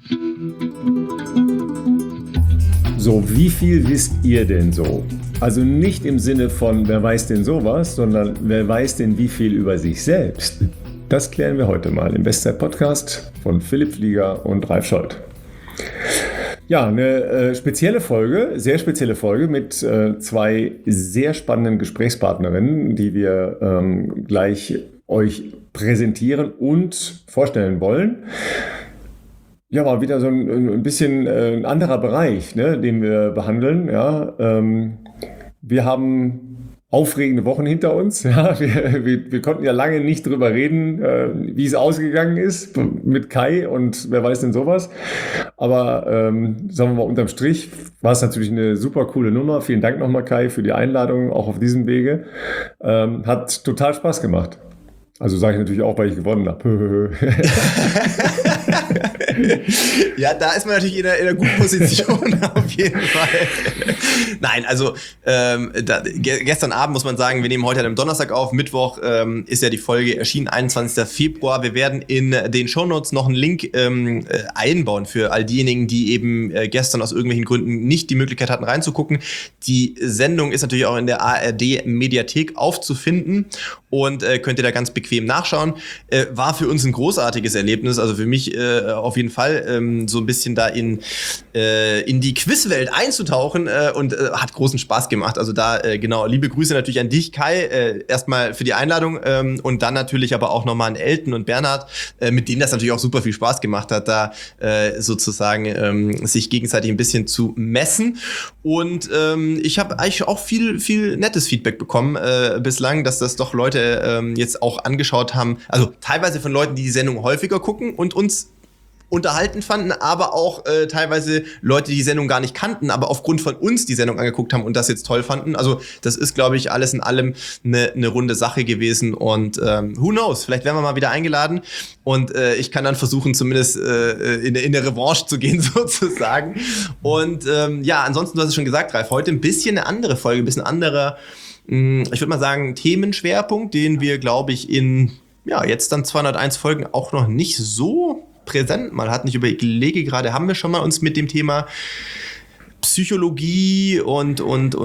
So, wie viel wisst ihr denn so? Also nicht im Sinne von, wer weiß denn sowas, sondern wer weiß denn wie viel über sich selbst? Das klären wir heute mal im Bestzeit-Podcast von Philipp Flieger und Ralf Scholz. Ja, eine spezielle Folge, sehr spezielle Folge mit zwei sehr spannenden Gesprächspartnerinnen, die wir gleich euch präsentieren und vorstellen wollen. Ja, mal wieder so ein bisschen ein anderer Bereich, ne, den wir behandeln. Ja. Wir haben aufregende Wochen hinter uns. Ja. Wir konnten ja lange nicht drüber reden, wie es ausgegangen ist mit Kai und wer weiß denn sowas. Aber sagen wir mal, unterm Strich war es natürlich eine super coole Nummer. Vielen Dank nochmal, Kai, für die Einladung, auch auf diesem Wege. Hat total Spaß gemacht. Also sage ich natürlich auch, weil ich gewonnen habe. Ja, da ist man natürlich in einer guten Position auf jeden Fall. Nein, also gestern Abend muss man sagen, wir nehmen heute am Donnerstag auf, Mittwoch ist ja die Folge erschienen, 21. Februar. Wir werden in den Shownotes noch einen Link einbauen für all diejenigen, die eben gestern aus irgendwelchen Gründen nicht die Möglichkeit hatten reinzugucken. Die Sendung ist natürlich auch in der ARD-Mediathek aufzufinden und könnt ihr da ganz bequem nachschauen. War für uns ein großartiges Erlebnis, also für mich auf jeden Fall so ein bisschen da in die Quizwelt einzutauchen und hat großen Spaß gemacht. Also da genau, liebe Grüße natürlich an dich, Kai, erstmal für die Einladung und dann natürlich aber auch nochmal an Elton und Bernhard, mit denen das natürlich auch super viel Spaß gemacht hat, da sozusagen sich gegenseitig ein bisschen zu messen. Und ich habe eigentlich auch viel nettes Feedback bekommen bislang, dass das doch Leute jetzt auch angeschaut haben, also teilweise von Leuten, die die Sendung häufiger gucken und uns unterhalten fanden, aber auch teilweise Leute, die Sendung gar nicht kannten, aber aufgrund von uns die Sendung angeguckt haben und das jetzt toll fanden. Also das ist, glaube ich, alles in allem eine runde Sache gewesen und who knows, vielleicht werden wir mal wieder eingeladen und ich kann dann versuchen, zumindest in der Revanche zu gehen sozusagen. Und ja, ansonsten, du hast es schon gesagt, Ralf, heute ein bisschen eine andere Folge, ein bisschen anderer, ich würde mal sagen, Themenschwerpunkt, den wir, glaube ich, in jetzt dann 201 Folgen auch noch nicht so präsent mal hatten. Ich überlege gerade, haben wir schon mal uns mit dem Thema Psychologie und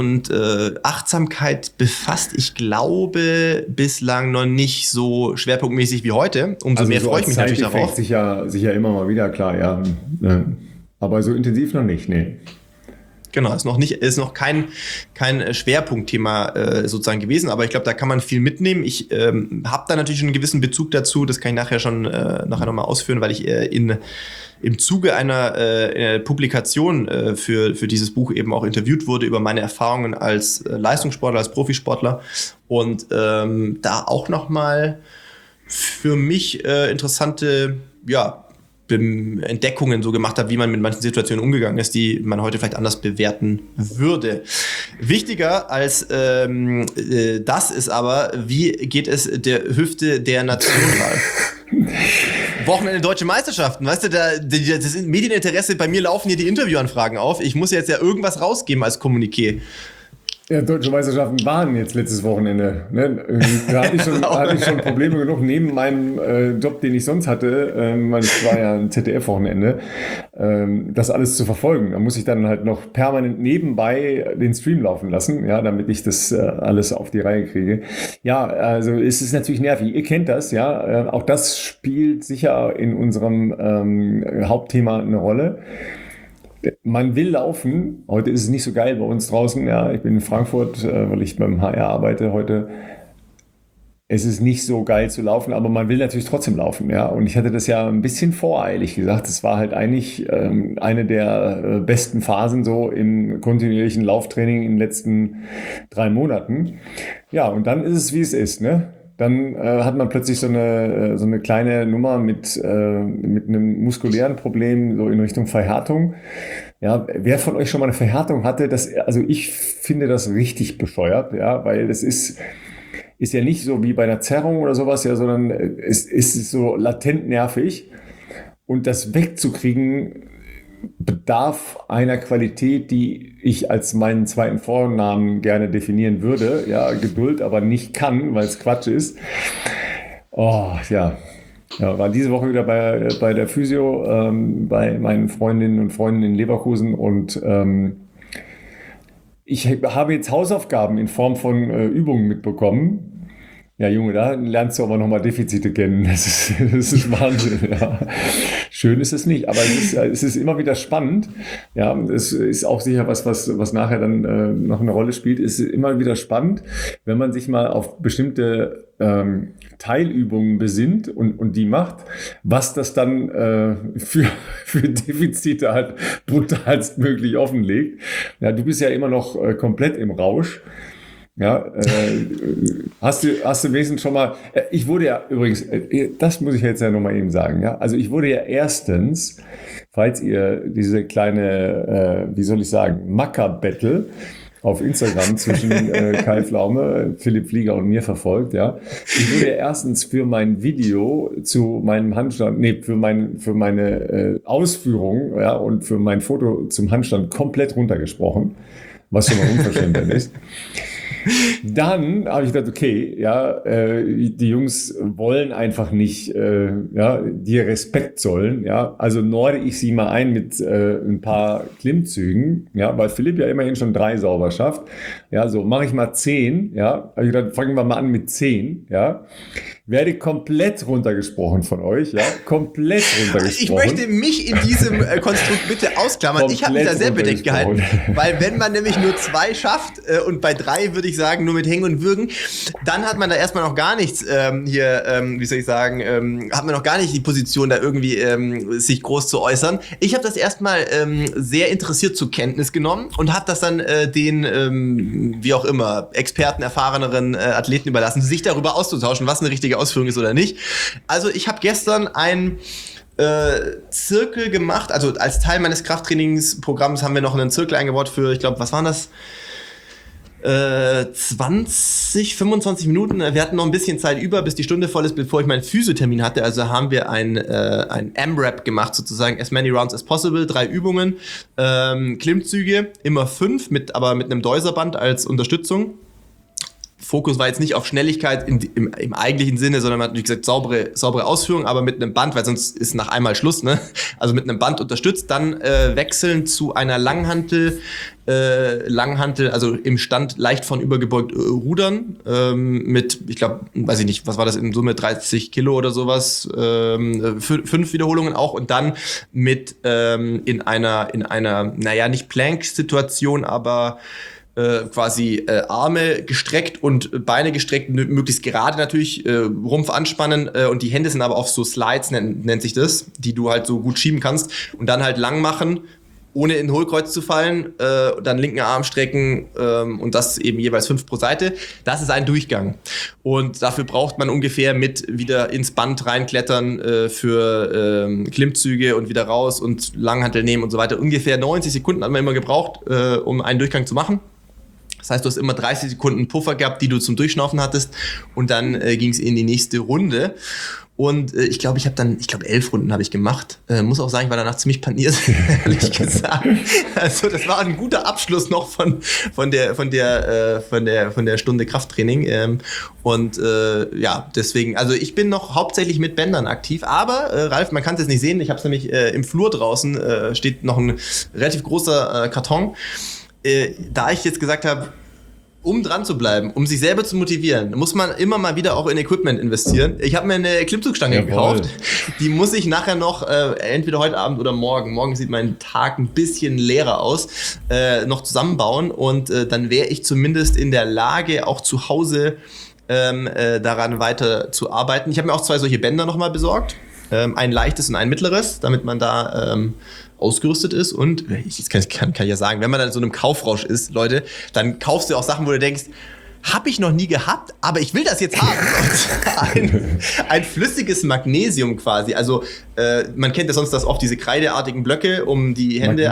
Achtsamkeit befasst? Ich glaube bislang noch nicht so schwerpunktmäßig wie heute. Umso mehr freue ich mich natürlich darauf. Sicher immer mal wieder, klar, ja. Aber so intensiv noch nicht, nee. Genau, ist noch kein Schwerpunktthema sozusagen gewesen, aber ich glaube, da kann man viel mitnehmen. Ich habe da natürlich schon einen gewissen Bezug dazu, das kann ich nachher nochmal ausführen, weil ich im Zuge einer Publikation für dieses Buch eben auch interviewt wurde über meine Erfahrungen als Leistungssportler, als Profisportler und da auch nochmal für mich interessante, Entdeckungen so gemacht habe, wie man mit manchen Situationen umgegangen ist, die man heute vielleicht anders bewerten würde. Wichtiger als das ist aber, wie geht es der Hüfte der Nation mal? Wochenende Deutsche Meisterschaften, weißt du, das ist Medieninteresse, bei mir laufen hier die Interviewanfragen auf. Ich muss jetzt ja irgendwas rausgeben als Kommuniqué. Ja, Deutsche Meisterschaften waren jetzt letztes Wochenende. Ne? Da hatte ich schon Probleme genug neben meinem Job, den ich sonst hatte, weil es war ja ein ZDF-Wochenende, das alles zu verfolgen. Da muss ich dann halt noch permanent nebenbei den Stream laufen lassen, ja, damit ich das alles auf die Reihe kriege. Ja, also es ist natürlich nervig. Ihr kennt das, ja. Auch das spielt sicher in unserem Hauptthema eine Rolle. Man will laufen. Heute ist es nicht so geil bei uns draußen. Ja, ich bin in Frankfurt, weil ich beim HR arbeite heute. Es ist nicht so geil zu laufen, aber man will natürlich trotzdem laufen. Ja, und ich hatte das ja ein bisschen voreilig gesagt. Es war halt eigentlich eine der besten Phasen so im kontinuierlichen Lauftraining in den letzten 3 Monaten. Ja, und dann ist es, wie es ist, ne? Dann hat man plötzlich so eine kleine Nummer mit einem muskulären Problem, so in Richtung Verhärtung. Ja, wer von euch schon mal eine Verhärtung hatte, also ich finde das richtig bescheuert, ja, weil es ist ja nicht so wie bei einer Zerrung oder sowas, ja, sondern es ist so latent nervig. Und das wegzukriegen bedarf einer Qualität, die ich als meinen zweiten Vornamen gerne definieren würde. Ja, Geduld, aber nicht kann, weil es Quatsch ist. Oh, ja. Ja, war diese Woche wieder bei der Physio, bei meinen Freundinnen und Freunden in Leverkusen und ich habe jetzt Hausaufgaben in Form von Übungen mitbekommen. Ja, Junge, da lernst du aber nochmal Defizite kennen. Das ist Wahnsinn. Ja. Schön ist es nicht, aber es ist immer wieder spannend. Ja, es ist auch sicher was nachher dann noch eine Rolle spielt. Es ist immer wieder spannend, wenn man sich mal auf bestimmte Teilübungen besinnt und die macht, was das dann für Defizite halt brutalst möglich offenlegt. Ja, du bist ja immer noch komplett im Rausch. Ja, hast du wenigstens schon mal, ich wurde ja übrigens, das muss ich jetzt ja nochmal eben sagen, ja, also ich wurde ja erstens, falls ihr diese kleine, wie soll ich sagen, Macker-Battle auf Instagram zwischen Kai Pflaume, Philipp Flieger und mir verfolgt, ja. Ich wurde ja erstens für mein Video zu meinem Handstand, für meine Ausführung, ja, und für mein Foto zum Handstand komplett runtergesprochen, was schon mal unverschämt ist. Dann habe ich gedacht, okay, ja, die Jungs wollen einfach nicht, dir Respekt zollen, ja, also norde ich sie mal ein mit ein paar Klimmzügen, ja, weil Philipp ja immerhin schon 3 sauber schafft, ja, so mache ich mal 10, ja, habe ich gedacht, fangen wir mal an mit 10, ja, werde komplett runtergesprochen von euch, ja, komplett runtergesprochen. Ich möchte mich in diesem Konstrukt bitte ausklammern. Ich habe mich da sehr bedeckt gehalten, weil wenn man nämlich nur 2 schafft und bei 3 würde ich sagen, nur mit Hängen und Würgen, dann hat man da erstmal noch gar nichts hat man noch gar nicht die Position, da irgendwie sich groß zu äußern. Ich habe das erstmal sehr interessiert zur Kenntnis genommen und habe das dann den, wie auch immer, Experten, erfahreneren Athleten überlassen, sich darüber auszutauschen, was eine richtige Ausführung ist oder nicht. Also ich habe gestern ein Zirkel gemacht, also als Teil meines Krafttrainingsprogramms haben wir noch einen Zirkel eingebaut für, ich glaube, was waren das? 20, 25 Minuten. Wir hatten noch ein bisschen Zeit über, bis die Stunde voll ist, bevor ich meinen Physiothermin hatte. Also haben wir ein M-Rap gemacht, sozusagen as many rounds as possible, 3 Übungen, Klimmzüge, immer 5, aber mit einem Deuserband als Unterstützung. Fokus war jetzt nicht auf Schnelligkeit im eigentlichen Sinne, sondern man hat natürlich gesagt, saubere Ausführung, aber mit einem Band, weil sonst ist nach einmal Schluss, ne? Also mit einem Band unterstützt, dann wechseln zu einer Langhantel, also im Stand leicht von übergebeugt rudern, mit, ich glaube, weiß ich nicht, was war das in Summe, 30 Kilo oder sowas, 5 Wiederholungen auch und dann mit in einer, naja, nicht Plank-Situation, aber quasi Arme gestreckt und Beine gestreckt, möglichst gerade natürlich, Rumpf anspannen und die Hände sind aber auf so Slides, nennt sich das, die du halt so gut schieben kannst und dann halt lang machen, ohne in Hohlkreuz zu fallen, dann linken Arm strecken und das eben jeweils 5 pro Seite. Das ist ein Durchgang. Und dafür braucht man ungefähr mit wieder ins Band reinklettern für Klimmzüge und wieder raus und Langhantel nehmen und so weiter. Ungefähr 90 Sekunden hat man immer gebraucht, um einen Durchgang zu machen. Das heißt, du hast immer 30 Sekunden Puffer gehabt, die du zum Durchschnaufen hattest und dann ging es in die nächste Runde. Und ich glaube, 11 Runden habe ich gemacht. Muss auch sagen, ich war danach ziemlich paniert, ehrlich gesagt. Also das war ein guter Abschluss noch von der Stunde Krafttraining. Deswegen, also ich bin noch hauptsächlich mit Bändern aktiv. Aber, Ralf, man kann es jetzt nicht sehen, ich habe es nämlich im Flur draußen, steht noch ein relativ großer Karton. Da ich jetzt gesagt habe, um dran zu bleiben, um sich selber zu motivieren, muss man immer mal wieder auch in Equipment investieren. Ich habe mir eine Klimmzugstange gekauft. Die muss ich nachher noch, entweder heute Abend oder morgen sieht mein Tag ein bisschen leerer aus, noch zusammenbauen. Und dann wäre ich zumindest in der Lage, auch zu Hause daran weiter zu arbeiten. Ich habe mir auch 2 solche Bänder nochmal besorgt. Ein leichtes und ein mittleres, damit man da ausgerüstet ist. Und ich kann ja sagen, wenn man dann in so einem Kaufrausch ist, Leute, dann kaufst du auch Sachen, wo du denkst, habe ich noch nie gehabt, aber ich will das jetzt haben. ein flüssiges Magnesium quasi. Also man kennt ja sonst das oft, diese kreideartigen Blöcke, um die Hände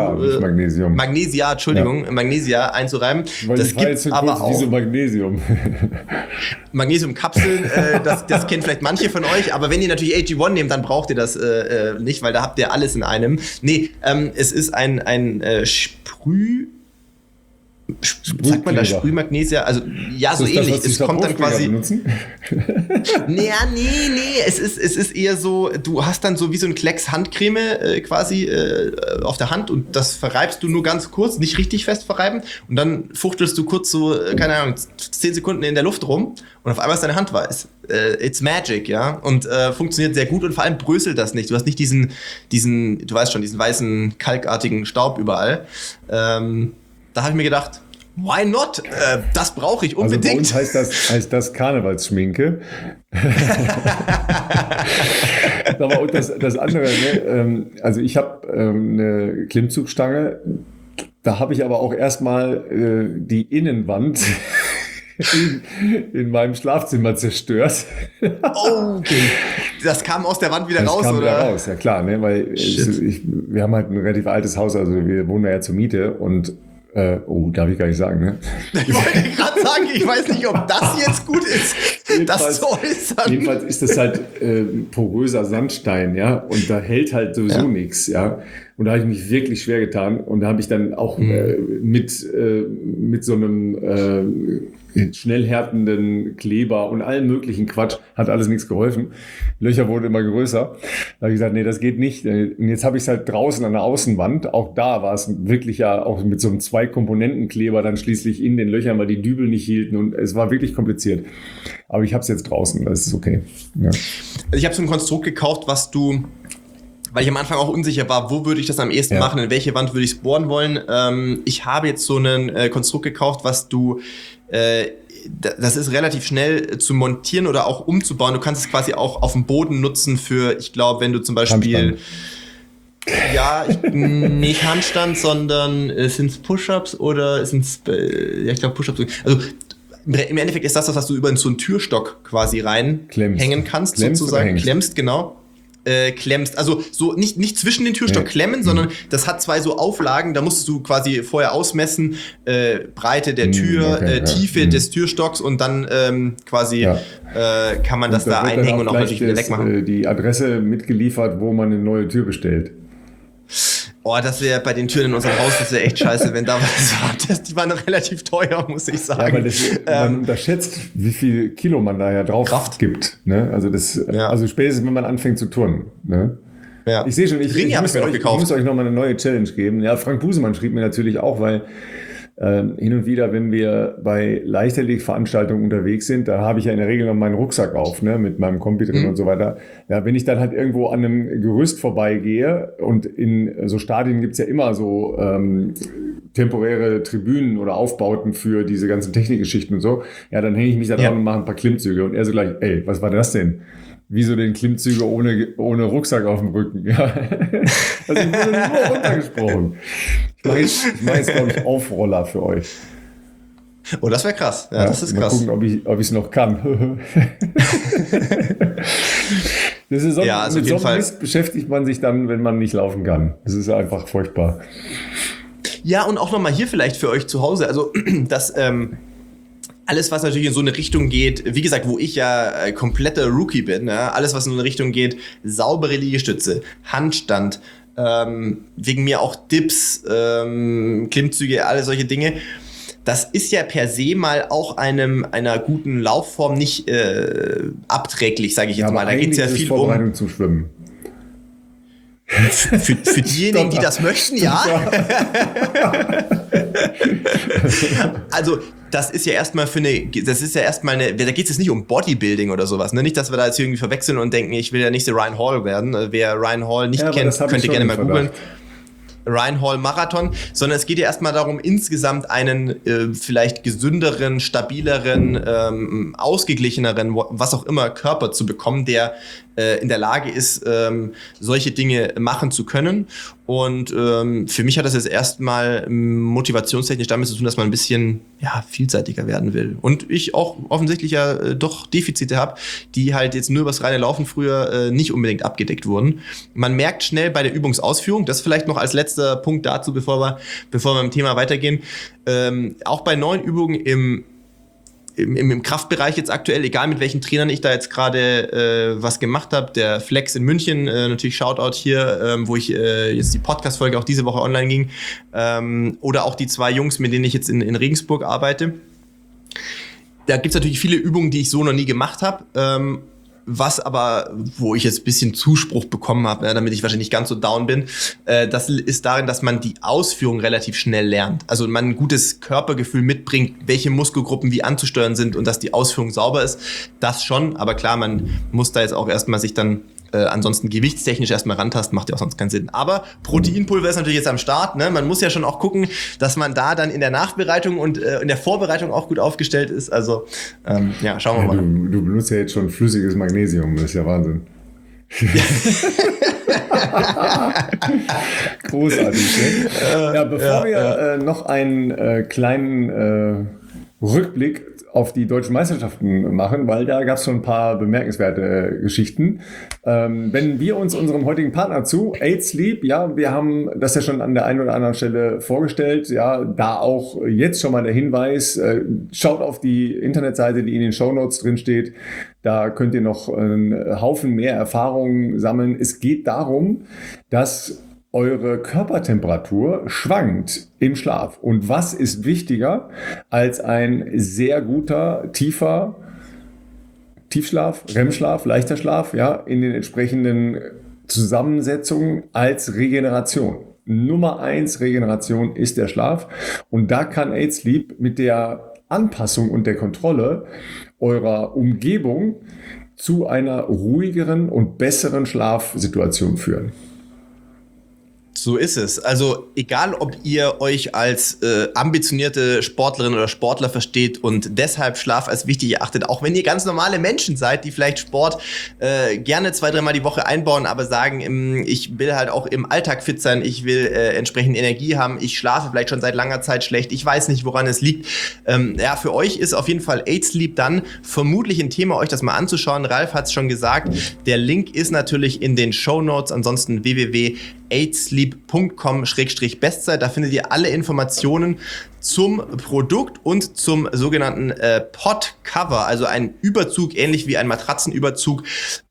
Magnesia einzureiben. Weil das gibt aber auch diese Magnesiumkapseln, das kennen vielleicht manche von euch, aber wenn ihr natürlich AG1 nehmt, dann braucht ihr das nicht, weil da habt ihr alles in einem. Nee, es ist ein sagt man da Sprühmagnesia? Also ja, so ähnlich. Es kommt dann quasi. Nee, es ist eher so, du hast dann so wie so ein Klecks Handcreme quasi auf der Hand und das verreibst du nur ganz kurz, nicht richtig fest verreiben und dann fuchtelst du kurz so, keine Ahnung, 10 Sekunden in der Luft rum und auf einmal ist deine Hand weiß. It's magic, ja, und funktioniert sehr gut und vor allem bröselt das nicht. Du hast nicht diesen, du weißt schon, diesen weißen, kalkartigen Staub überall. Da habe ich mir gedacht, why not? Das brauche ich unbedingt. Also bei uns heißt das Karnevalsschminke. Aber und das andere, ne, also ich habe eine Klimmzugstange, da habe ich aber auch erstmal die Innenwand in meinem Schlafzimmer zerstört. Oh, okay. Das kam aus der Wand wieder raus, oder? Wieder raus, ja klar, ne, weil wir haben halt ein relativ altes Haus, also wir wohnen da ja zur Miete und darf ich gar nicht sagen, ne? Ich wollte gerade sagen, ich weiß nicht, ob das jetzt gut ist, das zu äußern. Jedenfalls ist das halt poröser Sandstein, ja, und da hält halt sowieso nichts, ja. Und da habe ich mich wirklich schwer getan und da habe ich dann auch mit so einem schnell härtenden Kleber und allen möglichen Quatsch, hat alles nichts geholfen. Löcher wurden immer größer. Da habe ich gesagt, nee, das geht nicht. Und jetzt habe ich es halt draußen an der Außenwand. Auch da war es wirklich ja auch mit so einem 2-Komponenten-Kleber dann schließlich in den Löchern, weil die Dübel nicht hielten und es war wirklich kompliziert. Aber ich habe es jetzt draußen, das ist okay. Ja. Ich habe so ein Konstrukt gekauft, weil ich am Anfang auch unsicher war, wo würde ich das am ehesten machen, in welche Wand würde ich es bohren wollen. Ich habe jetzt so ein Konstrukt gekauft, was du das ist relativ schnell zu montieren oder auch umzubauen. Du kannst es quasi auch auf dem Boden nutzen für, ich glaube, wenn du zum Beispiel nicht Handstand, sondern sind es Push-Ups oder sind es, ich glaube Push-Ups. Also im Endeffekt ist das, was du über so einen Türstock quasi reinhängen kannst, sozusagen. Klemmst, genau. Klemmst. Also so nicht zwischen den Türstock klemmen, sondern das hat 2 so Auflagen, da musst du quasi vorher ausmessen, Breite der Tür, Tiefe des Türstocks und dann kann man das da einhängen und auch natürlich wieder wegmachen. Die Adresse mitgeliefert, wo man eine neue Tür bestellt. Oh, das wäre bei den Türen in unserem Haus, das wäre echt scheiße, wenn da was war. Die waren richtig teuer, muss ich sagen. Ja, aber man unterschätzt, wie viel Kilo man da ja drauf Kraft gibt. Ne? Also spätestens, wenn man anfängt zu turnen. Ne? Ja. Ich sehe schon, ich muss euch noch mal eine neue Challenge geben. Ja, Frank Busemann schrieb mir natürlich auch, weil hin und wieder, wenn wir bei Leichtathletik-Veranstaltungen unterwegs sind, da habe ich ja in der Regel noch meinen Rucksack auf, ne, mit meinem Kompi drin und so weiter. Ja, wenn ich dann halt irgendwo an einem Gerüst vorbeigehe und in so Stadien gibt's ja immer so temporäre Tribünen oder Aufbauten für diese ganzen Technikgeschichten und so, ja, dann hänge ich mich da dran und mache ein paar Klimmzüge und er so gleich, ey, was war das denn? Wieso den Klimmzüge ohne Rucksack auf dem Rücken? Ja. Also ich wurde nur runtergesprochen. Ich mache jetzt, glaube ich, Aufroller für euch. Oh, das wäre krass. Ja, das ist krass. Mal gucken, ob ich es noch kann. Das ist mit so einem Mist beschäftigt man sich dann, wenn man nicht laufen kann. Das ist einfach furchtbar. Ja, und auch nochmal hier vielleicht für euch zu Hause. Also, das alles, was natürlich in so eine Richtung geht, wie gesagt, wo ich ja kompletter Rookie bin, ja, alles, was in so eine Richtung geht, saubere Liegestütze, Handstand, wegen mir auch Dips, Klimmzüge, alle solche Dinge. Das ist ja per se mal auch einer guten Laufform nicht abträglich, sage ich jetzt mal. Da geht es ja viel Vorbereitung zum Schwimmen. Für diejenigen, die das möchten, ja. Also, das ist ja erstmal da geht es jetzt nicht um Bodybuilding oder sowas, ne? Nicht, dass wir da jetzt irgendwie verwechseln und denken, ich will der nächste Ryan Hall werden. Wer Ryan Hall nicht kennt, könnt ihr gerne mal googeln. Ryan Hall Marathon, sondern es geht ja erstmal darum, insgesamt einen vielleicht gesünderen, stabileren, ausgeglicheneren, was auch immer, Körper zu bekommen, der in der Lage ist, solche Dinge machen zu können. Und für mich hat das jetzt erstmal motivationstechnisch damit zu tun, dass man ein bisschen vielseitiger werden will. Und ich auch offensichtlich ja doch Defizite habe, die halt jetzt nur übers reine Laufen früher nicht unbedingt abgedeckt wurden. Man merkt schnell bei der Übungsausführung, das vielleicht noch als letzter Punkt dazu, bevor wir im Thema weitergehen, auch bei neuen Übungen im Kraftbereich jetzt aktuell, egal mit welchen Trainern ich da jetzt gerade was gemacht habe. Der Flex in München, natürlich Shoutout hier, wo ich jetzt die Podcast-Folge auch diese Woche online ging. Oder auch die 2 Jungs, mit denen ich jetzt in Regensburg arbeite. Da gibt es natürlich viele Übungen, die ich so noch nie gemacht habe. Wo ich jetzt ein bisschen Zuspruch bekommen habe, damit ich wahrscheinlich nicht ganz so down bin, das ist darin, dass man die Ausführung relativ schnell lernt. Also man ein gutes Körpergefühl mitbringt, welche Muskelgruppen wie anzusteuern sind und dass die Ausführung sauber ist. Das schon, aber klar, man muss da jetzt auch erstmal sich dann ansonsten gewichtstechnisch erstmal rantasten, macht ja auch sonst keinen Sinn. Aber Proteinpulver ist natürlich jetzt am Start. Ne? Man muss ja schon auch gucken, dass man da dann in der Nachbereitung und in der Vorbereitung auch gut aufgestellt ist. Also schauen wir mal. Du benutzt ja jetzt schon flüssiges Magnesium, das ist ja Wahnsinn. Großartig. Ne? Bevor wir noch einen kleinen Rückblick auf die deutschen Meisterschaften machen, weil da gab es schon ein paar bemerkenswerte Geschichten. Wenden wir uns unserem heutigen Partner zu, 8 Sleep. Ja, wir haben das ja schon an der einen oder anderen Stelle vorgestellt. Ja, da auch jetzt schon mal der Hinweis, schaut auf die Internetseite, die in den Shownotes drin steht. Da könnt ihr noch einen Haufen mehr Erfahrungen sammeln. Es geht darum, dass eure Körpertemperatur schwankt im Schlaf. Und was ist wichtiger als ein sehr guter, tiefer Tiefschlaf, REM-Schlaf, leichter Schlaf, ja, in den entsprechenden Zusammensetzungen als Regeneration? Nummer 1 Regeneration ist der Schlaf. Und da kann 8 Sleep mit der Anpassung und der Kontrolle eurer Umgebung zu einer ruhigeren und besseren Schlafsituation führen. So ist es. Also egal, ob ihr euch als ambitionierte Sportlerin oder Sportler versteht und deshalb Schlaf als wichtig erachtet, auch wenn ihr ganz normale Menschen seid, die vielleicht Sport gerne 2-3 Mal die Woche einbauen, aber sagen, ich will halt auch im Alltag fit sein, ich will entsprechend Energie haben, ich schlafe vielleicht schon seit langer Zeit schlecht, ich weiß nicht, woran es liegt. Für euch ist auf jeden Fall 8 Sleep dann vermutlich ein Thema, euch das mal anzuschauen. Ralf hat es schon gesagt, der Link ist natürlich in den Shownotes, ansonsten www.8sleep.com/Bestzeit. Da findet ihr alle Informationen zum Produkt und zum sogenannten Pod-Cover, also ein Überzug, ähnlich wie ein Matratzenüberzug,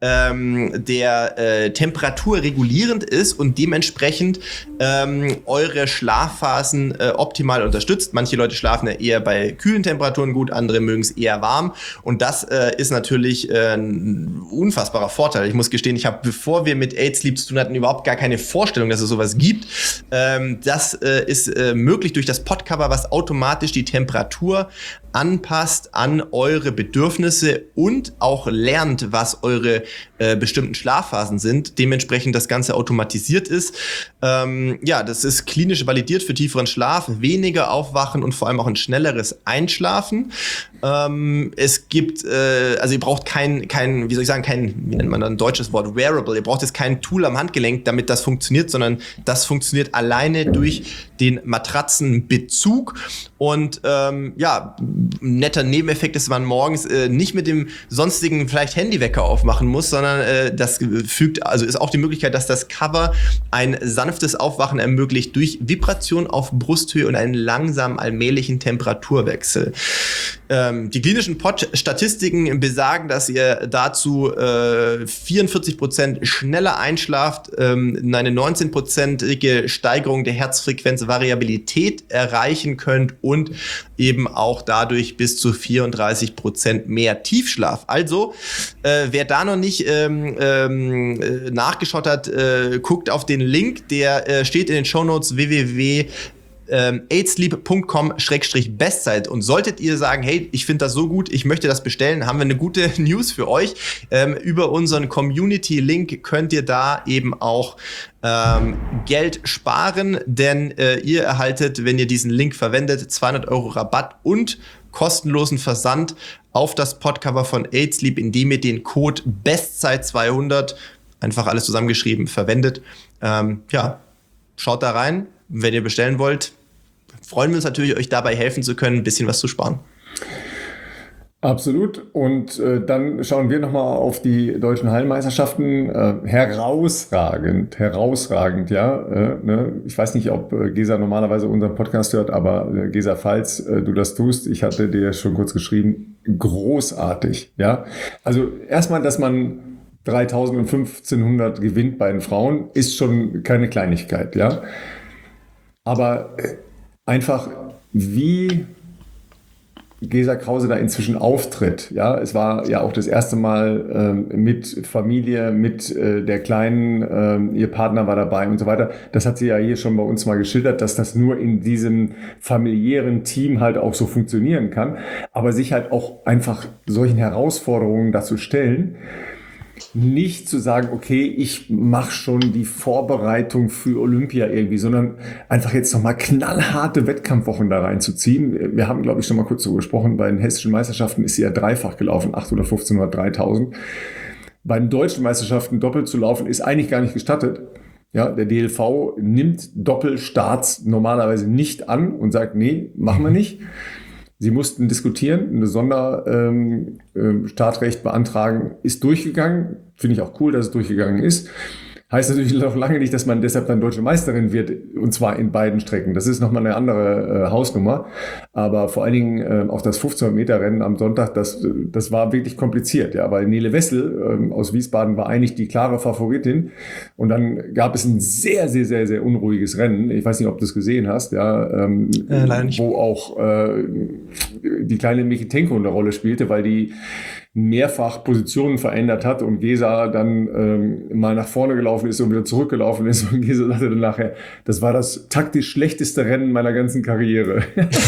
der temperaturregulierend ist und dementsprechend eure Schlafphasen optimal unterstützt. Manche Leute schlafen ja eher bei kühlen Temperaturen gut, andere mögen es eher warm und das ist natürlich ein unfassbarer Vorteil. Ich muss gestehen, ich habe, bevor wir mit 8 Sleep zu tun hatten, überhaupt gar keine Vorstellung, dass es sowas gibt. Das ist möglich durch das Podcover, was automatisch die Temperatur anpasst an eure Bedürfnisse und auch lernt, was eure bestimmten Schlafphasen sind. Dementsprechend das Ganze automatisiert ist. Das ist klinisch validiert für tieferen Schlaf, weniger Aufwachen und vor allem auch ein schnelleres Einschlafen. Es gibt, ihr braucht kein, wie nennt man da ein deutsches Wort, Wearable. Ihr braucht jetzt kein Tool am Handgelenk, damit das funktioniert, sondern das funktioniert alleine durch den Matratzenbezug. Und netter Nebeneffekt ist, dass man morgens nicht mit dem sonstigen vielleicht Handywecker aufmachen muss, sondern ist auch die Möglichkeit, dass das Cover ein sanftes Aufwachen ermöglicht durch Vibration auf Brusthöhe und einen langsamen, allmählichen Temperaturwechsel. Die klinischen Statistiken besagen, dass ihr dazu 44% schneller einschlaft, eine 19%ige Steigerung der Herzfrequenzvariabilität erreichen könnt und eben auch dadurch bis zu 34% mehr Tiefschlaf. Also, wer da noch nicht nachgeschaut hat, guckt auf den Link, der steht in den Shownotes www.8sleep.com/Bestzeit. Und solltet ihr sagen, hey, ich finde das so gut, ich möchte das bestellen, haben wir eine gute News für euch. Über unseren Community-Link könnt ihr da eben auch Geld sparen, denn ihr erhaltet, wenn ihr diesen Link verwendet, 200 € Rabatt und kostenlosen Versand auf das Podcover von 8 Sleep, indem ihr den Code Bestzeit200, einfach alles zusammengeschrieben, verwendet. Schaut da rein, wenn ihr bestellen wollt. Freuen wir uns natürlich, euch dabei helfen zu können, ein bisschen was zu sparen. Absolut. Und dann schauen wir nochmal auf die deutschen Hallenmeisterschaften. Herausragend, ja. Ich weiß nicht, ob Gesa normalerweise unseren Podcast hört, aber Gesa, falls du das tust, ich hatte dir schon kurz geschrieben, großartig. Ja, also erstmal, dass man 3000 und 1500 gewinnt bei den Frauen, ist schon keine Kleinigkeit. Ja, aber einfach wie Gesa Krause da inzwischen auftritt. Ja, es war ja auch das erste Mal mit Familie, mit der Kleinen, ihr Partner war dabei und so weiter. Das hat sie ja hier schon bei uns mal geschildert, dass das nur in diesem familiären Team halt auch so funktionieren kann. Aber sich halt auch einfach solchen Herausforderungen dazu stellen, nicht zu sagen, okay, ich mache schon die Vorbereitung für Olympia irgendwie, sondern einfach jetzt nochmal knallharte Wettkampfwochen da reinzuziehen. Wir haben, glaube ich, schon mal kurz darüber gesprochen, bei den hessischen Meisterschaften ist sie ja dreifach gelaufen, 800, 1500, 3000. Bei den deutschen Meisterschaften doppelt zu laufen, ist eigentlich gar nicht gestattet. Ja, der DLV nimmt Doppelstarts normalerweise nicht an und sagt, nee, machen wir nicht. Sie mussten diskutieren, ein Sonderstartrecht beantragen, ist durchgegangen. Finde ich auch cool, dass es durchgegangen ist. Heißt natürlich noch lange nicht, dass man deshalb dann Deutsche Meisterin wird, und zwar in beiden Strecken. Das ist nochmal eine andere Hausnummer. Aber vor allen Dingen auch das 1500-Meter-Rennen am Sonntag, das war wirklich kompliziert. Ja, weil Nele Wessel aus Wiesbaden war eigentlich die klare Favoritin. Und dann gab es ein sehr, sehr, sehr, sehr unruhiges Rennen. Ich weiß nicht, ob du es gesehen hast, ja, leider nicht. Wo auch die kleine Mikitenko eine Rolle spielte, weil die mehrfach Positionen verändert hat und Gesa dann mal nach vorne gelaufen ist und wieder zurückgelaufen ist. Und Gesa sagte dann nachher, das war das taktisch schlechteste Rennen meiner ganzen Karriere.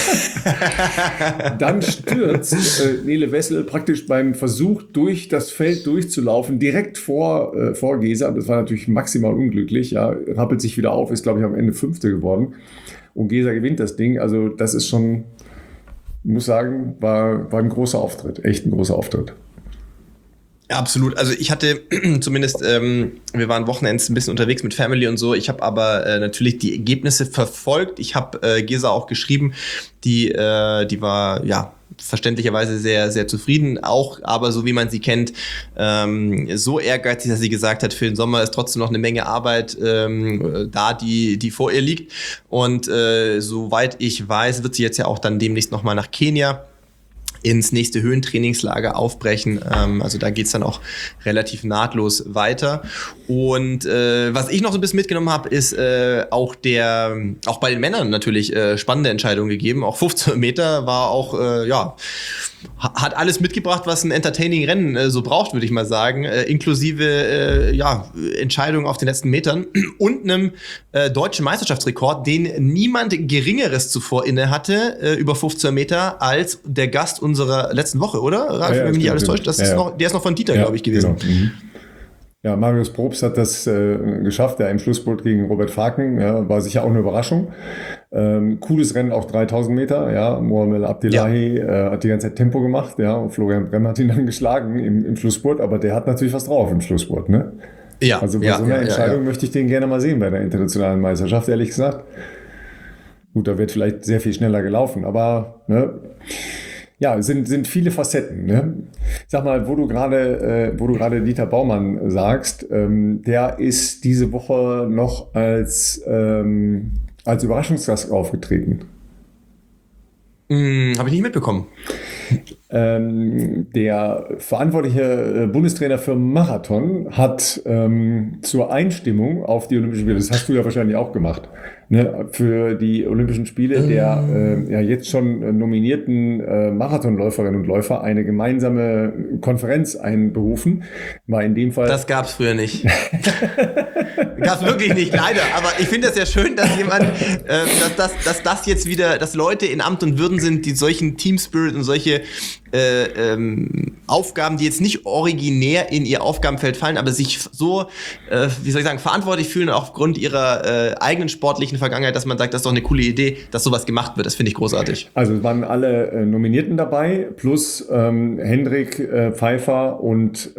Dann stürzt Nele Wessel praktisch beim Versuch, durch das Feld durchzulaufen, direkt vor Gesa. Das war natürlich maximal unglücklich. Ja, rappelt sich wieder auf, ist, glaube ich, am Ende Fünfte geworden. Und Gesa gewinnt das Ding. Also das ist schon... Ich muss sagen, war ein großer Auftritt, echt ein großer Auftritt. Ja, absolut. Also ich hatte zumindest, wir waren Wochenends ein bisschen unterwegs mit Family und so. Ich habe aber natürlich die Ergebnisse verfolgt. Ich habe Gesa auch geschrieben, die war ja verständlicherweise sehr, sehr zufrieden. Auch, aber so wie man sie kennt, so ehrgeizig, dass sie gesagt hat, für den Sommer ist trotzdem noch eine Menge Arbeit da, die vor ihr liegt. Und soweit ich weiß, wird sie jetzt ja auch dann demnächst nochmal nach Kenia ins nächste Höhentrainingslager aufbrechen. Also da geht's dann auch relativ nahtlos weiter. Und was ich noch so ein bisschen mitgenommen habe, ist auch bei den Männern natürlich spannende Entscheidungen gegeben. Auch 15 Meter war auch, hat alles mitgebracht, was ein Entertaining-Rennen so braucht, würde ich mal sagen. Inklusive Entscheidungen auf den letzten Metern und einem deutschen Meisterschaftsrekord, den niemand Geringeres zuvor inne hatte, über 15 Meter, als der Gast unserer letzten Woche, oder? Ralf, wenn mich nicht alles täuscht, der ist noch von Dieter, glaube ich, gewesen. Genau. Mhm. Ja, Marius Probst hat das geschafft, der im Schlussspurt gegen Robert Faken, war sicher auch eine Überraschung. Cooles Rennen, auch 3000 Meter, ja, Mohamed Abdellahi hat die ganze Zeit Tempo gemacht, ja, und Florian Bremm hat ihn dann geschlagen im Schlussspurt, aber der hat natürlich was drauf im Schlussspurt, ne? Ja. Also bei so einer Entscheidung möchte ich den gerne mal sehen bei der internationalen Meisterschaft, ehrlich gesagt. Gut, da wird vielleicht sehr viel schneller gelaufen, aber, ne? Ja, sind viele Facetten. Ne? Sag mal, wo du gerade Dieter Baumann sagst, der ist diese Woche noch als Überraschungsgast aufgetreten. Habe ich nicht mitbekommen. Der verantwortliche Bundestrainer für Marathon hat zur Einstimmung auf die Olympischen Spiele, das hast du ja wahrscheinlich auch gemacht, ne, für die Olympischen Spiele der jetzt schon nominierten Marathonläuferinnen und Läufer eine gemeinsame Konferenz einberufen. War in dem Fall. Das gab's früher nicht. Gab's wirklich nicht, leider. Aber ich finde das ja schön, dass jemand, dass das jetzt wieder, dass Leute in Amt und Würden sind, die solchen Team Spirit und solche Aufgaben, die jetzt nicht originär in ihr Aufgabenfeld fallen, aber sich so, verantwortlich fühlen aufgrund ihrer eigenen sportlichen Vergangenheit, dass man sagt, das ist doch eine coole Idee, dass sowas gemacht wird. Das finde ich großartig. Also es waren alle Nominierten dabei, plus Hendrik Pfeiffer und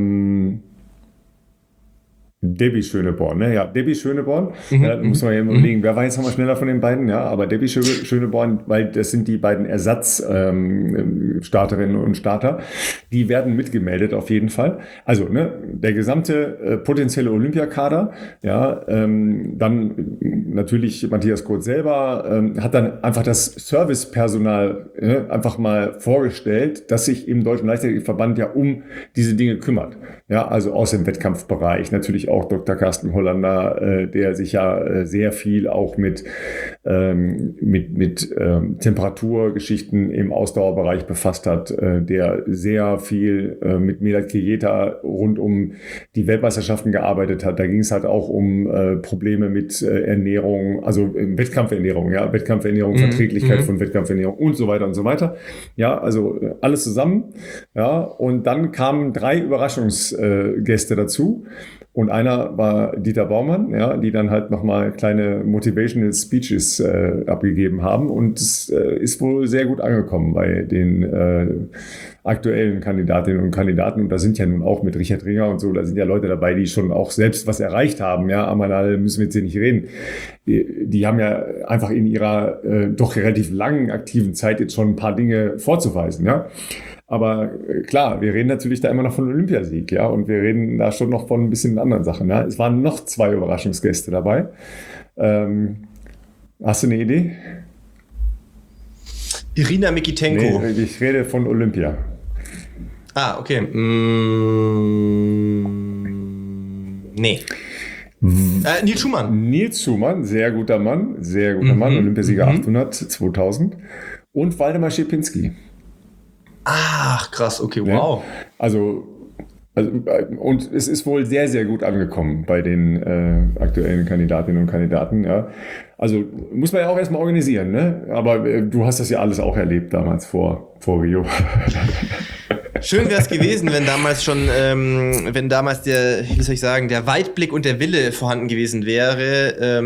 Debbie Schöneborn, ne? Ja, Debbie Schöneborn. Da muss man ja immer überlegen, wer war jetzt nochmal schneller von den beiden? Ja, aber Debbie Schöneborn, weil das sind die beiden Ersatz-Starterinnen und Starter. Die werden mitgemeldet auf jeden Fall. Also, ne, der gesamte potenzielle Olympiakader, ja, dann natürlich Matthias Kurt selber hat dann einfach das Servicepersonal einfach mal vorgestellt, dass sich im Deutschen Leichtathletikverband ja um diese Dinge kümmert. Ja, also aus dem Wettkampfbereich natürlich auch Dr. Carsten Hollander, der sich ja sehr viel auch mit Temperaturgeschichten im Ausdauerbereich befasst hat, der sehr viel mit Melat Kejeta rund um die Weltmeisterschaften gearbeitet hat. Da ging es halt auch um Probleme mit Ernährung, also Wettkampfernährung, Verträglichkeit von Wettkampfernährung und so weiter und so weiter. Ja, also alles zusammen. Ja, und dann kamen 3 Überraschungsgäste dazu. Und einer war Dieter Baumann, ja, die dann halt nochmal kleine Motivational Speeches abgegeben haben. Und es ist wohl sehr gut angekommen bei den aktuellen Kandidatinnen und Kandidaten. Und da sind ja nun auch mit Richard Ringer und so, da sind ja Leute dabei, die schon auch selbst was erreicht haben. Ja, Amanal müssen wir jetzt hier nicht reden. Die haben ja einfach in ihrer doch relativ langen aktiven Zeit jetzt schon ein paar Dinge vorzuweisen, ja. Aber klar, wir reden natürlich da immer noch von Olympiasieg, ja, und wir reden da schon noch von ein bisschen anderen Sachen. Ja. Es waren noch 2 Überraschungsgäste dabei. Hast du eine Idee? Irina Mikitenko. Nee, ich rede von Olympia. Ah, okay. Nee. Nils Schumann. Nils Schumann, sehr guter Mann, Olympiasieger 800, 2000. Und Waldemar Schepinski. Ach, krass, okay, wow. Ja, also, und es ist wohl sehr, sehr gut angekommen bei den aktuellen Kandidatinnen und Kandidaten. Ja. Also muss man ja auch erstmal organisieren, ne? Aber du hast das ja alles auch erlebt damals vor Rio. Schön wäre es gewesen, wenn damals der, wie soll ich sagen, der Weitblick und der Wille vorhanden gewesen wäre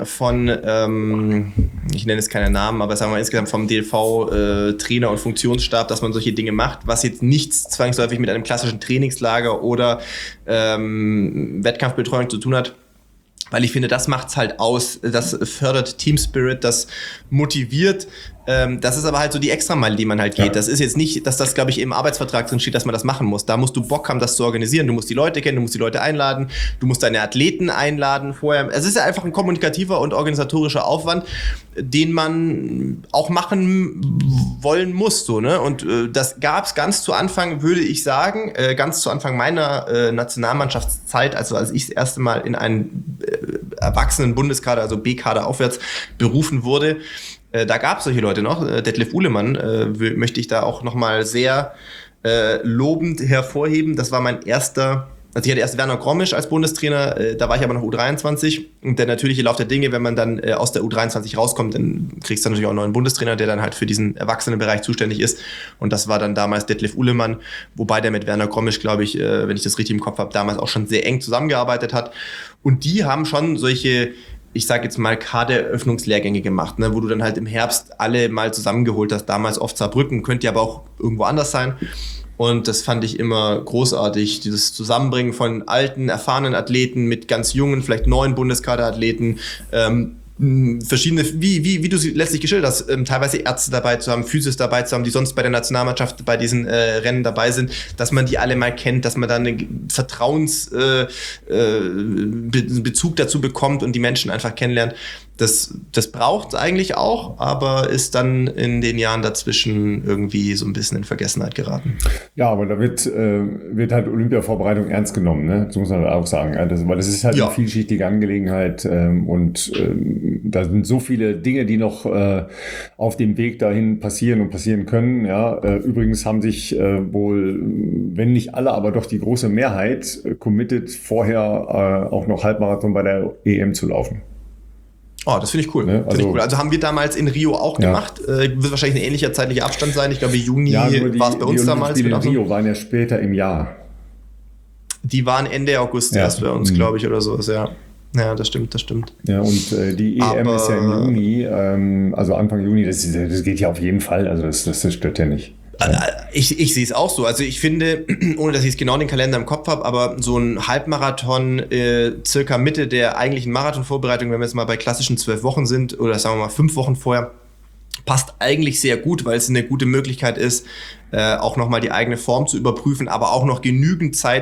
ich nenne es keinen Namen, aber sagen wir mal insgesamt vom DLV Trainer und Funktionsstab, dass man solche Dinge macht, was jetzt nichts zwangsläufig mit einem klassischen Trainingslager oder Wettkampfbetreuung zu tun hat. Weil ich finde, das macht's halt aus, das fördert Team Spirit, das motiviert. Das ist aber halt so die Extrameile, die man halt geht. Ja. Das ist jetzt nicht, dass das, glaube ich, im Arbeitsvertrag drin steht, dass man das machen muss. Da musst du Bock haben, das zu organisieren. Du musst die Leute kennen, du musst die Leute einladen, du musst deine Athleten einladen vorher. Es ist ja einfach ein kommunikativer und organisatorischer Aufwand, den man auch machen wollen muss. So, ne? Und das gab's ganz zu Anfang, würde ich sagen, ganz zu Anfang meiner Nationalmannschaftszeit, also als ich das erste Mal in einen erwachsenen Bundeskader, also B-Kader aufwärts berufen wurde. Da gab es solche Leute noch. Detlef Uhlemann möchte ich da auch nochmal sehr lobend hervorheben. Das war mein erster, also ich hatte erst Werner Grommisch als Bundestrainer, da war ich aber noch U23. Und der natürliche Lauf der Dinge, wenn man dann aus der U23 rauskommt, dann kriegst du natürlich auch einen neuen Bundestrainer, der dann halt für diesen Erwachsenenbereich zuständig ist. Und das war dann damals Detlef Uhlemann, wobei der mit Werner Grommisch, glaube ich, wenn ich das richtig im Kopf habe, damals auch schon sehr eng zusammengearbeitet hat. Und die haben schon solche, ich sage jetzt mal, Kaderöffnungslehrgänge gemacht, ne, wo du dann halt im Herbst alle mal zusammengeholt hast, damals oft Saarbrücken, könnte ja aber auch irgendwo anders sein. Und das fand ich immer großartig, dieses Zusammenbringen von alten, erfahrenen Athleten mit ganz jungen, vielleicht neuen Bundeskaderathleten, verschiedene, wie du sie letztlich geschildert hast, teilweise Ärzte dabei zu haben, Physios dabei zu haben, die sonst bei der Nationalmannschaft bei diesen Rennen dabei sind, dass man die alle mal kennt, dass man dann einen Vertrauensbezug dazu bekommt und die Menschen einfach kennenlernt. Das braucht es eigentlich auch, aber ist dann in den Jahren dazwischen irgendwie so ein bisschen in Vergessenheit geraten. Ja, aber da wird halt Olympia-Vorbereitung ernst genommen, ne? Das muss man halt auch sagen. Weil das ist halt eine vielschichtige Angelegenheit und da sind so viele Dinge, die noch auf dem Weg dahin passieren und passieren können. Ja? Übrigens haben sich wohl, wenn nicht alle, aber doch die große Mehrheit committed, vorher auch noch Halbmarathon bei der EM zu laufen. Oh, das finde ich cool. Ne? Also haben wir damals in Rio auch gemacht. Wird wahrscheinlich ein ähnlicher zeitlicher Abstand sein. Ich glaube, Juni war es bei uns damals. Die Rio waren ja später im Jahr. Die waren Ende August erst bei uns, glaube ich, oder so. Ja, das stimmt. Ja, und die EM ist ja im Juni, also Anfang Juni. Das geht ja auf jeden Fall. Also das stört ja nicht. Ich sehe es auch so. Also ich finde, ohne dass ich jetzt genau den Kalender im Kopf habe, aber so ein Halbmarathon circa Mitte der eigentlichen Marathonvorbereitung, wenn wir jetzt mal bei klassischen 12 Wochen sind oder sagen wir mal 5 Wochen vorher, passt eigentlich sehr gut, weil es eine gute Möglichkeit ist, auch nochmal die eigene Form zu überprüfen, aber auch noch genügend Zeit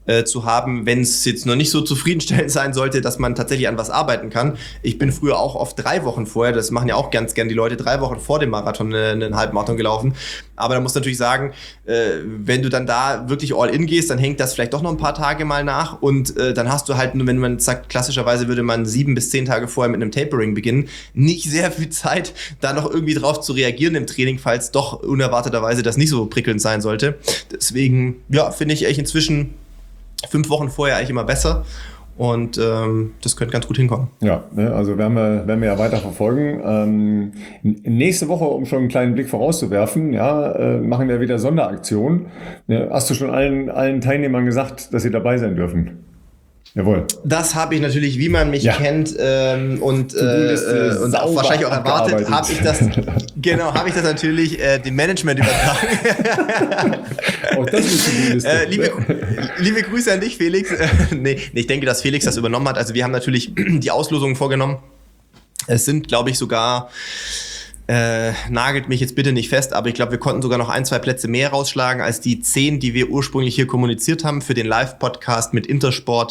zu haben, wenn es jetzt noch nicht so zufriedenstellend sein sollte, dass man tatsächlich an was arbeiten kann. Ich bin früher auch oft 3 Wochen vorher, das machen ja auch ganz gern die Leute, 3 Wochen vor dem Marathon einen Halbmarathon gelaufen. Aber da musst du natürlich sagen, wenn du dann da wirklich all in gehst, dann hängt das vielleicht doch noch ein paar Tage mal nach und dann hast du halt, wenn man sagt, klassischerweise würde man 7 bis 10 Tage vorher mit einem Tapering beginnen, nicht sehr viel Zeit, da noch irgendwie drauf zu reagieren im Training, falls doch unerwarteterweise das nicht so prickelnd sein sollte. Deswegen, ja, finde ich echt inzwischen 5 Wochen vorher eigentlich immer besser. Und das könnte ganz gut hinkommen. Ja, ne, also werden wir ja weiter verfolgen. Nächste Woche, um schon einen kleinen Blick vorauszuwerfen, ja, machen wir wieder Sonderaktion. Ja, hast du schon allen Teilnehmern gesagt, dass sie dabei sein dürfen? Jawohl. Das habe ich natürlich, wie man mich kennt und auch wahrscheinlich auch erwartet, habe ich das natürlich dem Management übertragen. Auch das ist die Liste. Liebe Grüße an dich, Felix. Nee, ich denke, dass Felix das übernommen hat. Also wir haben natürlich die Auslosungen vorgenommen. Es sind, glaube ich, sogar nagelt mich jetzt bitte nicht fest, aber ich glaube, wir konnten sogar noch 1, 2 Plätze mehr rausschlagen als die 10, die wir ursprünglich hier kommuniziert haben für den Live-Podcast mit Intersport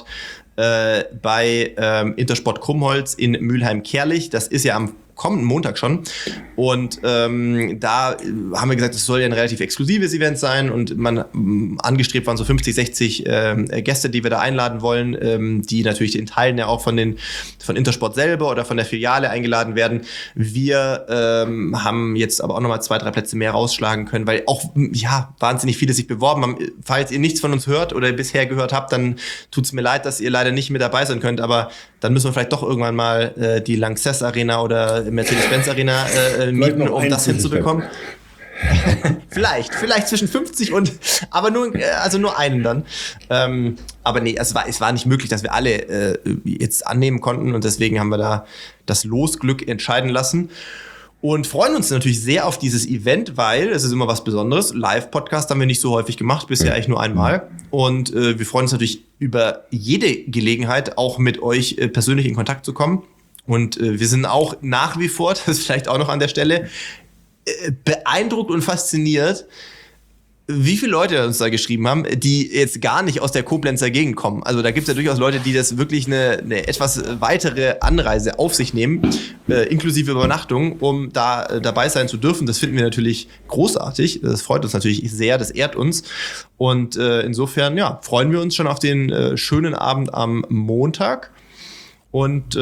bei Intersport Krummholz in Mülheim-Kärlich. Das ist ja am kommenden Montag schon. Und da haben wir gesagt, es soll ja ein relativ exklusives Event sein und angestrebt waren so 50, 60 Gäste, die wir da einladen wollen, die natürlich in Teilen ja auch von Intersport selber oder von der Filiale eingeladen werden. Wir haben jetzt aber auch nochmal 2, 3 Plätze mehr rausschlagen können, weil auch wahnsinnig viele sich beworben haben. Falls ihr nichts von uns hört oder bisher gehört habt, dann tut's mir leid, dass ihr leider nicht mit dabei sein könnt, aber dann müssen wir vielleicht doch irgendwann mal die Lanxess Arena oder Mercedes-Benz Arena mieten, um das hinzubekommen. vielleicht zwischen 50 aber nur einen dann. Aber nee, es war nicht möglich, dass wir alle jetzt annehmen konnten und deswegen haben wir da das Losglück entscheiden lassen. Und freuen uns natürlich sehr auf dieses Event, weil es ist immer was Besonderes. Live-Podcast haben wir nicht so häufig gemacht, bisher eigentlich nur einmal. Und wir freuen uns natürlich über jede Gelegenheit, auch mit euch persönlich in Kontakt zu kommen. Und wir sind auch nach wie vor, das ist vielleicht auch noch an der Stelle, beeindruckt und fasziniert, wie viele Leute uns da geschrieben haben, die jetzt gar nicht aus der Koblenzer Gegend kommen. Also da gibt es ja durchaus Leute, die das wirklich eine etwas weitere Anreise auf sich nehmen, inklusive Übernachtung, um da dabei sein zu dürfen. Das finden wir natürlich großartig. Das freut uns natürlich sehr, das ehrt uns. Und insofern, freuen wir uns schon auf den schönen Abend am Montag. Und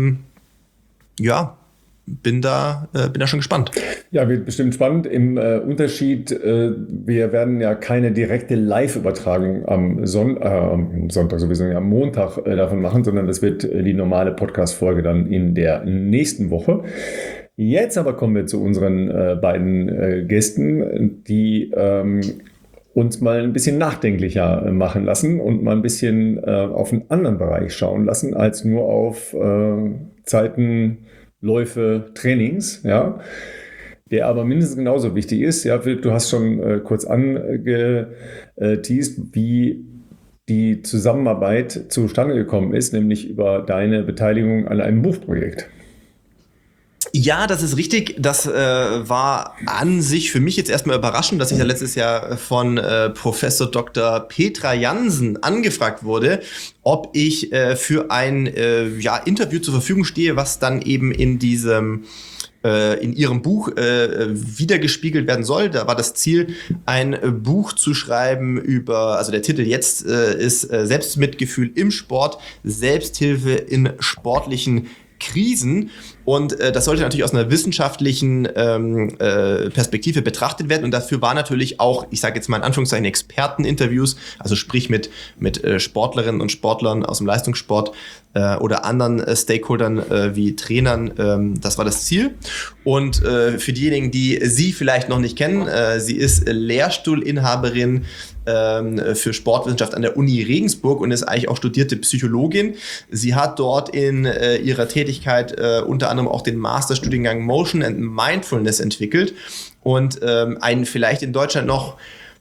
bin da schon gespannt. Ja, wird bestimmt spannend. Im Unterschied, wir werden ja keine direkte Live-Übertragung am Sonntag sowieso, am Montag davon machen, sondern das wird die normale Podcast-Folge dann in der nächsten Woche. Jetzt aber kommen wir zu unseren beiden Gästen, die uns mal ein bisschen nachdenklicher machen lassen und mal ein bisschen auf einen anderen Bereich schauen lassen, als nur auf Zeiten, Läufe, Trainings, ja, der aber mindestens genauso wichtig ist. Ja, Philipp, du hast schon kurz angeteased, wie die Zusammenarbeit zustande gekommen ist, nämlich über deine Beteiligung an einem Buchprojekt. Ja, das ist richtig. Das war an sich für mich jetzt erstmal überraschend, dass ich da letztes Jahr von Professor Dr. Petra Jansen angefragt wurde, ob ich für ein Interview zur Verfügung stehe, was dann eben in ihrem Buch wiedergespiegelt werden soll. Da war das Ziel, ein Buch zu schreiben also der Titel jetzt ist Selbstmitgefühl im Sport, Selbsthilfe in sportlichen Krisen. Und das sollte natürlich aus einer wissenschaftlichen Perspektive betrachtet werden. Und dafür war natürlich auch, ich sage jetzt mal in Anführungszeichen, Experteninterviews, also sprich mit Sportlerinnen und Sportlern aus dem Leistungssport oder anderen Stakeholdern wie Trainern. Das war das Ziel. Und für diejenigen, die sie vielleicht noch nicht kennen, sie ist Lehrstuhlinhaberin für Sportwissenschaft an der Uni Regensburg und ist eigentlich auch studierte Psychologin. Sie hat dort in ihrer Tätigkeit unter anderem auch den Masterstudiengang Motion and Mindfulness entwickelt und einen vielleicht in Deutschland noch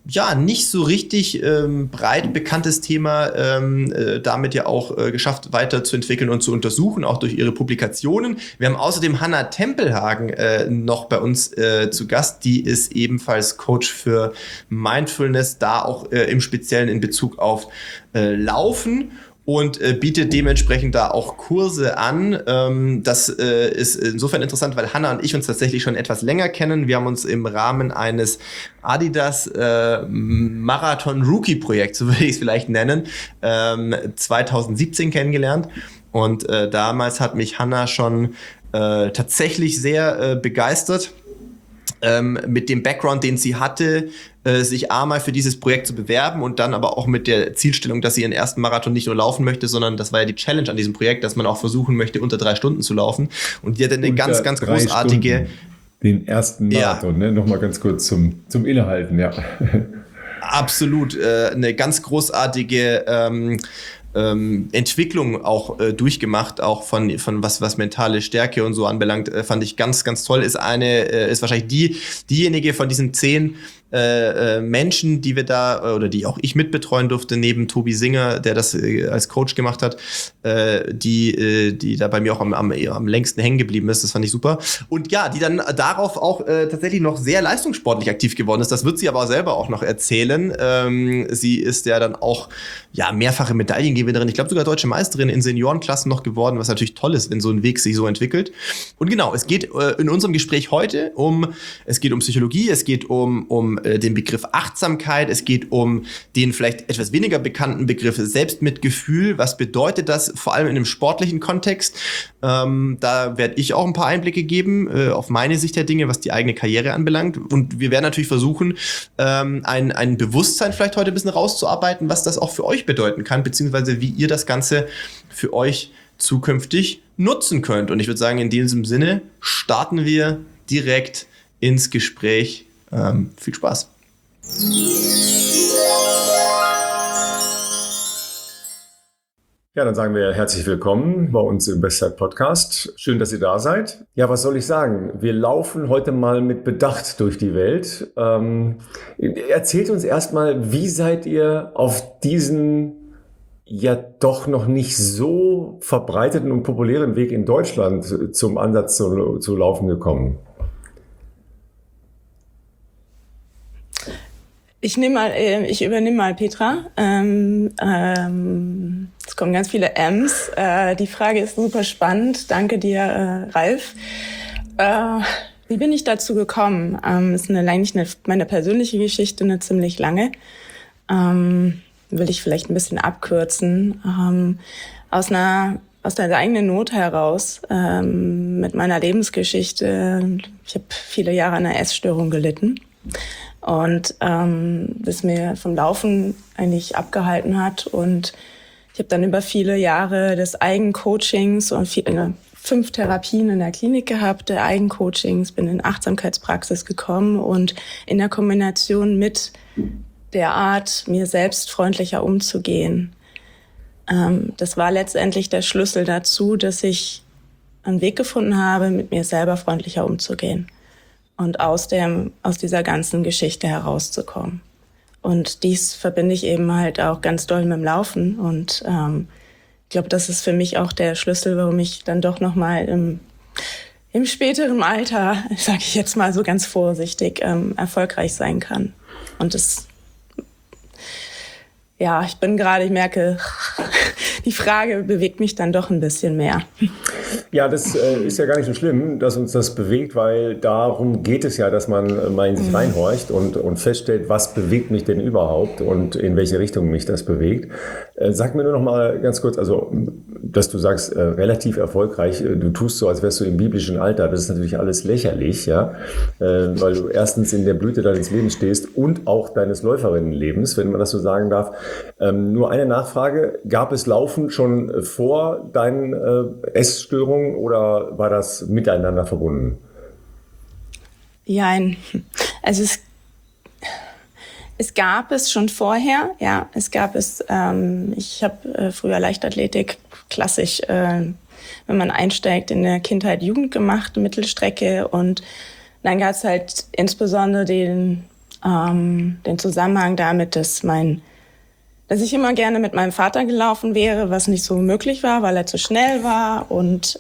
ja, nicht so richtig breit bekanntes Thema, damit ja auch geschafft weiterzuentwickeln und zu untersuchen, auch durch ihre Publikationen. Wir haben außerdem Hannah Tempelhagen noch bei uns zu Gast. Die ist ebenfalls Coach für Mindfulness, da auch im Speziellen in Bezug auf Laufen. Und bietet dementsprechend da auch Kurse an. Das ist insofern interessant, weil Hannah und ich uns tatsächlich schon etwas länger kennen. Wir haben uns im Rahmen eines Adidas Marathon Rookie Projekts, so würde ich es vielleicht nennen, 2017 kennengelernt. Und damals hat mich Hannah schon tatsächlich sehr begeistert. Mit dem Background, den sie hatte, sich einmal für dieses Projekt zu bewerben und dann aber auch mit der Zielstellung, dass sie ihren ersten Marathon nicht nur laufen möchte, sondern das war ja die Challenge an diesem Projekt, dass man auch versuchen möchte, unter 3 Stunden zu laufen. Und die hatte eine ganz, ganz großartige... Den ersten Marathon, ne? Nochmal ganz kurz zum Innehalten, ja. Absolut, eine ganz großartige Entwicklung auch durchgemacht, auch von was mentale Stärke und so anbelangt, fand ich ganz, ganz toll. Ist wahrscheinlich diejenige von diesen 10 Menschen, die wir da oder die auch ich mitbetreuen durfte, neben Tobi Singer, der das als Coach gemacht hat, die da bei mir auch am längsten hängen geblieben ist. Das fand ich super. Und ja, die dann darauf auch tatsächlich noch sehr leistungssportlich aktiv geworden ist. Das wird sie aber selber auch noch erzählen. Sie ist ja dann auch mehrfache Medaillengewinnerin, ich glaube sogar deutsche Meisterin in Seniorenklassen noch geworden, was natürlich toll ist, wenn so ein Weg sich so entwickelt. Und genau, es geht in unserem Gespräch heute um Psychologie, es geht um den Begriff Achtsamkeit, es geht um den vielleicht etwas weniger bekannten Begriff Selbstmitgefühl. Was bedeutet das, vor allem in einem sportlichen Kontext? Da werde ich auch ein paar Einblicke geben auf meine Sicht der Dinge, was die eigene Karriere anbelangt. Und wir werden natürlich versuchen, ein Bewusstsein vielleicht heute ein bisschen rauszuarbeiten, was das auch für euch bedeuten kann, beziehungsweise wie ihr das Ganze für euch zukünftig nutzen könnt. Und ich würde sagen, in diesem Sinne starten wir direkt ins Gespräch. Viel Spaß. Ja, dann sagen wir herzlich willkommen bei uns im Bestzeit Podcast. Schön, dass ihr da seid. Ja, was soll ich sagen? Wir laufen heute mal mit Bedacht durch die Welt. Erzählt uns erstmal, wie seid ihr auf diesen ja doch noch nicht so verbreiteten und populären Weg in Deutschland zum Ansatz zu laufen gekommen? Ich übernehme mal Petra. Es kommen ganz viele M's. Die Frage ist super spannend. Danke dir, Ralf. Wie bin ich dazu gekommen? Ist meine persönliche Geschichte, eine ziemlich lange. Will ich vielleicht ein bisschen abkürzen. Aus der eigenen Not heraus, mit meiner Lebensgeschichte. Ich habe viele Jahre an einer Essstörung gelitten. Und das mir vom Laufen eigentlich abgehalten hat. Und ich habe dann über viele Jahre des Eigencoachings und 5 Therapien in der Klinik gehabt, der Eigencoachings, bin in Achtsamkeitspraxis gekommen und in der Kombination mit der Art, mir selbst freundlicher umzugehen. Das war letztendlich der Schlüssel dazu, dass ich einen Weg gefunden habe, mit mir selber freundlicher umzugehen. Und aus dieser ganzen Geschichte herauszukommen. Und dies verbinde ich eben halt auch ganz doll mit dem Laufen. Und ich glaube, das ist für mich auch der Schlüssel, warum ich dann doch nochmal im späteren Alter, sage ich jetzt mal so ganz vorsichtig, erfolgreich sein kann. Und ich merke, die Frage bewegt mich dann doch ein bisschen mehr. Ja, das ist ja gar nicht so schlimm, dass uns das bewegt, weil darum geht es ja, dass man mal in sich reinhorcht und feststellt, was bewegt mich denn überhaupt und in welche Richtung mich das bewegt. Sag mir nur noch mal ganz kurz, also, dass du sagst, relativ erfolgreich, du tust so, als wärst du im biblischen Alter. Das ist natürlich alles lächerlich, ja, weil du erstens in der Blüte deines Lebens stehst und auch deines Läuferinnenlebens, wenn man das so sagen darf. Nur eine Nachfrage, gab es Laufen schon vor deinen Essstörungen oder war das miteinander verbunden? Jein. Also es gab es schon vorher, ja. Ich habe früher Leichtathletik klassisch, wenn man einsteigt, in der Kindheit Jugend gemacht, Mittelstrecke. Und dann gab es halt insbesondere den Den Zusammenhang damit, dass ich immer gerne mit meinem Vater gelaufen wäre, was nicht so möglich war, weil er zu schnell war. Und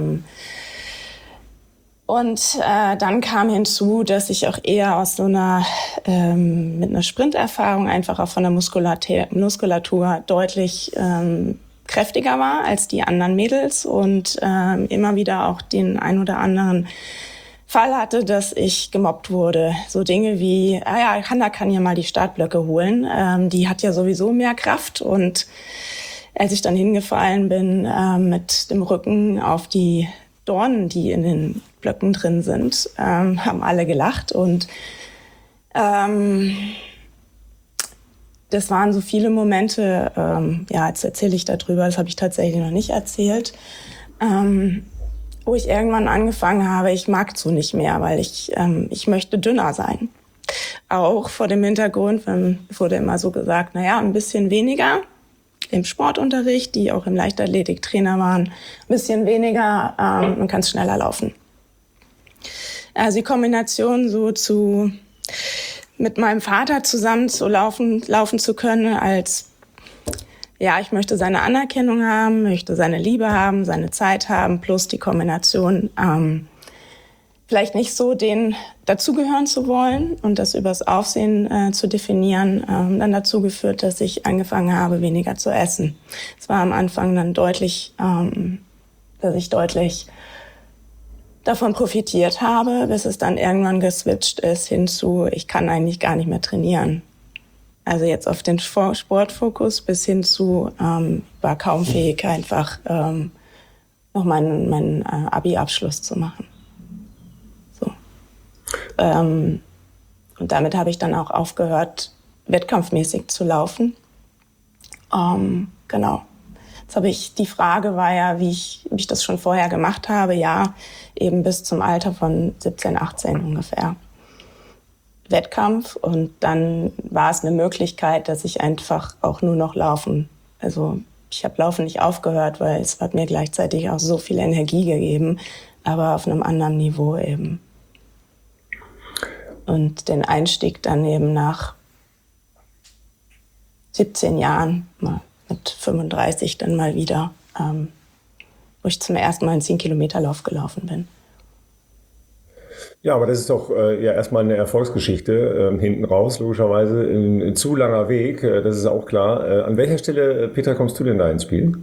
dann kam hinzu, dass ich auch eher aus so einer mit einer Sprinterfahrung einfach auch von der Muskulatur deutlich kräftiger war als die anderen Mädels und immer wieder auch den ein oder anderen Fall hatte, dass ich gemobbt wurde. So Dinge wie, Hannah kann ja mal die Startblöcke holen. Die hat ja sowieso mehr Kraft. Und als ich dann hingefallen bin mit dem Rücken auf die Dornen, die in den Blöcken drin sind, haben alle gelacht. Und das waren so viele Momente, jetzt erzähle ich darüber, das habe ich tatsächlich noch nicht erzählt, wo ich irgendwann angefangen habe, ich mag so nicht mehr, weil ich möchte dünner sein. Auch vor dem Hintergrund, wurde immer so gesagt, ein bisschen weniger im Sportunterricht, die auch im Leichtathletiktrainer waren, ein bisschen weniger, man kann schneller laufen. Also die Kombination mit meinem Vater zusammen laufen zu können als ich möchte seine Anerkennung haben, möchte seine Liebe haben, seine Zeit haben, plus die Kombination, vielleicht nicht so den dazugehören zu wollen und das übers Aufsehen zu definieren, dann dazu geführt, dass ich angefangen habe, weniger zu essen. Es war am Anfang dann deutlich, dass ich deutlich davon profitiert habe, bis es dann irgendwann geswitcht ist hin zu, ich kann eigentlich gar nicht mehr trainieren. Also jetzt auf den Sportfokus bis hin zu, war kaum fähig, einfach noch meinen Abi-Abschluss zu machen. So. Und damit habe ich dann auch aufgehört, wettkampfmäßig zu laufen. Genau. Die Frage war ja, wie ich das schon vorher gemacht habe. Ja, eben bis zum Alter von 17, 18 ungefähr. Wettkampf und dann war es eine Möglichkeit, dass ich einfach auch nur noch laufen. Also ich habe Laufen nicht aufgehört, weil es hat mir gleichzeitig auch so viel Energie gegeben, aber auf einem anderen Niveau eben. Und den Einstieg dann eben nach 17 Jahren, mit 35 dann mal wieder, wo ich zum ersten Mal einen 10-Kilometer-Lauf gelaufen bin. Ja, aber das ist doch erstmal eine Erfolgsgeschichte hinten raus, logischerweise. Ein zu langer Weg, das ist auch klar. An welcher Stelle, Petra, kommst du denn da ins Spiel?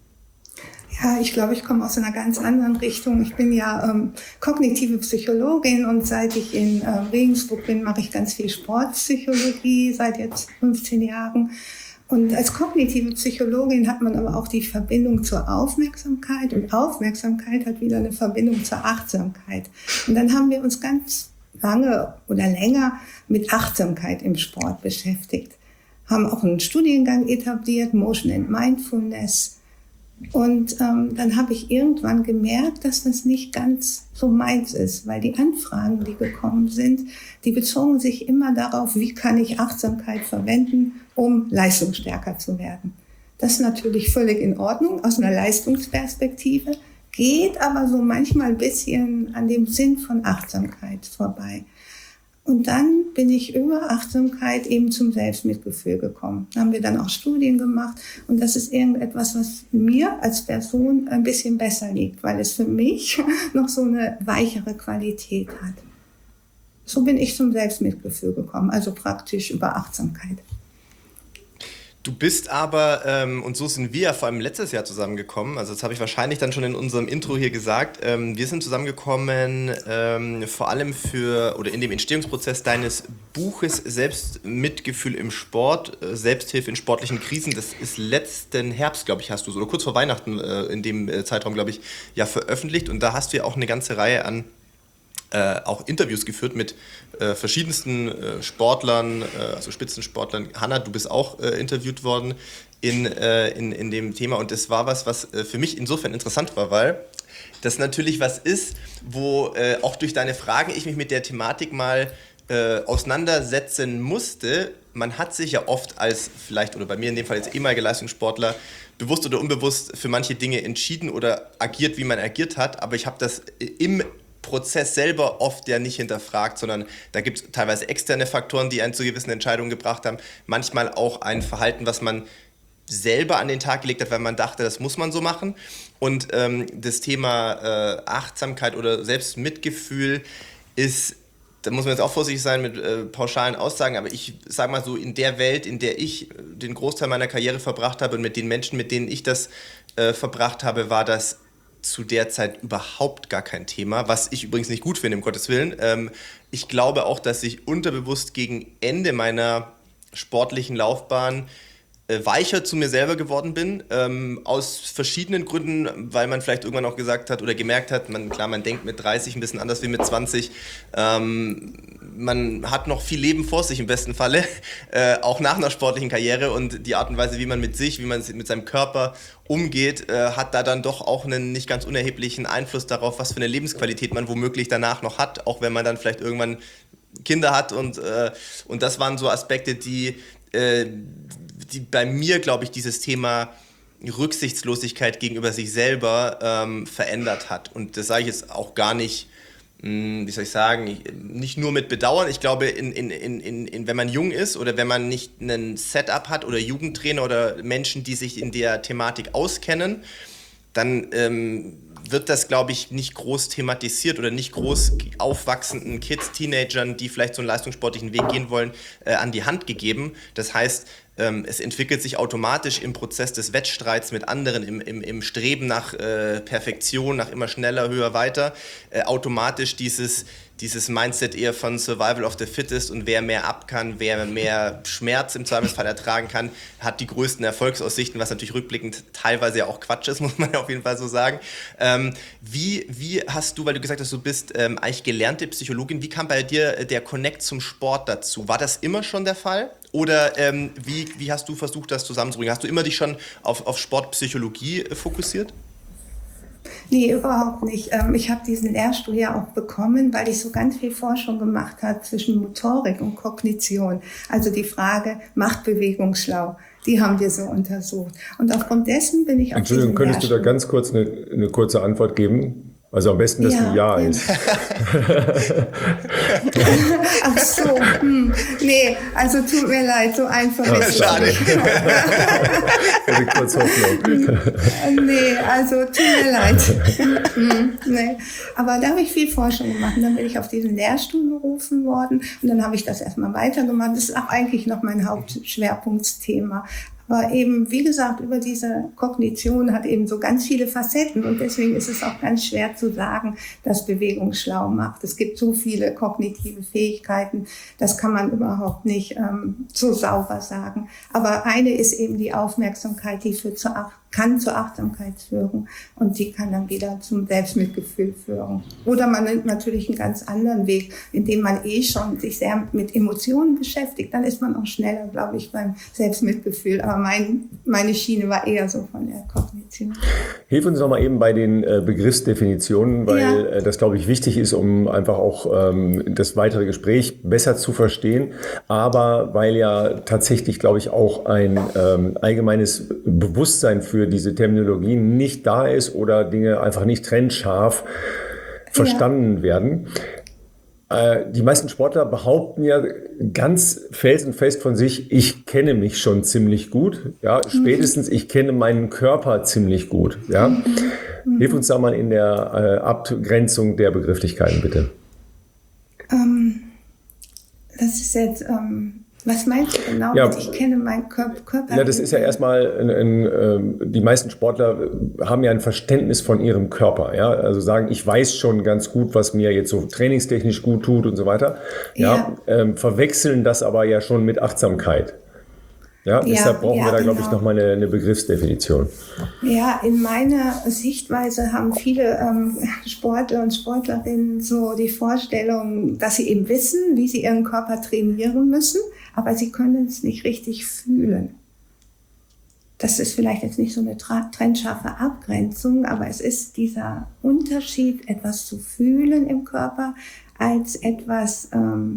Ja, ich glaube, ich komme aus einer ganz anderen Richtung. Ich bin ja kognitive Psychologin und seit ich in Regensburg bin, mache ich ganz viel Sportpsychologie, seit jetzt 15 Jahren. Und als kognitive Psychologin hat man aber auch die Verbindung zur Aufmerksamkeit und Aufmerksamkeit hat wieder eine Verbindung zur Achtsamkeit. Und dann haben wir uns ganz lange oder länger mit Achtsamkeit im Sport beschäftigt, haben auch einen Studiengang etabliert, Motion and Mindfulness. Und dann habe ich irgendwann gemerkt, dass das nicht ganz so meins ist, weil die Anfragen, die gekommen sind, die bezogen sich immer darauf, wie kann ich Achtsamkeit verwenden, um leistungsstärker zu werden. Das ist natürlich völlig in Ordnung aus einer Leistungsperspektive, geht aber so manchmal ein bisschen an dem Sinn von Achtsamkeit vorbei. Und dann bin ich über Achtsamkeit eben zum Selbstmitgefühl gekommen. Da haben wir dann auch Studien gemacht und das ist irgendetwas, was mir als Person ein bisschen besser liegt, weil es für mich noch so eine weichere Qualität hat. So bin ich zum Selbstmitgefühl gekommen, also praktisch über Achtsamkeit. Du bist aber, und so sind wir ja vor allem letztes Jahr zusammengekommen, also das habe ich wahrscheinlich dann schon in unserem Intro hier gesagt, wir sind zusammengekommen vor allem in dem Entstehungsprozess deines Buches Selbstmitgefühl im Sport, Selbsthilfe in sportlichen Krisen, das ist letzten Herbst, glaube ich, hast du so, oder kurz vor Weihnachten in dem Zeitraum, glaube ich, ja veröffentlicht und da hast du ja auch eine ganze Reihe an auch Interviews geführt mit verschiedensten Sportlern, also Spitzensportlern. Hannah, du bist auch interviewt worden in dem Thema und das war was für mich insofern interessant war, weil das natürlich was ist, wo auch durch deine Fragen ich mich mit der Thematik mal auseinandersetzen musste. Man hat sich ja oft als vielleicht, oder bei mir in dem Fall jetzt ehemaliger Leistungssportler, bewusst oder unbewusst für manche Dinge entschieden oder agiert, wie man agiert hat, aber ich habe das im Prozess selber oft ja nicht hinterfragt, sondern da gibt es teilweise externe Faktoren, die einen zu gewissen Entscheidungen gebracht haben. Manchmal auch ein Verhalten, was man selber an den Tag gelegt hat, weil man dachte, das muss man so machen. Und das Thema Achtsamkeit oder Selbstmitgefühl ist, da muss man jetzt auch vorsichtig sein mit pauschalen Aussagen, aber ich sage mal so, in der Welt, in der ich den Großteil meiner Karriere verbracht habe und mit den Menschen, mit denen ich das verbracht habe, war das zu der Zeit überhaupt gar kein Thema, was ich übrigens nicht gut finde, um Gottes Willen. Ich glaube auch, dass ich unterbewusst gegen Ende meiner sportlichen Laufbahn weicher zu mir selber geworden bin, aus verschiedenen Gründen, weil man vielleicht irgendwann auch gesagt hat oder gemerkt hat, man denkt mit 30 ein bisschen anders wie mit 20, man hat noch viel Leben vor sich im besten Falle, auch nach einer sportlichen Karriere, und die Art und Weise, wie man mit sich, wie man mit seinem Körper umgeht, hat da dann doch auch einen nicht ganz unerheblichen Einfluss darauf, was für eine Lebensqualität man womöglich danach noch hat, auch wenn man dann vielleicht irgendwann Kinder hat, und das waren so Aspekte, die bei mir, glaube ich, dieses Thema Rücksichtslosigkeit gegenüber sich selber verändert hat. Und das sage ich jetzt auch gar nicht, wie soll ich sagen, nicht nur mit Bedauern. Ich glaube, wenn man jung ist oder wenn man nicht einen Setup hat oder Jugendtrainer oder Menschen, die sich in der Thematik auskennen, dann wird das, glaube ich, nicht groß thematisiert oder nicht groß aufwachsenden Kids, Teenagern, die vielleicht so einen leistungssportlichen Weg gehen wollen, an die Hand gegeben. Das heißt, es entwickelt sich automatisch im Prozess des Wettstreits mit anderen, im Streben nach Perfektion, nach immer schneller, höher, weiter, automatisch dieses Mindset eher von Survival of the Fittest, und wer mehr ab kann, wer mehr Schmerz im Zweifelsfall ertragen kann, hat die größten Erfolgsaussichten, was natürlich rückblickend teilweise ja auch Quatsch ist, muss man ja auf jeden Fall so sagen. Wie hast du, weil du gesagt hast, du bist eigentlich gelernte Psychologin, wie kam bei dir der Connect zum Sport dazu? War das immer schon der Fall? Oder wie hast du versucht, das zusammenzubringen? Hast du immer dich schon auf Sportpsychologie fokussiert? Nee, überhaupt nicht. Ich habe diesen Lehrstuhl ja auch bekommen, weil ich so ganz viel Forschung gemacht habe zwischen Motorik und Kognition. Also die Frage, macht Bewegung schlau? Die haben wir so untersucht. Und aufgrund dessen bin ich auf diesen Entschuldigung, könntest du da Lehrstuhl. ganz kurz eine kurze Antwort geben? Also am besten, dass Ja, du Ja ja. ist. Ach so, nee, also tut mir leid, so einfach ist Schade. es nicht. Also kurz Hoffnung. Nee, also tut mir leid. Nee. Aber da habe ich viel Forschung gemacht. Und dann bin ich auf diesen Lehrstuhl berufen worden. Und dann habe ich das erstmal weitergemacht. Das ist auch eigentlich noch mein Hauptschwerpunktthema. Aber eben, wie gesagt, über diese Kognition hat eben so ganz viele Facetten. Und deswegen ist es auch ganz schwer zu sagen, dass Bewegung schlau macht. Es gibt so viele kognitive Fähigkeiten, das kann man überhaupt nicht so sauber sagen. Aber eine ist eben die Aufmerksamkeit, die kann zur Achtsamkeit führen, und die kann dann wieder zum Selbstmitgefühl führen. Oder man nimmt natürlich einen ganz anderen Weg, indem man schon sich sehr mit Emotionen beschäftigt. Dann ist man auch schneller, glaube ich, beim Selbstmitgefühl. Aber meine Schiene war eher so von der Kognition. Hilf uns noch mal eben bei den Begriffsdefinitionen, weil das, glaube ich, wichtig ist, um einfach auch das weitere Gespräch besser zu verstehen. Aber weil ja tatsächlich, glaube ich, auch ein allgemeines Bewusstsein für diese Terminologien nicht da ist oder Dinge einfach nicht trennscharf verstanden werden. Die meisten Sportler behaupten ja ganz felsenfest von sich, ich kenne mich schon ziemlich gut. Ja, spätestens ich kenne meinen Körper ziemlich gut. Ja. Hilf uns da mal in der Abgrenzung der Begrifflichkeiten, bitte. Das ist jetzt, was meinst du genau? Ja. Ich kenne meinen Körper. Ja, das ist ja erstmal, die meisten Sportler haben ja ein Verständnis von ihrem Körper. Ja? Also sagen, ich weiß schon ganz gut, was mir jetzt so trainingstechnisch gut tut und so weiter. Ja. Verwechseln das aber ja schon mit Achtsamkeit. Ja, deshalb brauchen wir da, glaube ich, nochmal eine Begriffsdefinition. Ja, in meiner Sichtweise haben viele Sportler und Sportlerinnen so die Vorstellung, dass sie eben wissen, wie sie ihren Körper trainieren müssen, aber sie können es nicht richtig fühlen. Das ist vielleicht jetzt nicht so eine trennscharfe Abgrenzung, aber es ist dieser Unterschied, etwas zu fühlen im Körper, als etwas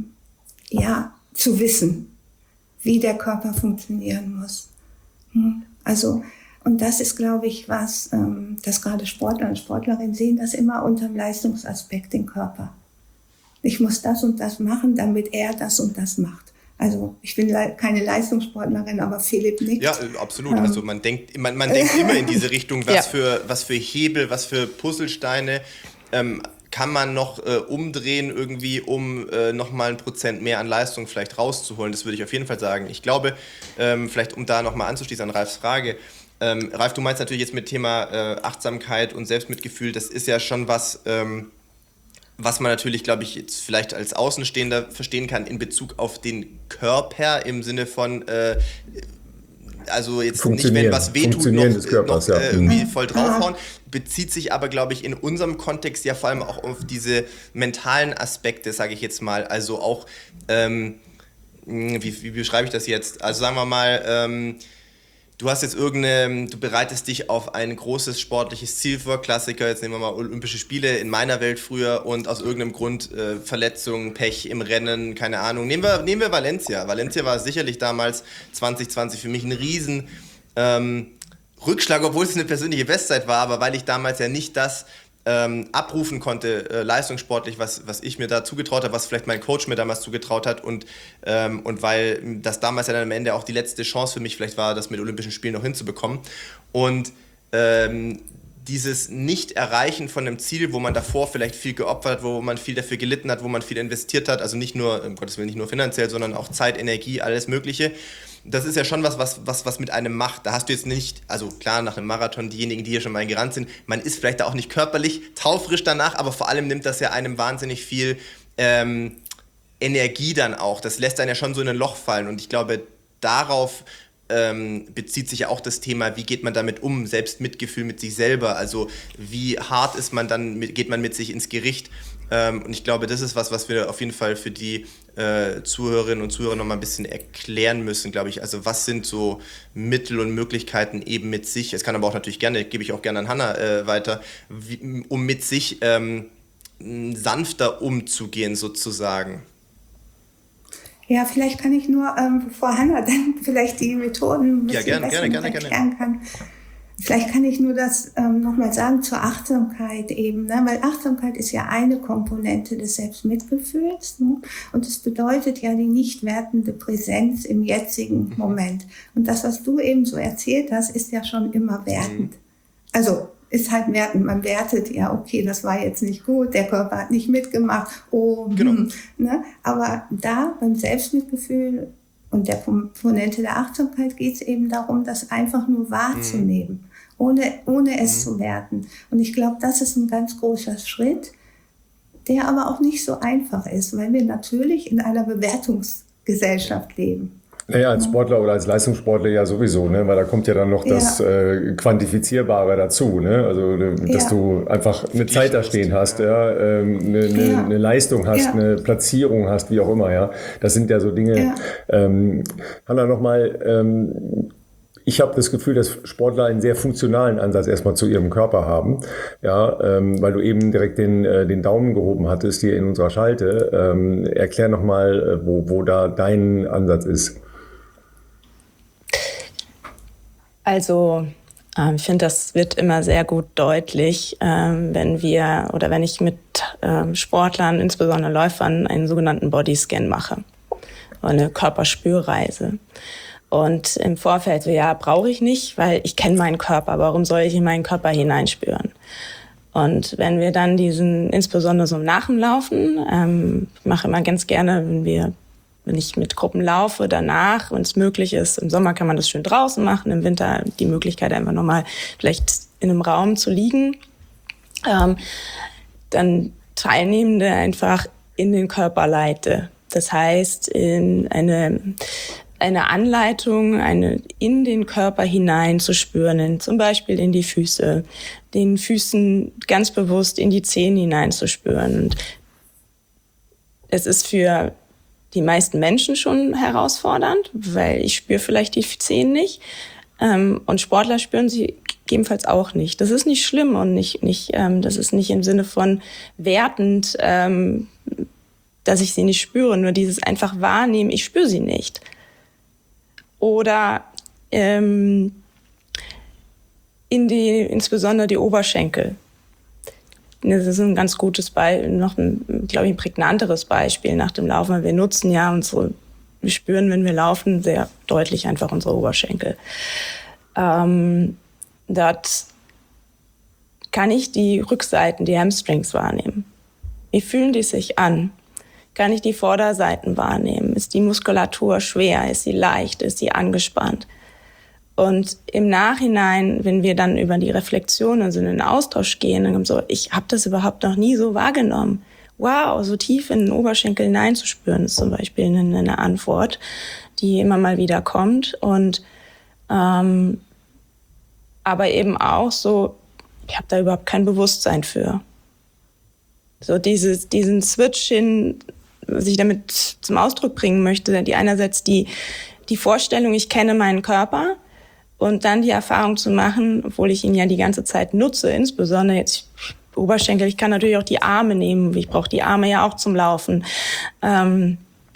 zu wissen, wie der Körper funktionieren muss. Also, und das ist, glaube ich, was dass gerade Sportler und Sportlerinnen sehen das immer unter dem Leistungsaspekt, den Körper. Ich muss das und das machen, damit er das und das macht. Also ich bin keine Leistungssportlerin, aber Philipp nickt. Ja, absolut. Also man denkt immer in diese Richtung, was für Hebel, was für Puzzlesteine kann man noch umdrehen irgendwie, um nochmal 1% mehr an Leistung vielleicht rauszuholen. Das würde ich auf jeden Fall sagen. Ich glaube, vielleicht um da nochmal anzuschließen an Ralfs Frage, Ralf, du meinst natürlich jetzt mit Thema Achtsamkeit und Selbstmitgefühl, das ist ja schon was, was man natürlich, glaube ich, jetzt vielleicht als Außenstehender verstehen kann in Bezug auf den Körper im Sinne von, also jetzt nicht, wenn was wehtut, noch irgendwie voll draufhauen, bezieht sich aber, glaube ich, in unserem Kontext ja vor allem auch auf diese mentalen Aspekte, sage ich jetzt mal, also auch, wie beschreibe ich das jetzt? Also sagen wir mal, du hast jetzt du bereitest dich auf ein großes sportliches Ziel vor, Klassiker, jetzt nehmen wir mal Olympische Spiele in meiner Welt früher und aus irgendeinem Grund Verletzungen, Pech im Rennen, keine Ahnung. Nehmen wir Valencia. Valencia war sicherlich damals 2020 für mich ein riesen Rückschlag, obwohl es eine persönliche Bestzeit war, aber weil ich damals ja nicht das abrufen konnte, leistungssportlich, was ich mir da zugetraut habe, was vielleicht mein Coach mir damals zugetraut hat und weil das damals ja dann am Ende auch die letzte Chance für mich vielleicht war, das mit Olympischen Spielen noch hinzubekommen und dieses Nicht-Erreichen von einem Ziel, wo man davor vielleicht viel geopfert hat, wo man viel dafür gelitten hat, wo man viel investiert hat, also nicht nur, um Gottes Willen, nicht nur finanziell, sondern auch Zeit, Energie, alles Mögliche. Das ist ja schon was mit einem macht. Da hast du jetzt nicht, also klar, nach einem Marathon, diejenigen, die hier schon mal gerannt sind, man ist vielleicht da auch nicht körperlich taufrisch danach, aber vor allem nimmt das ja einem wahnsinnig viel Energie dann auch. Das lässt einen ja schon so in ein Loch fallen und ich glaube, darauf bezieht sich ja auch das Thema, wie geht man damit um, Selbstmitgefühl mit sich selber, also wie hart ist man dann, geht man mit sich ins Gericht und ich glaube, das ist was wir auf jeden Fall für die Zuhörerinnen und Zuhörer noch mal ein bisschen erklären müssen, glaube ich, also was sind so Mittel und Möglichkeiten eben mit sich, es kann aber auch natürlich gebe ich auch gerne an Hanna weiter, um mit sich sanfter umzugehen sozusagen. Ja, vielleicht kann ich nur, bevor Hanna dann vielleicht die Methoden ein bisschen erklären kann. Vielleicht kann ich nur das nochmal sagen zur Achtsamkeit eben, ne? Weil Achtsamkeit ist ja eine Komponente des Selbstmitgefühls, ne? Und es bedeutet ja die nicht wertende Präsenz im jetzigen Moment. Und das, was du eben so erzählt hast, ist ja schon immer wertend. Also ist halt wertend. Man wertet, ja, okay, das war jetzt nicht gut, der Körper hat nicht mitgemacht, ne? Aber da beim Selbstmitgefühl und der Komponente der Achtsamkeit geht es eben darum, das einfach nur wahrzunehmen, ohne es zu werten. Und ich glaube, das ist ein ganz großer Schritt, der aber auch nicht so einfach ist, weil wir natürlich in einer Bewertungsgesellschaft leben. Naja, als Sportler oder als Leistungssportler ja sowieso, ne? Weil da kommt ja dann noch das Quantifizierbare dazu, ne? Also, dass du einfach eine Zeit da stehen hast, eine Leistung hast, eine Platzierung hast, wie auch immer, ja. Das sind ja so Dinge. Hanna, nochmal, ich habe das Gefühl, dass Sportler einen sehr funktionalen Ansatz erstmal zu ihrem Körper haben, ja, weil du eben direkt den Daumen gehoben hattest hier in unserer Schalte. Erklär nochmal, wo da dein Ansatz ist. Also ich finde, das wird immer sehr gut deutlich, wenn ich mit Sportlern, insbesondere Läufern, einen sogenannten Bodyscan mache, eine Körperspürreise. Und im Vorfeld so, ja, brauche ich nicht, weil ich kenne meinen Körper. Warum soll ich in meinen Körper hineinspüren? Und wenn wir dann insbesondere so nach dem Laufen, ich mache immer ganz gerne, wenn ich mit Gruppen laufe, danach, wenn es möglich ist, im Sommer kann man das schön draußen machen, im Winter die Möglichkeit einfach nochmal vielleicht in einem Raum zu liegen, dann Teilnehmende einfach in den Körper leite. Das heißt, in eine Anleitung, in den Körper hinein zu spüren, zum Beispiel in die Füße, den Füßen ganz bewusst in die Zähne hinein zu spüren. Und es ist für die meisten Menschen schon herausfordernd, weil ich spüre vielleicht die Zähne nicht. Und Sportler spüren sie gegebenenfalls auch nicht. Das ist nicht schlimm und das ist nicht im Sinne von wertend, dass ich sie nicht spüre. Nur dieses einfach wahrnehmen, ich spüre sie nicht. Oder insbesondere die Oberschenkel. Das ist ein ganz gutes Beispiel, noch glaube ich, ein prägnanteres Beispiel nach dem Laufen. Wir nutzen ja wir spüren, wenn wir laufen, sehr deutlich einfach unsere Oberschenkel. Dort kann ich die Rückseiten, die Hamstrings wahrnehmen. Wie fühlen die sich an? Kann ich die Vorderseiten wahrnehmen? Ist die Muskulatur schwer? Ist sie leicht? Ist sie angespannt? Und im Nachhinein, wenn wir dann über die Reflexion, also in den Austausch gehen, dann kommt so, ich habe das überhaupt noch nie so wahrgenommen. Wow, so tief in den Oberschenkel hineinzuspüren, ist zum Beispiel eine Antwort, die immer mal wieder kommt. Und aber eben auch so, ich habe da überhaupt kein Bewusstsein für. So diesen Switch hin, was ich damit zum Ausdruck bringen möchte, die einerseits die Vorstellung, ich kenne meinen Körper, und dann die Erfahrung zu machen, obwohl ich ihn ja die ganze Zeit nutze, insbesondere jetzt Oberschenkel, ich kann natürlich auch die Arme nehmen, ich brauche die Arme ja auch zum Laufen. Dann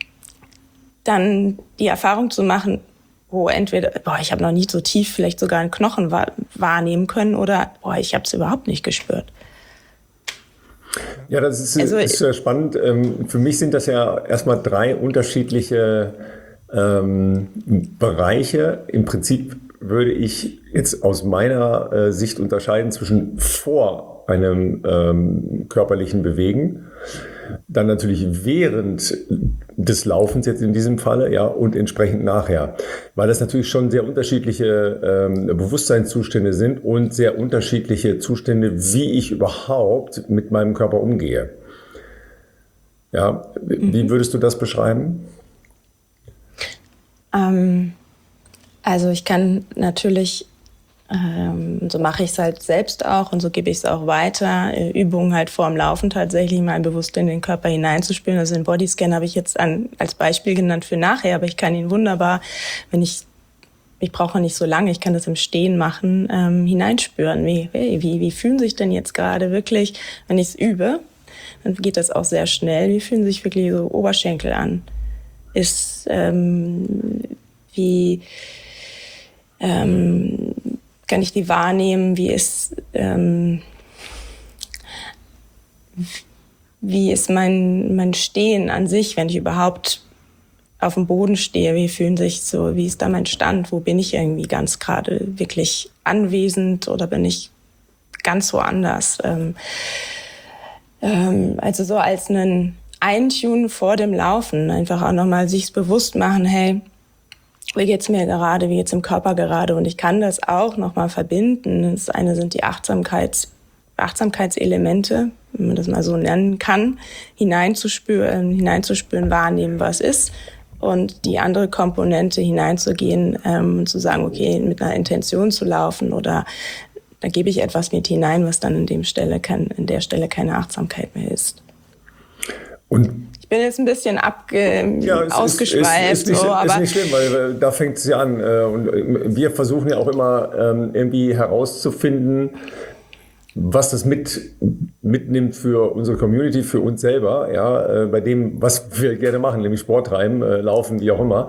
die Erfahrung zu machen, wo entweder, ich habe noch nie so tief vielleicht sogar einen Knochen wahrnehmen können, oder ich habe es überhaupt nicht gespürt. Ja, das ist sehr spannend. Für mich sind das ja erstmal 3 unterschiedliche Bereiche. Im Prinzip würde ich jetzt aus meiner Sicht unterscheiden zwischen vor einem körperlichen Bewegen, dann natürlich während des Laufens jetzt in diesem Falle, ja, und entsprechend nachher, weil das natürlich schon sehr unterschiedliche Bewusstseinszustände sind und sehr unterschiedliche Zustände, wie ich überhaupt mit meinem Körper umgehe. Ja, wie würdest du das beschreiben? Also ich kann natürlich, so mache ich es halt selbst auch und so gebe ich es auch weiter, Übungen halt vor dem Laufen tatsächlich mal bewusst in den Körper hineinzuspüren. Also den Bodyscan habe ich jetzt als Beispiel genannt für nachher, aber ich kann ihn wunderbar, ich brauche nicht so lange, ich kann das im Stehen machen, hineinspüren. Wie fühlen sich denn jetzt gerade wirklich, wenn ich es übe, dann geht das auch sehr schnell. Wie fühlen sich wirklich so Oberschenkel an? Kann ich die wahrnehmen? Wie ist mein Stehen an sich, wenn ich überhaupt auf dem Boden stehe? Wie ist da mein Stand? Wo bin ich irgendwie ganz gerade wirklich anwesend oder bin ich ganz woanders? Also so als einen Eintun vor dem Laufen, einfach auch nochmal sich's bewusst machen, hey, wie geht's mir gerade, wie geht's im Körper gerade? Und ich kann das auch nochmal verbinden. Das eine sind die Achtsamkeitselemente, wenn man das mal so nennen kann, hineinzuspüren, wahrnehmen, was ist. Und die andere Komponente hineinzugehen und zu sagen, okay, mit einer Intention zu laufen oder da gebe ich etwas mit hinein, was dann an der Stelle keine Achtsamkeit mehr ist. Und ich bin jetzt ein bisschen ausgeschweift. Ist nicht schlimm, weil da fängt es ja an. Und wir versuchen ja auch immer irgendwie herauszufinden, was das mitnimmt für unsere Community, für uns selber, ja, bei dem, was wir gerne machen, nämlich Sport treiben, laufen, wie auch immer.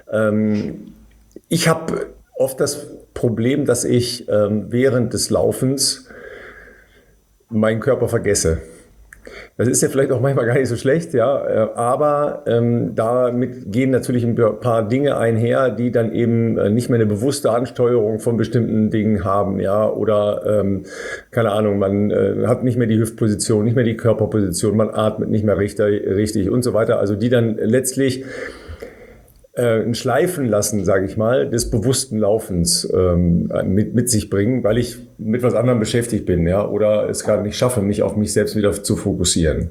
Ich habe oft das Problem, dass ich während des Laufens meinen Körper vergesse. Das ist ja vielleicht auch manchmal gar nicht so schlecht, ja, aber damit gehen natürlich ein paar Dinge einher, die dann eben nicht mehr eine bewusste Ansteuerung von bestimmten Dingen haben, ja, oder keine Ahnung, man hat nicht mehr die Hüftposition, nicht mehr die Körperposition, man atmet nicht mehr richtig und so weiter, also die dann letztlich ein Schleifen lassen, sage ich mal, des bewussten Laufens mit sich bringen, weil ich mit was anderem beschäftigt bin, ja, oder es gerade nicht schaffe, mich auf mich selbst wieder zu fokussieren.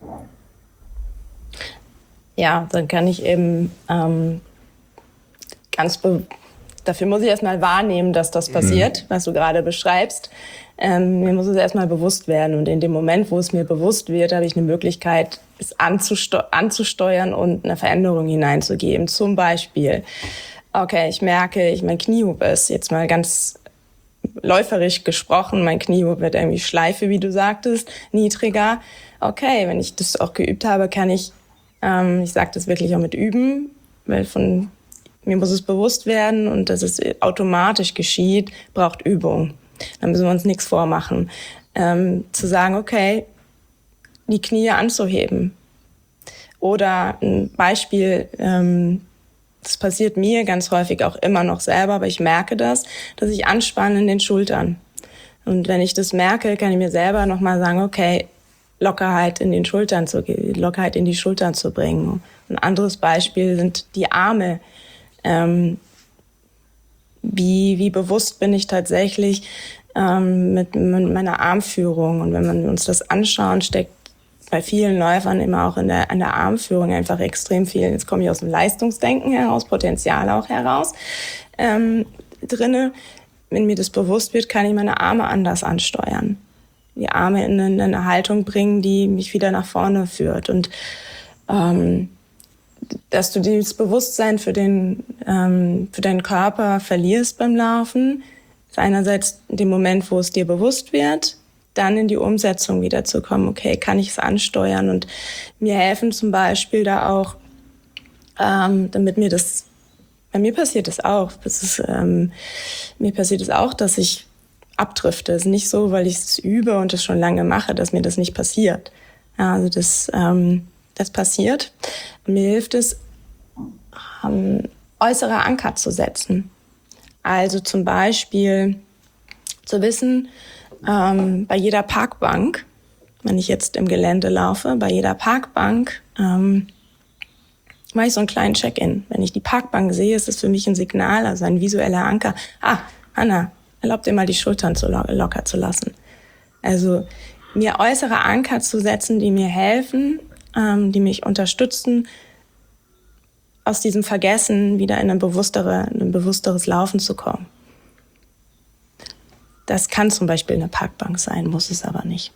Ja, dann kann ich eben dafür muss ich erstmal wahrnehmen, dass das passiert, was du gerade beschreibst. Mir muss es erstmal bewusst werden. Und in dem Moment, wo es mir bewusst wird, habe ich eine Möglichkeit, es anzusteuern und eine Veränderung hineinzugeben. Zum Beispiel, okay, ich merke, mein Kniehub ist jetzt mal ganz läuferisch gesprochen, mein Kniehub wird irgendwie Schleife, wie du sagtest, niedriger. Okay, wenn ich das auch geübt habe, kann ich sage das wirklich auch mit Üben, weil mir muss es bewusst werden und dass es automatisch geschieht, braucht Übung. Dann müssen wir uns nichts vormachen. Zu sagen, okay, die Knie anzuheben. Oder ein Beispiel, das passiert mir ganz häufig auch immer noch selber, aber ich merke das, dass ich anspanne in den Schultern. Und wenn ich das merke, kann ich mir selber nochmal sagen, okay, Lockerheit in die Schultern zu bringen. Ein anderes Beispiel sind die Arme. Wie bewusst bin ich tatsächlich mit meiner Armführung? Und wenn wir uns das anschauen, steckt bei vielen Läufern immer auch an der Armführung einfach extrem viel. Jetzt komme ich aus dem Leistungsdenken heraus, Potenzial auch heraus drinne. Wenn mir das bewusst wird, kann ich meine Arme anders ansteuern. Die Arme in eine Haltung bringen, die mich wieder nach vorne führt. Und dass du dieses Bewusstsein für deinen Körper verlierst beim Laufen, ist einerseits in dem Moment, wo es dir bewusst wird, dann in die Umsetzung wieder zu kommen. Okay, kann ich es ansteuern? Und mir helfen zum Beispiel da auch, damit mir das, bei mir passiert es auch, mir passiert es auch, dass ich abdrifte. Es ist nicht so, weil ich es übe und es schon lange mache, dass mir das nicht passiert. Ja, also das passiert. Mir hilft es, äußere Anker zu setzen. Also zum Beispiel zu wissen, bei jeder Parkbank, wenn ich jetzt im Gelände laufe, bei jeder Parkbank mache ich so einen kleinen Check-in. Wenn ich die Parkbank sehe, ist das für mich ein Signal, also ein visueller Anker. Hanna, erlaub dir mal die Schultern locker zu lassen. Also mir äußere Anker zu setzen, die mir helfen, die mich unterstützen, aus diesem Vergessen wieder in ein bewussteres Laufen zu kommen. Das kann zum Beispiel eine Parkbank sein, muss es aber nicht.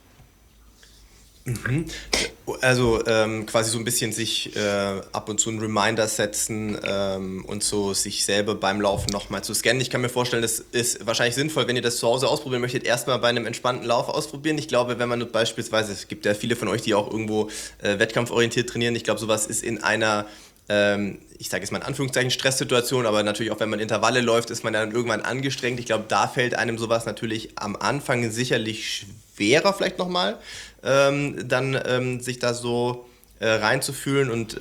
Mhm. Also quasi so ein bisschen sich ab und zu einen Reminder setzen und so sich selber beim Laufen nochmal zu scannen. Ich kann mir vorstellen, das ist wahrscheinlich sinnvoll, wenn ihr das zu Hause ausprobieren möchtet, erstmal bei einem entspannten Lauf ausprobieren. Ich glaube, wenn man beispielsweise, es gibt ja viele von euch, die auch irgendwo wettkampforientiert trainieren, ich glaube, sowas ist in einer ich sage jetzt mal in Anführungszeichen Stresssituation, aber natürlich auch wenn man Intervalle läuft, ist man dann irgendwann angestrengt. Ich glaube, da fällt einem sowas natürlich am Anfang sicherlich schwerer vielleicht nochmal, dann sich da so reinzufühlen und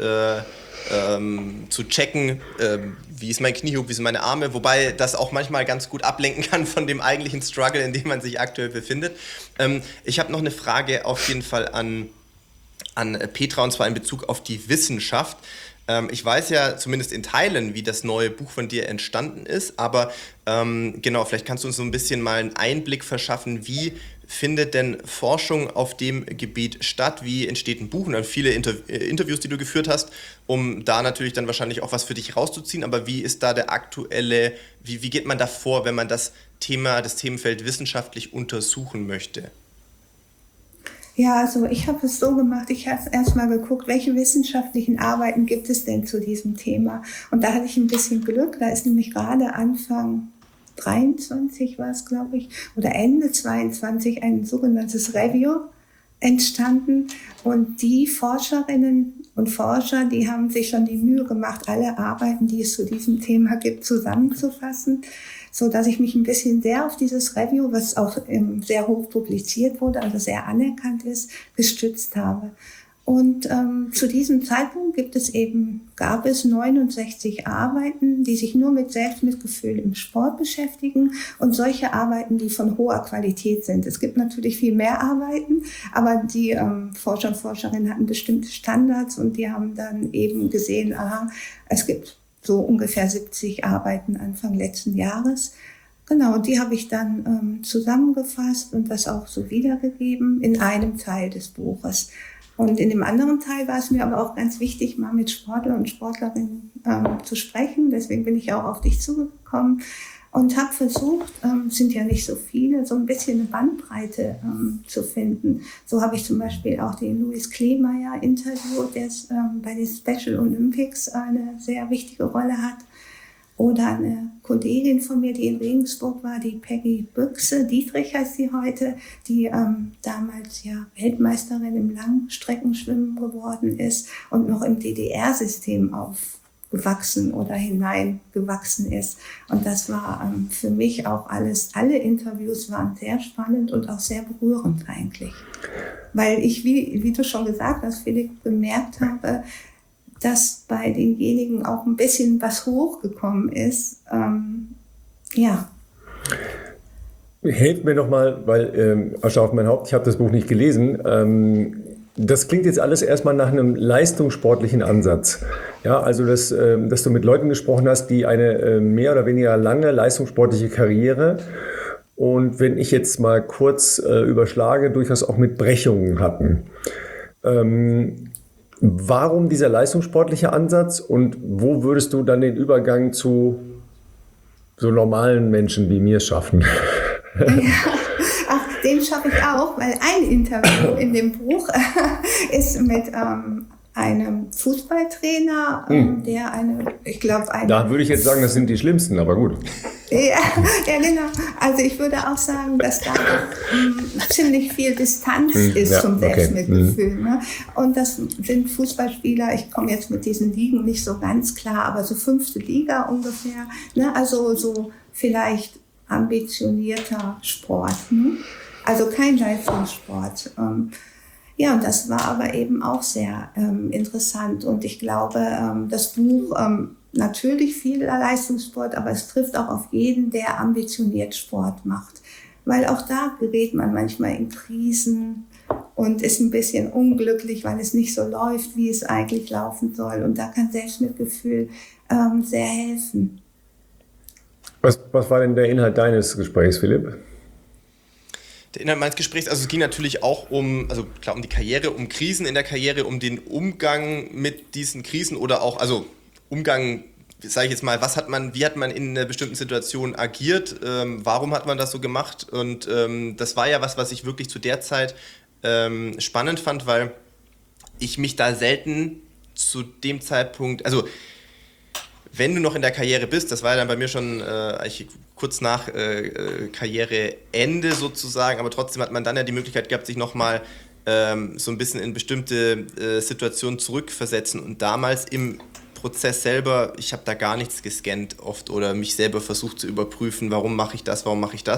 zu checken, wie ist mein Kniehub, wie sind meine Arme, wobei das auch manchmal ganz gut ablenken kann von dem eigentlichen Struggle, in dem man sich aktuell befindet. Ich habe noch eine Frage auf jeden Fall an Petra, und zwar in Bezug auf die Wissenschaft. Ich weiß ja zumindest in Teilen, wie das neue Buch von dir entstanden ist, aber genau, vielleicht kannst du uns so ein bisschen mal einen Einblick verschaffen, wie findet denn Forschung auf dem Gebiet statt, wie entsteht ein Buch und dann viele Interviews, die du geführt hast, um da natürlich dann wahrscheinlich auch was für dich rauszuziehen, aber wie ist da der aktuelle, wie geht man da vor, wenn man das Themenfeld wissenschaftlich untersuchen möchte? Ja, also ich habe es so gemacht, ich habe erst mal geguckt, welche wissenschaftlichen Arbeiten gibt es denn zu diesem Thema. Und da hatte ich ein bisschen Glück, da ist nämlich gerade Anfang 23 war es, glaube ich, oder Ende 22 ein sogenanntes Review entstanden. Und die Forscherinnen und Forscher, die haben sich schon die Mühe gemacht, alle Arbeiten, die es zu diesem Thema gibt, zusammenzufassen, so dass ich mich ein bisschen sehr auf dieses Review, was auch sehr hoch publiziert wurde, also sehr anerkannt ist, gestützt habe. Und zu diesem Zeitpunkt gab es 69 Arbeiten, die sich nur mit Selbstmitgefühl im Sport beschäftigen und solche Arbeiten, die von hoher Qualität sind. Es gibt natürlich viel mehr Arbeiten, aber die Forscher und Forscherinnen hatten bestimmte Standards und die haben dann eben gesehen, es gibt so ungefähr 70 Arbeiten Anfang letzten Jahres. Genau, und die habe ich dann zusammengefasst und das auch so wiedergegeben in einem Teil des Buches. Und in dem anderen Teil war es mir aber auch ganz wichtig, mal mit Sportler und Sportlerinnen zu sprechen. Deswegen bin ich auch auf dich zugekommen und habe versucht, sind ja nicht so viele, so ein bisschen eine Bandbreite zu finden. So habe ich zum Beispiel auch den Louis Kleemeyer interviewt, der bei den Special Olympics eine sehr wichtige Rolle hat. Oder eine Kollegin von mir, die in Regensburg war, die Peggy Büchse, Dietrich heißt sie heute, die damals ja Weltmeisterin im Langstreckenschwimmen geworden ist und noch im DDR-System gewachsen oder hineingewachsen ist. Und das war für mich auch alle Interviews waren sehr spannend und auch sehr berührend eigentlich. Weil ich, wie du schon gesagt hast, Philipp, bemerkt habe, dass bei denjenigen auch ein bisschen was hochgekommen ist. Ja. Helft mir noch mal, weil Asche auf mein Haupt, ich habe das Buch nicht gelesen. Das klingt jetzt alles erstmal nach einem leistungssportlichen Ansatz. Ja, also dass du mit Leuten gesprochen hast, die eine mehr oder weniger lange leistungssportliche Karriere und wenn ich jetzt mal kurz überschlage, durchaus auch mit Brechungen hatten. Warum dieser leistungssportliche Ansatz und wo würdest du dann den Übergang zu so normalen Menschen wie mir schaffen? Ja. Ach, den schaffe ich auch, weil ein Interview in dem Buch ist mit einem Fußballtrainer, der Da würde ich jetzt sagen, das sind die Schlimmsten, aber gut. Ja, genau. Also ich würde auch sagen, dass da ziemlich viel Distanz ist zum Selbstmitgefühl. Okay. Ne? Und das sind Fußballspieler, ich komme jetzt mit diesen Ligen nicht so ganz klar, aber so 5. Liga ungefähr. Ne? Also so vielleicht ambitionierter Sport. Also kein Leistungssport. Ja, und das war aber eben auch sehr interessant. Und ich glaube, das Buch natürlich viel Leistungssport, aber es trifft auch auf jeden, der ambitioniert Sport macht. Weil auch da gerät man manchmal in Krisen und ist ein bisschen unglücklich, weil es nicht so läuft, wie es eigentlich laufen soll. Und da kann Selbstmitgefühl sehr helfen. Was war denn der Inhalt deines Gesprächs, Philipp? Der Inhalt meines Gesprächs, also es ging natürlich auch um die Karriere, um Krisen in der Karriere, um den Umgang mit diesen Krisen oder auch, also Umgang, sage ich jetzt mal, wie hat man in einer bestimmten Situation agiert, warum hat man das so gemacht und das war ja was ich wirklich zu der Zeit spannend fand, weil ich mich da selten zu dem Zeitpunkt, also wenn du noch in der Karriere bist, das war ja dann bei mir schon eigentlich kurz nach Karriereende sozusagen, aber trotzdem hat man dann ja die Möglichkeit gehabt, sich nochmal so ein bisschen in bestimmte Situationen zurückversetzen und damals im Prozess selber, ich habe da gar nichts gescannt oft oder mich selber versucht zu überprüfen, warum mache ich das.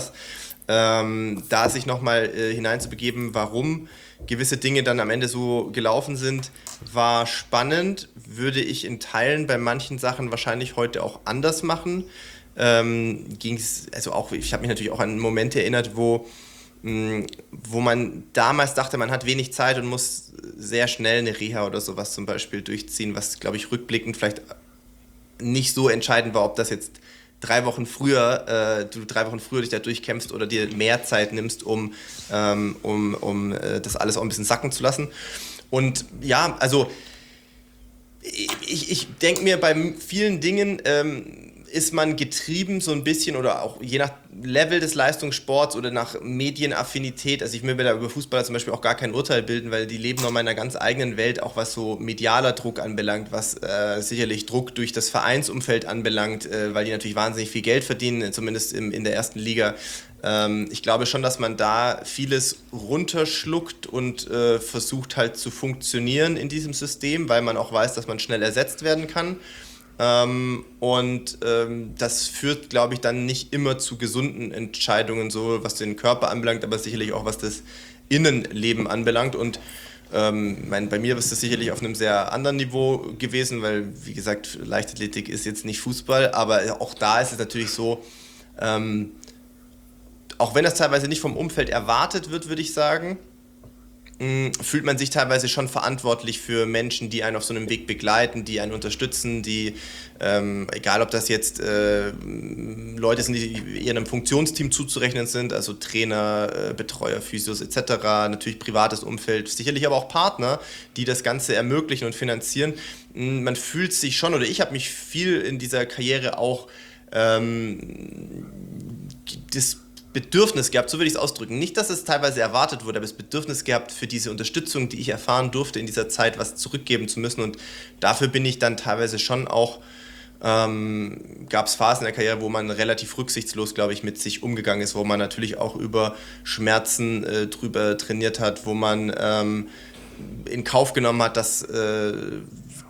Da sich nochmal hineinzubegeben, warum gewisse Dinge dann am Ende so gelaufen sind, war spannend, würde ich in Teilen bei manchen Sachen wahrscheinlich heute auch anders machen. Ich habe mich natürlich auch an Momente erinnert, wo man damals dachte, man hat wenig Zeit und muss sehr schnell eine Reha oder sowas zum Beispiel durchziehen, was, glaube ich, rückblickend vielleicht nicht so entscheidend war, ob das jetzt 3 Wochen früher dich da durchkämpfst oder dir mehr Zeit nimmst, um das alles auch ein bisschen sacken zu lassen. Und ja, also ich denke mir, bei vielen Dingen ist man getrieben so ein bisschen oder auch je nach Level des Leistungssports oder nach Medienaffinität. Also ich will mir da über Fußballer zum Beispiel auch gar kein Urteil bilden, weil die leben noch in einer ganz eigenen Welt, auch was so medialer Druck anbelangt, was sicherlich Druck durch das Vereinsumfeld anbelangt, weil die natürlich wahnsinnig viel Geld verdienen, zumindest in der ersten Liga. Ich glaube schon, dass man da vieles runterschluckt und versucht halt zu funktionieren in diesem System, weil man auch weiß, dass man schnell ersetzt werden kann. Das führt, glaube ich, dann nicht immer zu gesunden Entscheidungen, so was den Körper anbelangt, aber sicherlich auch was das Innenleben anbelangt. Und bei mir ist das sicherlich auf einem sehr anderen Niveau gewesen, weil, wie gesagt, Leichtathletik ist jetzt nicht Fußball, aber auch da ist es natürlich so, auch wenn das teilweise nicht vom Umfeld erwartet wird, würde ich sagen, fühlt man sich teilweise schon verantwortlich für Menschen, die einen auf so einem Weg begleiten, die einen unterstützen, die, egal ob das jetzt Leute sind, die eher einem Funktionsteam zuzurechnen sind, also Trainer, Betreuer, Physios etc., natürlich privates Umfeld, sicherlich aber auch Partner, die das Ganze ermöglichen und finanzieren. Man fühlt sich schon, oder ich habe mich viel in dieser Karriere auch das Bedürfnis gehabt, so würde ich es ausdrücken. Nicht, dass es teilweise erwartet wurde, aber das Bedürfnis gehabt, für diese Unterstützung, die ich erfahren durfte, in dieser Zeit was zurückgeben zu müssen. Und dafür bin ich dann teilweise schon auch, gab es Phasen in der Karriere, wo man relativ rücksichtslos, glaube ich, mit sich umgegangen ist, wo man natürlich auch über Schmerzen drüber trainiert hat, wo man in Kauf genommen hat, dass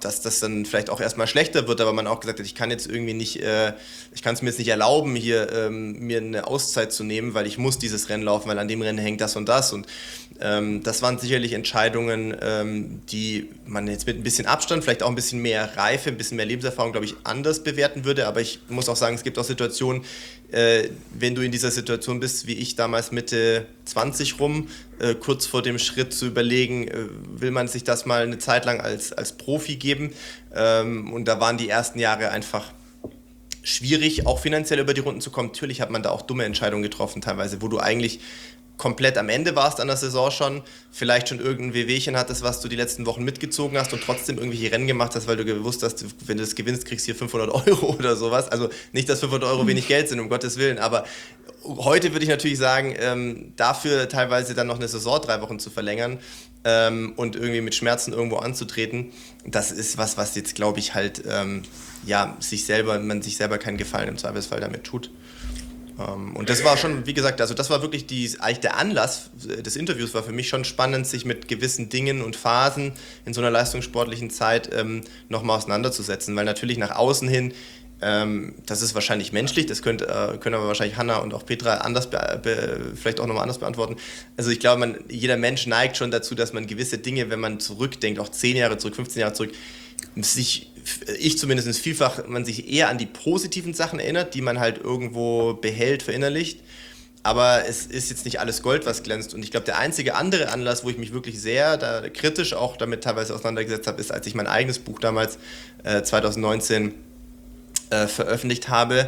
dass das dann vielleicht auch erstmal schlechter wird, aber man auch gesagt hat, ich kann jetzt irgendwie nicht, ich kann es mir jetzt nicht erlauben, hier mir eine Auszeit zu nehmen, weil ich muss dieses Rennen laufen, weil an dem Rennen hängt das und das. Und das waren sicherlich Entscheidungen, die man jetzt mit ein bisschen Abstand, vielleicht auch ein bisschen mehr Reife, ein bisschen mehr Lebenserfahrung, glaube ich, anders bewerten würde. Aber ich muss auch sagen, es gibt auch Situationen, wenn du in dieser Situation bist, wie ich damals Mitte 20 rum, kurz vor dem Schritt zu überlegen, will man sich das mal eine Zeit lang als Profi geben. Und da waren die ersten Jahre einfach schwierig, auch finanziell über die Runden zu kommen. Natürlich hat man da auch dumme Entscheidungen getroffen teilweise, wo du eigentlich komplett am Ende warst an der Saison schon, vielleicht schon irgendein Wehwehchen hattest, was du die letzten Wochen mitgezogen hast und trotzdem irgendwelche Rennen gemacht hast, weil du gewusst hast, wenn du das gewinnst, kriegst du hier 500 € oder sowas. Also nicht, dass 500 € wenig Geld sind, um Gottes Willen, aber heute würde ich natürlich sagen, dafür teilweise dann noch eine Saison 3 Wochen zu verlängern und irgendwie mit Schmerzen irgendwo anzutreten, das ist was jetzt, glaube ich, halt man sich selber keinen Gefallen im Zweifelsfall damit tut. Und das war schon, wie gesagt, also das war wirklich eigentlich der Anlass des Interviews, war für mich schon spannend, sich mit gewissen Dingen und Phasen in so einer leistungssportlichen Zeit nochmal auseinanderzusetzen, weil natürlich nach außen hin, das ist wahrscheinlich menschlich, das können aber wahrscheinlich Hanna und auch Petra anders vielleicht auch nochmal anders beantworten. Also ich glaube, jeder Mensch neigt schon dazu, dass man gewisse Dinge, wenn man zurückdenkt, auch 10 Jahre zurück, 15 Jahre zurück, ich zumindest vielfach, man sich eher an die positiven Sachen erinnert, die man halt irgendwo behält, verinnerlicht. Aber es ist jetzt nicht alles Gold, was glänzt. Und ich glaube, der einzige andere Anlass, wo ich mich wirklich sehr kritisch auch damit teilweise auseinandergesetzt habe, ist, als ich mein eigenes Buch damals 2019 veröffentlicht habe.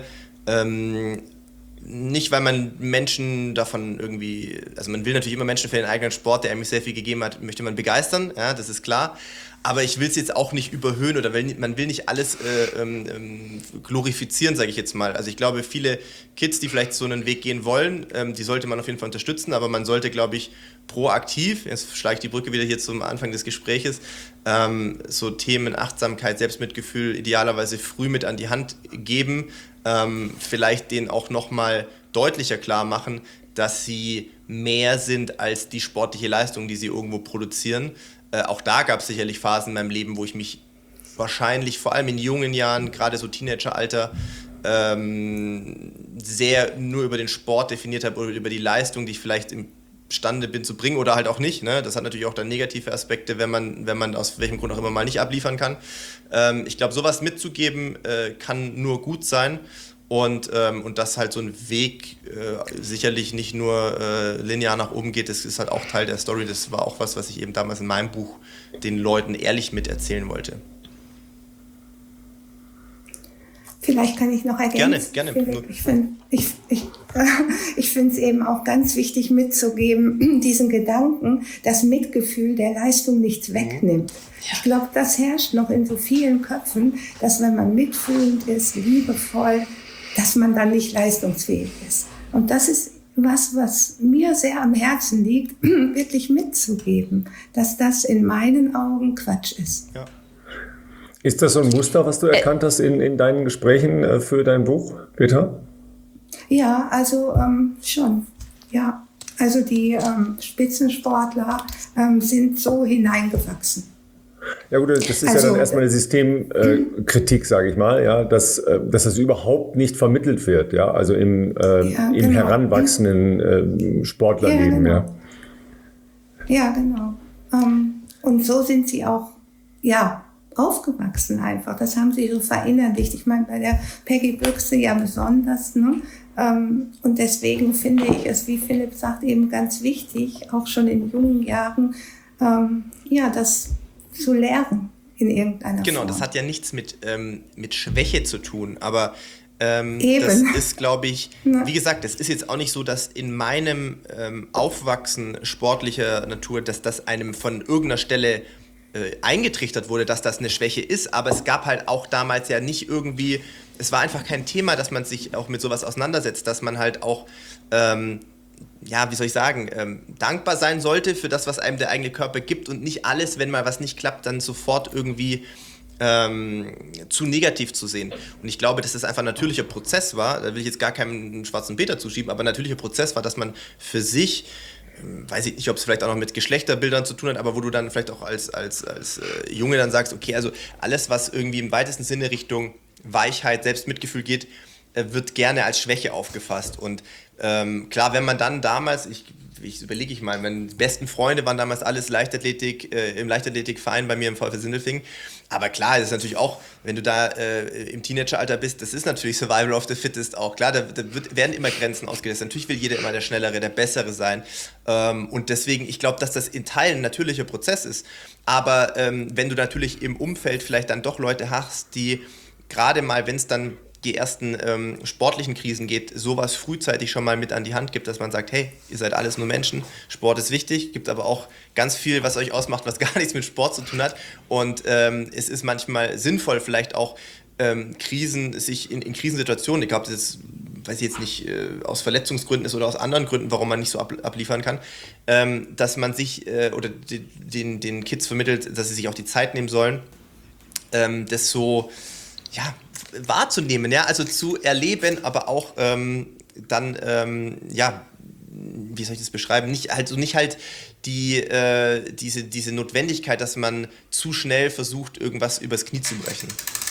Nicht, weil man Menschen davon irgendwie, also man will natürlich immer Menschen für den eigenen Sport, der einem sehr viel gegeben hat, möchte man begeistern, ja, das ist klar. Aber ich will es jetzt auch nicht überhöhen oder man will nicht alles glorifizieren, sage ich jetzt mal. Also ich glaube, viele Kids, die vielleicht so einen Weg gehen wollen, die sollte man auf jeden Fall unterstützen, aber man sollte, glaube ich, proaktiv, jetzt schlage ich die Brücke wieder hier zum Anfang des Gespräches, so Themen Achtsamkeit, Selbstmitgefühl idealerweise früh mit an die Hand geben, vielleicht denen auch nochmal deutlicher klar machen, dass sie mehr sind als die sportliche Leistung, die sie irgendwo produzieren. Auch da gab es sicherlich Phasen in meinem Leben, wo ich mich wahrscheinlich vor allem in jungen Jahren, gerade so Teenageralter, sehr nur über den Sport definiert habe oder über die Leistung, die ich vielleicht imstande bin zu bringen oder halt auch nicht. Ne? Das hat natürlich auch dann negative Aspekte, wenn man aus welchem Grund auch immer mal nicht abliefern kann. Ich glaube, sowas mitzugeben kann nur gut sein. Und dass halt so ein Weg sicherlich nicht nur linear nach oben geht, das ist halt auch Teil der Story. Das war auch was ich eben damals in meinem Buch den Leuten ehrlich miterzählen wollte. Vielleicht kann ich noch ergänzen. Gerne. Ich finde es eben auch ganz wichtig mitzugeben, diesen Gedanken, dass Mitgefühl der Leistung nichts wegnimmt. Ja. Ich glaube, das herrscht noch in so vielen Köpfen, dass wenn man mitfühlend ist, liebevoll, dass man dann nicht leistungsfähig ist. Und das ist was mir sehr am Herzen liegt, wirklich mitzugeben, dass das in meinen Augen Quatsch ist. Ja. Ist das so ein Muster, was du erkannt hast in deinen Gesprächen für dein Buch, Petra? Ja, also schon. Ja, also die Spitzensportler sind so hineingewachsen. Ja gut, das ist ja dann erstmal eine Systemkritik, sage ich mal, ja, dass das überhaupt nicht vermittelt wird, ja, also im heranwachsenden Sportlerleben, ja. Genau. Ja, genau. Und so sind sie auch, aufgewachsen einfach. Das haben sie so verinnerlicht. Ich meine, bei der Peggy Büchse ja besonders, ne? Und deswegen finde ich es, wie Philipp sagt, eben ganz wichtig, auch schon in jungen Jahren, das zu lernen in irgendeiner Form. Genau, das hat ja nichts mit Schwäche zu tun, aber das ist, glaube ich, wie gesagt, das ist jetzt auch nicht so, dass in meinem Aufwachsen sportlicher Natur, dass das einem von irgendeiner Stelle eingetrichtert wurde, dass das eine Schwäche ist, aber es gab halt auch damals ja nicht irgendwie, es war einfach kein Thema, dass man sich auch mit sowas auseinandersetzt, dass man halt auch dankbar sein sollte für das, was einem der eigene Körper gibt und nicht alles, wenn mal was nicht klappt, dann sofort irgendwie zu negativ zu sehen. Und ich glaube, dass das einfach ein natürlicher Prozess war, da will ich jetzt gar keinen schwarzen Peter zuschieben, aber ein natürlicher Prozess war, dass man für sich weiß ich nicht, ob es vielleicht auch noch mit Geschlechterbildern zu tun hat, aber wo du dann vielleicht auch als Junge dann sagst, okay, also alles, was irgendwie im weitesten Sinne Richtung Weichheit, Selbstmitgefühl geht, wird gerne als Schwäche aufgefasst. Und klar, wenn man dann damals, überlege ich mal, meine besten Freunde waren damals alles Leichtathletik, im Leichtathletikverein bei mir im VfL Sindelfingen. Aber klar, es ist natürlich auch, wenn du da im Teenageralter bist, das ist natürlich Survival of the Fittest auch. Klar, werden immer Grenzen ausgesetzt. Natürlich will jeder immer der Schnellere, der Bessere sein. Und deswegen, ich glaube, dass das in Teilen ein natürlicher Prozess ist. Aber wenn du natürlich im Umfeld vielleicht dann doch Leute hast, die gerade mal, wenn es dann die ersten sportlichen Krisen geht, sowas frühzeitig schon mal mit an die Hand gibt, dass man sagt, hey, ihr seid alles nur Menschen, Sport ist wichtig, gibt aber auch ganz viel, was euch ausmacht, was gar nichts mit Sport zu tun hat. Und es ist manchmal sinnvoll, vielleicht auch sich in Krisensituationen, ich glaube, das ist, weiß ich jetzt nicht, aus Verletzungsgründen ist oder aus anderen Gründen, warum man nicht so abliefern kann, dass man sich oder den Kids vermittelt, dass sie sich auch die Zeit nehmen sollen, das so, ja, wahrzunehmen, ja, also zu erleben, aber auch dann, wie soll ich das beschreiben, nicht diese Notwendigkeit, dass man zu schnell versucht, irgendwas übers Knie zu brechen.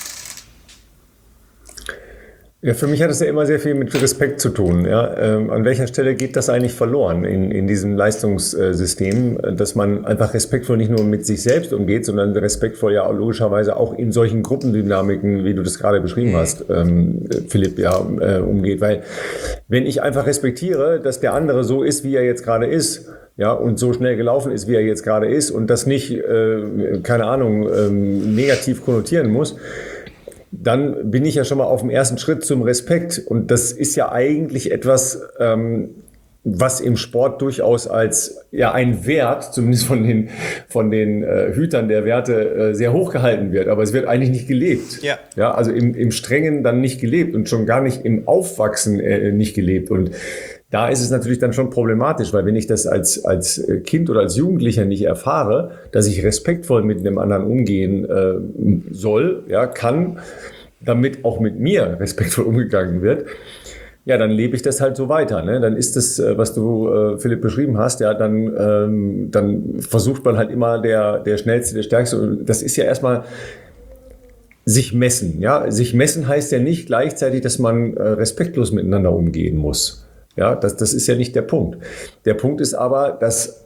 Ja, für mich hat es ja immer sehr viel mit Respekt zu tun. Ja? An welcher Stelle geht das eigentlich verloren in diesem Leistungssystem, dass man einfach respektvoll nicht nur mit sich selbst umgeht, sondern respektvoll ja logischerweise auch in solchen Gruppendynamiken, wie du das gerade beschrieben hast, Philipp, ja, umgeht. Weil wenn ich einfach respektiere, dass der andere so ist, wie er jetzt gerade ist, ja, und so schnell gelaufen ist, wie er jetzt gerade ist und das nicht, keine Ahnung, negativ konnotieren muss, dann bin ich ja schon mal auf dem ersten Schritt zum Respekt. Und das ist ja eigentlich etwas, was im Sport durchaus als ja ein Wert, zumindest von den Hütern der Werte, sehr hoch gehalten wird. Aber es wird eigentlich nicht gelebt. Ja. Ja, also im Strengen dann nicht gelebt und schon gar nicht im Aufwachsen nicht gelebt. Und da ist es natürlich dann schon problematisch, weil wenn ich das als Kind oder als Jugendlicher nicht erfahre, dass ich respektvoll mit einem anderen umgehen soll, ja, kann, damit auch mit mir respektvoll umgegangen wird, ja, dann lebe ich das halt so weiter. Ne? Dann ist das, was du, Philipp, beschrieben hast, ja, dann versucht man halt immer der Schnellste, der Stärkste. Und das ist ja erstmal sich messen. Ja? Sich messen heißt ja nicht gleichzeitig, dass man respektlos miteinander umgehen muss. Ja, das ist ja nicht der Punkt. Der Punkt ist aber, dass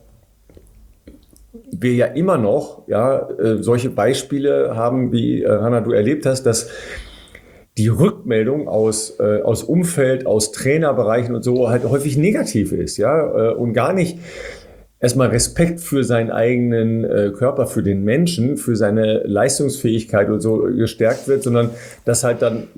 wir ja immer noch solche Beispiele haben, wie Hanna, du erlebt hast, dass die Rückmeldung aus Umfeld, aus Trainerbereichen und so halt häufig negativ ist, ja, und gar nicht erstmal Respekt für seinen eigenen Körper, für den Menschen, für seine Leistungsfähigkeit und so gestärkt wird, sondern dass halt dann,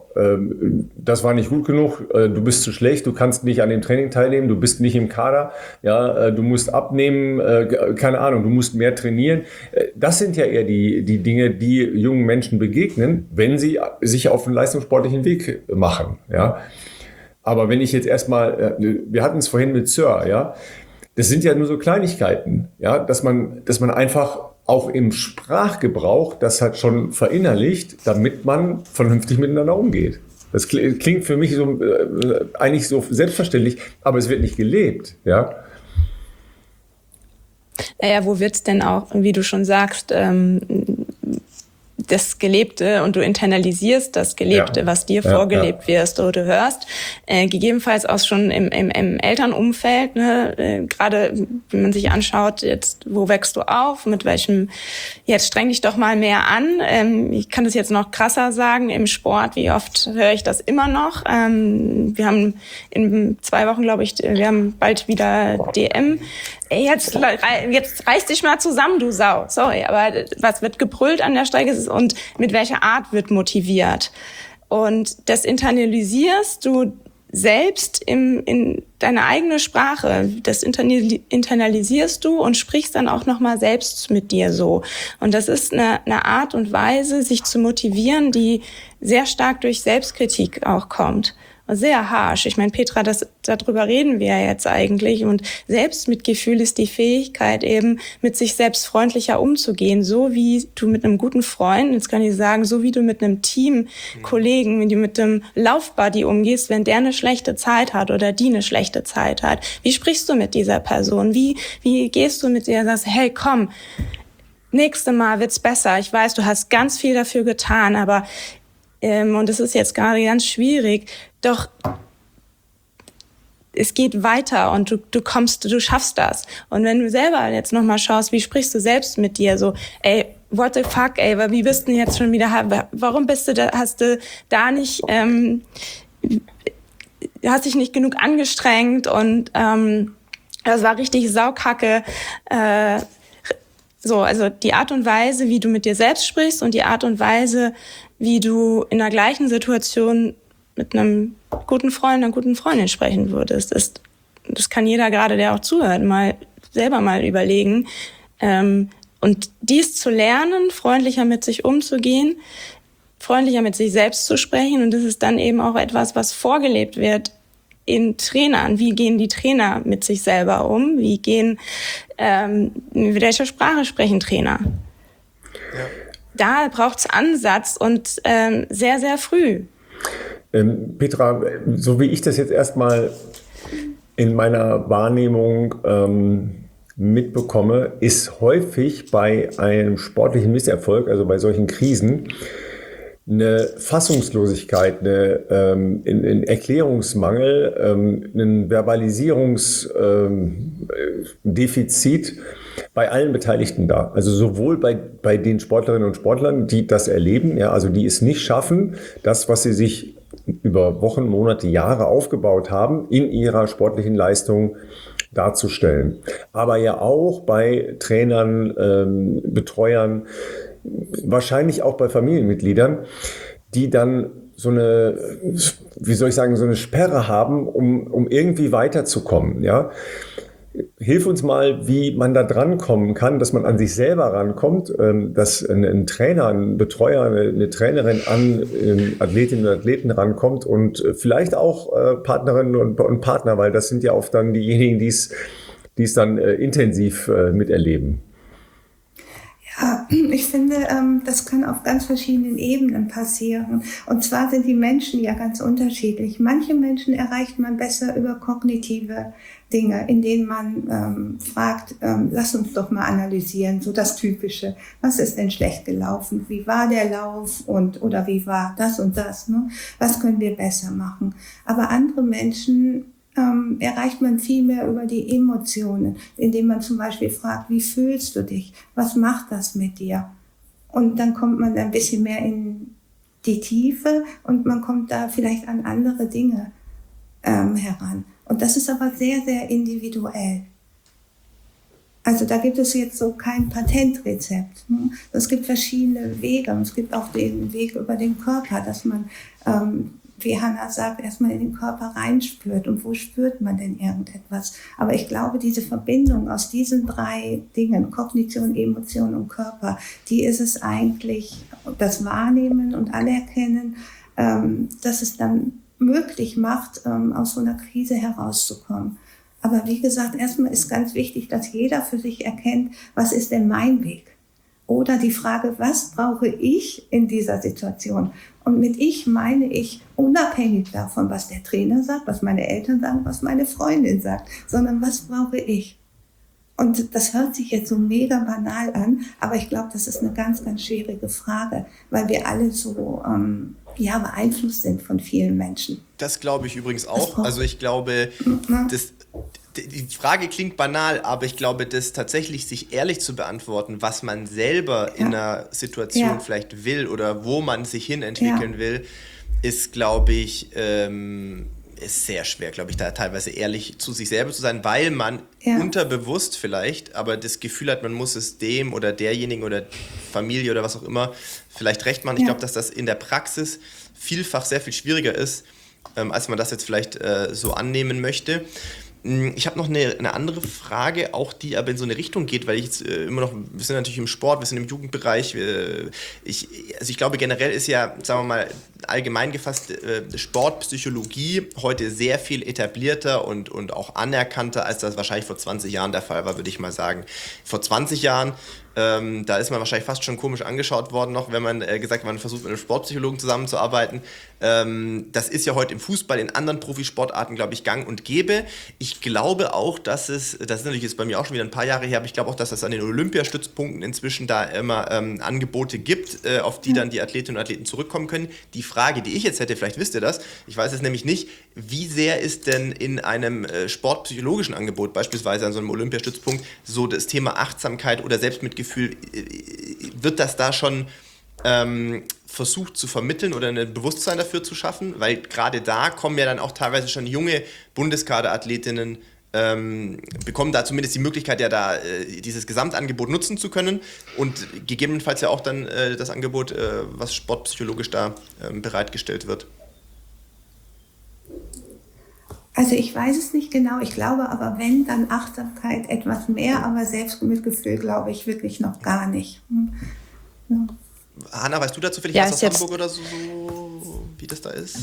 das war nicht gut genug, du bist zu schlecht, du kannst nicht an dem Training teilnehmen, du bist nicht im Kader, ja, du musst abnehmen, keine Ahnung, du musst mehr trainieren. Das sind ja eher die Dinge, die jungen Menschen begegnen, wenn sie sich auf einen leistungssportlichen Weg machen, ja. Aber wenn ich jetzt erstmal, wir hatten es vorhin mit Sir, ja, das sind ja nur so Kleinigkeiten, ja, dass man einfach auch im Sprachgebrauch das halt schon verinnerlicht, damit man vernünftig miteinander umgeht. Das klingt für mich so eigentlich so selbstverständlich, aber es wird nicht gelebt, ja. Naja, wo wird's denn auch, wie du schon sagst, das Gelebte und du internalisierst das Gelebte, was dir vorgelebt wirst oder du hörst, gegebenenfalls auch schon im Elternumfeld, ne? Gerade wenn man sich anschaut, jetzt wo wächst du auf, mit welchem, jetzt streng dich doch mal mehr an. Ich kann das jetzt noch krasser sagen, im Sport, wie oft höre ich das immer noch. Wir haben in 2 Wochen, glaube ich, wir haben bald wieder DM. Jetzt reiß dich mal zusammen, du Sau. Sorry, aber was wird gebrüllt an der Strecke und mit welcher Art wird motiviert? Und das internalisierst du selbst in deine eigene Sprache. Das internalisierst du und sprichst dann auch nochmal selbst mit dir so. Und das ist eine Art und Weise, sich zu motivieren, die sehr stark durch Selbstkritik auch kommt. sehr harsch. Ich meine, Petra, darüber reden wir ja jetzt eigentlich. Und Selbstmitgefühl ist die Fähigkeit, eben mit sich selbst freundlicher umzugehen. So wie du mit einem guten Freund, jetzt kann ich sagen, so wie du mit einem Teamkollegen, wenn du mit einem Laufbuddy umgehst, wenn der eine schlechte Zeit hat oder die eine schlechte Zeit hat. Wie sprichst du mit dieser Person? Wie gehst du mit dir und sagst, hey, komm, nächstes Mal wird's besser. Ich weiß, du hast ganz viel dafür getan, aber und es ist jetzt gerade ganz schwierig, doch es geht weiter und du schaffst das. Und wenn du selber jetzt nochmal schaust, wie sprichst du selbst mit dir? So, ey, what the fuck, ey, wie bist du denn jetzt schon wieder, warum hast du da nicht, hast dich nicht genug angestrengt und das war richtig Saukacke. Also die Art und Weise, wie du mit dir selbst sprichst und die Art und Weise, wie du in der gleichen Situation mit einem guten Freund, einer guten Freundin sprechen würdest. Das kann jeder gerade, der auch zuhört, selber mal überlegen. Und dies zu lernen, freundlicher mit sich umzugehen, freundlicher mit sich selbst zu sprechen. Und das ist dann eben auch etwas, was vorgelebt wird in Trainern. Wie gehen die Trainer mit sich selber um? Mit welcher Sprache sprechen Trainer? Ja. Da braucht's Ansatz und sehr, sehr früh. Petra, so wie ich das jetzt erstmal in meiner Wahrnehmung mitbekomme, ist häufig bei einem sportlichen Misserfolg, also bei solchen Krisen, eine Fassungslosigkeit, ein Erklärungsmangel, ein Verbalisierungsdefizit bei allen Beteiligten da. Also sowohl bei den Sportlerinnen und Sportlern, die das erleben, ja, also die es nicht schaffen, das, was sie sich über Wochen, Monate, Jahre aufgebaut haben, in ihrer sportlichen Leistung darzustellen. Aber ja auch bei Trainern, Betreuern, wahrscheinlich auch bei Familienmitgliedern, die dann so eine, wie soll ich sagen, so eine Sperre haben, um irgendwie weiterzukommen, ja. Hilf uns mal, wie man da drankommen kann, dass man an sich selber rankommt, dass ein Trainer, ein Betreuer, eine Trainerin an Athletinnen und Athleten rankommt und vielleicht auch Partnerinnen und Partner, weil das sind ja oft dann diejenigen, die es dann intensiv miterleben. Ja, ich finde, das kann auf ganz verschiedenen Ebenen passieren. Und zwar sind die Menschen ja ganz unterschiedlich. Manche Menschen erreicht man besser über kognitive Dinge, in denen man fragt, lass uns doch mal analysieren, so das Typische. Was ist denn schlecht gelaufen? Wie war der Lauf oder wie war das und das? Ne? Was können wir besser machen? Aber andere Menschen erreicht man viel mehr über die Emotionen, indem man zum Beispiel fragt, wie fühlst du dich? Was macht das mit dir? Und dann kommt man ein bisschen mehr in die Tiefe und man kommt da vielleicht an andere Dinge heran. Und das ist aber sehr, sehr individuell. Also da gibt es jetzt so kein Patentrezept. Ne? Es gibt verschiedene Wege und es gibt auch den Weg über den Körper, dass man wie Hannah sagt, erstmal in den Körper reinspürt. Und wo spürt man denn irgendetwas? Aber ich glaube, diese Verbindung aus diesen 3 Dingen, Kognition, Emotion und Körper, die ist es eigentlich, das Wahrnehmen und Anerkennen, dass es dann möglich macht, aus so einer Krise herauszukommen. Aber wie gesagt, erstmal ist ganz wichtig, dass jeder für sich erkennt, was ist denn mein Weg? Oder die Frage, was brauche ich in dieser Situation? Und mit ich meine ich unabhängig davon, was der Trainer sagt, was meine Eltern sagen, was meine Freundin sagt, sondern was brauche ich? Und das hört sich jetzt so mega banal an, aber ich glaube, das ist eine ganz, ganz schwierige Frage, weil wir alle so beeinflusst sind von vielen Menschen. Das glaube ich übrigens auch. Also ich glaube, die Frage klingt banal, aber ich glaube, das tatsächlich sich ehrlich zu beantworten, was man selber in einer Situation vielleicht will oder wo man sich hin entwickeln will, ist, glaube ich, ist sehr schwer, glaube ich, da teilweise ehrlich zu sich selber zu sein, weil man unterbewusst vielleicht, aber das Gefühl hat, man muss es dem oder derjenigen oder Familie oder was auch immer vielleicht recht machen. Ich glaube, dass das in der Praxis vielfach sehr viel schwieriger ist, als man das jetzt vielleicht so annehmen möchte. Ich habe noch eine andere Frage, auch die aber in so eine Richtung geht, weil ich jetzt immer noch, wir sind natürlich im Sport, wir sind im Jugendbereich. Ich glaube generell ist ja, sagen wir mal, allgemein gefasst Sportpsychologie heute sehr viel etablierter und auch anerkannter, als das wahrscheinlich vor 20 Jahren der Fall war, würde ich mal sagen. Vor 20 Jahren, da ist man wahrscheinlich fast schon komisch angeschaut worden noch, wenn man gesagt hat, man versucht mit einem Sportpsychologen zusammenzuarbeiten. Das ist ja heute im Fußball, in anderen Profisportarten, glaube ich, gang und gäbe. Ich glaube auch, das ist natürlich jetzt bei mir auch schon wieder ein paar Jahre her, aber ich glaube auch, dass es an den Olympiastützpunkten inzwischen da immer Angebote gibt, auf die dann die Athletinnen und Athleten zurückkommen können. Die Frage, die ich jetzt hätte, vielleicht wisst ihr das, ich weiß es nämlich nicht, wie sehr ist denn in einem sportpsychologischen Angebot, beispielsweise an so einem Olympiastützpunkt, so das Thema Achtsamkeit oder Selbstmitgefühl, wird das da schon versucht zu vermitteln oder ein Bewusstsein dafür zu schaffen? Weil gerade da kommen ja dann auch teilweise schon junge Bundeskaderathletinnen, bekommen da zumindest die Möglichkeit, ja da dieses Gesamtangebot nutzen zu können und gegebenenfalls ja auch dann das Angebot, was sportpsychologisch da bereitgestellt wird. Also ich weiß es nicht genau, ich glaube aber, wenn, dann Achtsamkeit etwas mehr, aber Selbstmitgefühl glaube ich wirklich noch gar nicht. Ja. Hanna, weißt du dazu vielleicht was aus Hamburg oder so, wie das da ist?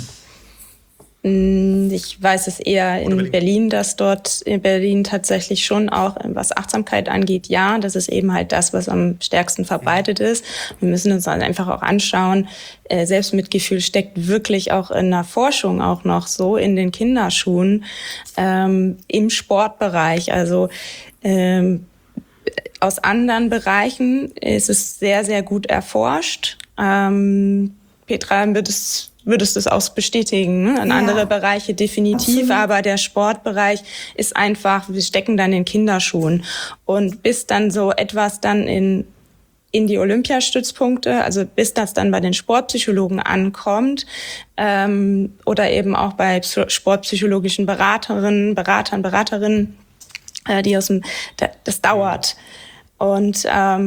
Ich weiß es eher in Berlin, dass dort in Berlin tatsächlich schon auch, was Achtsamkeit angeht, ja, das ist eben halt das, was am stärksten verbreitet ist. Wir müssen uns halt einfach auch anschauen, Selbstmitgefühl steckt wirklich auch in der Forschung auch noch so in den Kinderschuhen, im Sportbereich, also aus anderen Bereichen ist es sehr, sehr gut erforscht. Petra, würdest du es auch bestätigen? Ne? In andere Bereiche definitiv, absolut. Aber der Sportbereich ist einfach, wir stecken dann in Kinderschuhen. Und bis dann so etwas dann in die Olympiastützpunkte, also bis das dann bei den Sportpsychologen ankommt, oder eben auch bei sportpsychologischen Beratern, Beraterinnen, das dauert. Und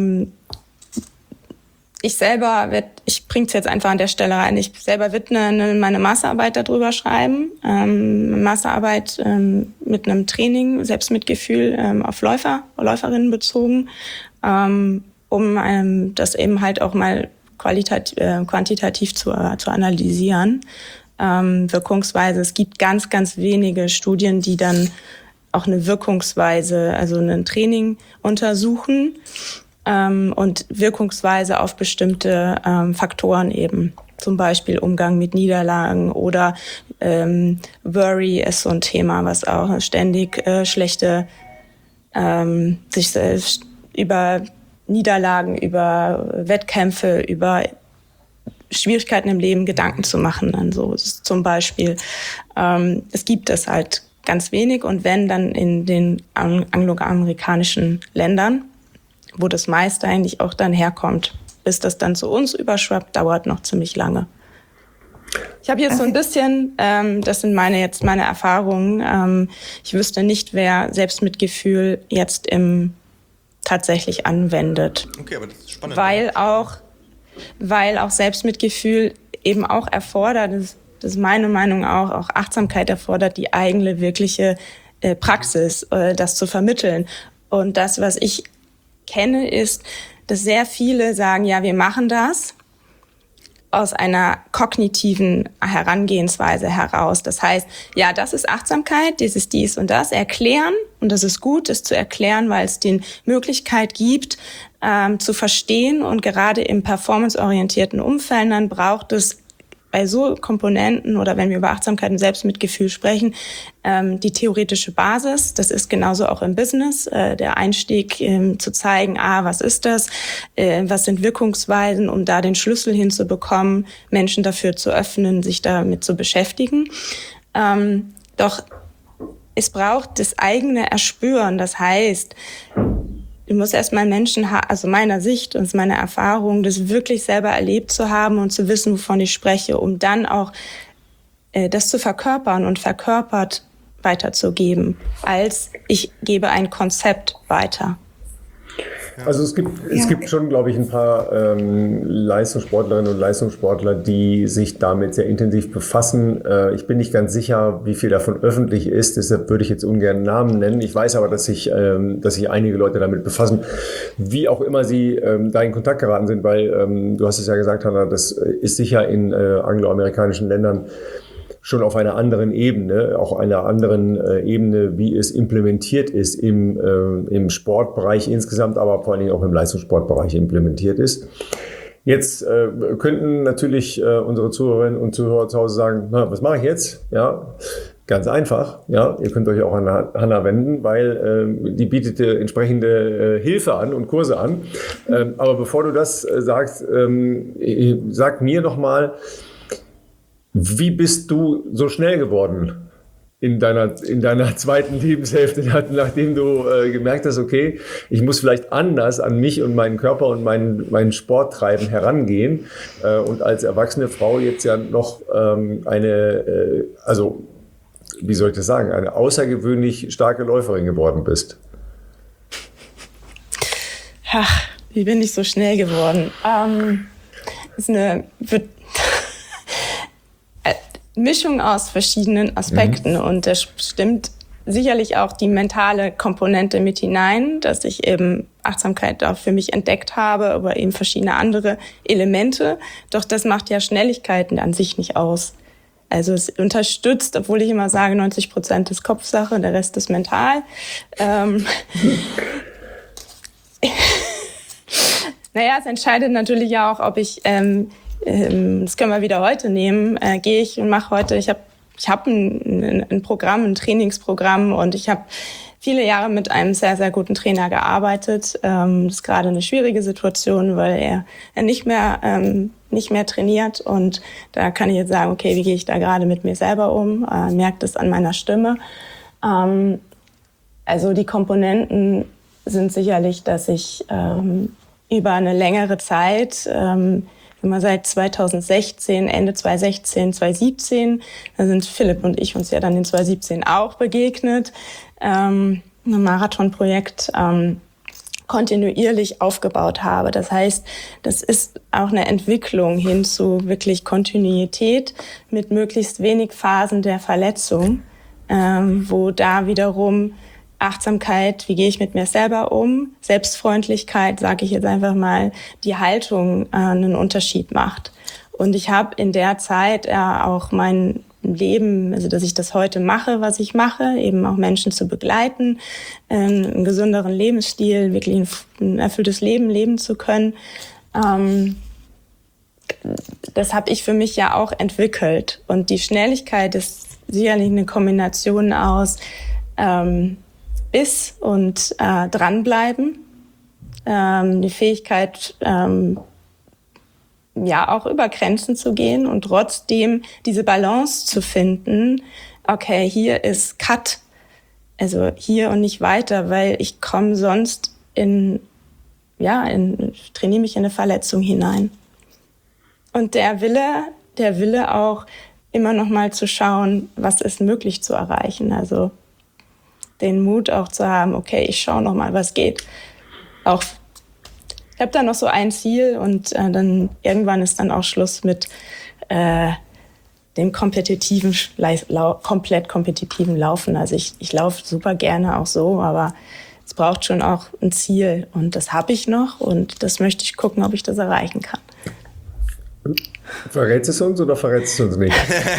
ich bringe es jetzt einfach an der Stelle rein, ich selber werde meine Masterarbeit darüber schreiben, Masterarbeit mit einem Training, Selbstmitgefühl auf Läuferinnen bezogen, um das eben halt auch mal quantitativ zu analysieren. Wirkungsweise, es gibt ganz, ganz wenige Studien, die dann auch eine Wirkungsweise, also ein Training untersuchen und Wirkungsweise auf bestimmte Faktoren eben. Zum Beispiel Umgang mit Niederlagen oder Worry ist so ein Thema, was auch ständig sich selbst über Niederlagen, über Wettkämpfe, über Schwierigkeiten im Leben Gedanken zu machen. Dann so zum Beispiel. Es gibt es halt ganz wenig und wenn, dann in den angloamerikanischen Ländern, wo das meiste eigentlich auch dann herkommt. Bis das dann zu uns überschwappt, dauert noch ziemlich lange. Ich habe jetzt so ein bisschen, das sind meine Erfahrungen, ich wüsste nicht, wer Selbstmitgefühl jetzt tatsächlich anwendet. Okay, aber das ist spannend. Weil auch Selbstmitgefühl eben auch erfordert, das ist meine Meinung auch Achtsamkeit erfordert, die eigene wirkliche Praxis, das zu vermitteln. Und das, was ich kenne, ist, dass sehr viele sagen, ja, wir machen das aus einer kognitiven Herangehensweise heraus. Das heißt, ja, das ist Achtsamkeit, das ist dies und das, erklären. Und das ist gut, das zu erklären, weil es die Möglichkeit gibt, zu verstehen. Und gerade im performanceorientierten Umfeld, dann braucht es bei so Komponenten oder wenn wir über Achtsamkeit und Selbstmitgefühl sprechen, die theoretische Basis, das ist genauso auch im Business, der Einstieg zu zeigen, was ist das, was sind Wirkungsweisen, um da den Schlüssel hinzubekommen, Menschen dafür zu öffnen, sich damit zu beschäftigen. Doch es braucht das eigene Erspüren, das heißt, du musst erstmal Menschen, also meiner Sicht und meiner Erfahrung, das wirklich selber erlebt zu haben und zu wissen, wovon ich spreche, um dann auch das zu verkörpern und verkörpert weiterzugeben, als ich gebe ein Konzept weiter. Also es gibt schon, glaube ich, ein paar Leistungssportlerinnen und Leistungssportler, die sich damit sehr intensiv befassen. Ich bin nicht ganz sicher, wie viel davon öffentlich ist, deshalb würde ich jetzt ungern Namen nennen. Ich weiß aber, dass sich einige Leute damit befassen, wie auch immer sie da in Kontakt geraten sind, weil du hast es ja gesagt, Hannah, das ist sicher in angloamerikanischen Ländern schon auf einer anderen Ebene, auch einer anderen Ebene, wie es implementiert ist im Sportbereich insgesamt, aber vor allen Dingen auch im Leistungssportbereich implementiert ist. Jetzt könnten natürlich unsere Zuhörerinnen und Zuhörer zu Hause sagen, was mache ich jetzt? Ja, ganz einfach. Ja, ihr könnt euch auch an Hannah wenden, weil die bietet entsprechende Hilfe an und Kurse an. Aber bevor du das sagst, sag mir noch mal, wie bist du so schnell geworden in deiner zweiten Lebenshälfte, nachdem du gemerkt hast, okay, ich muss vielleicht anders an mich und meinen Körper und meinen Sporttreiben herangehen und als erwachsene Frau jetzt ja noch eine außergewöhnlich starke Läuferin geworden bist? Ach, wie bin ich so schnell geworden? Ist eine Mischung aus verschiedenen Aspekten und da stimmt sicherlich auch die mentale Komponente mit hinein, dass ich eben Achtsamkeit auch für mich entdeckt habe, aber eben verschiedene andere Elemente. Doch das macht ja Schnelligkeiten an sich nicht aus. Also es unterstützt, obwohl ich immer sage, 90% ist Kopfsache, der Rest ist mental. Naja, es entscheidet natürlich auch, ob ich das können wir wieder heute nehmen, gehe ich und mache heute, ich hab ein Programm, ein Trainingsprogramm und ich habe viele Jahre mit einem sehr, sehr guten Trainer gearbeitet. Das ist gerade eine schwierige Situation, weil er nicht mehr trainiert und da kann ich jetzt sagen, okay, wie gehe ich da gerade mit mir selber um, merkt es an meiner Stimme. Also die Komponenten sind sicherlich, dass ich über eine längere Zeit immer seit 2016, Ende 2016, 2017, da sind Philipp und ich uns ja dann in 2017 auch begegnet, ein Marathonprojekt kontinuierlich aufgebaut habe. Das heißt, das ist auch eine Entwicklung hin zu wirklich Kontinuität mit möglichst wenig Phasen der Verletzung, wo da wiederum Achtsamkeit, wie gehe ich mit mir selber um, Selbstfreundlichkeit, sage ich jetzt einfach mal, die Haltung einen Unterschied macht. Und ich habe in der Zeit auch mein Leben, also dass ich das heute mache, was ich mache, eben auch Menschen zu begleiten, einen gesünderen Lebensstil, wirklich ein erfülltes Leben leben zu können. Das habe ich für mich ja auch entwickelt. Und die Schnelligkeit ist sicherlich eine Kombination aus Biss und dranbleiben, die Fähigkeit, auch über Grenzen zu gehen und trotzdem diese Balance zu finden, okay, hier ist Cut, also hier und nicht weiter, weil ich komme sonst trainiere mich in eine Verletzung hinein. Und der Wille auch immer noch mal zu schauen, was ist möglich zu erreichen, also den Mut auch zu haben, okay, ich schaue noch mal, was geht. Auch ich habe da noch so ein Ziel und dann irgendwann ist dann auch Schluss mit dem kompetitiven, komplett kompetitiven Laufen. Also ich laufe super gerne auch so, aber es braucht schon auch ein Ziel und das habe ich noch und das möchte ich gucken, ob ich das erreichen kann. Verrätst du es uns oder verrätst du es uns nicht?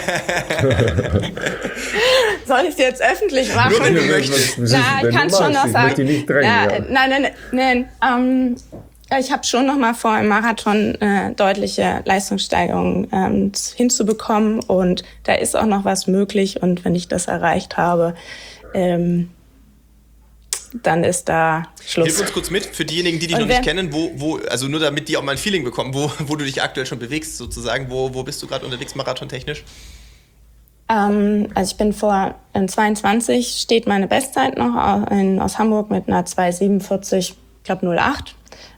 Soll ich es jetzt öffentlich machen? Nur wenn du möchtest. Na, ich kann es schon noch sagen. Ich möchte dich nicht drängen. Nein. Ich habe schon noch mal vor, im Marathon deutliche Leistungssteigerungen hinzubekommen und da ist auch noch was möglich und wenn ich das erreicht habe, dann ist da Schluss. Hilf uns kurz mit, für diejenigen, die dich noch nicht kennen, also nur damit die auch mal ein Feeling bekommen, wo du dich aktuell schon bewegst sozusagen, wo bist du gerade unterwegs marathontechnisch? Also ich bin vor 22, steht meine Bestzeit noch aus Hamburg mit einer 2,47, ich glaube 08.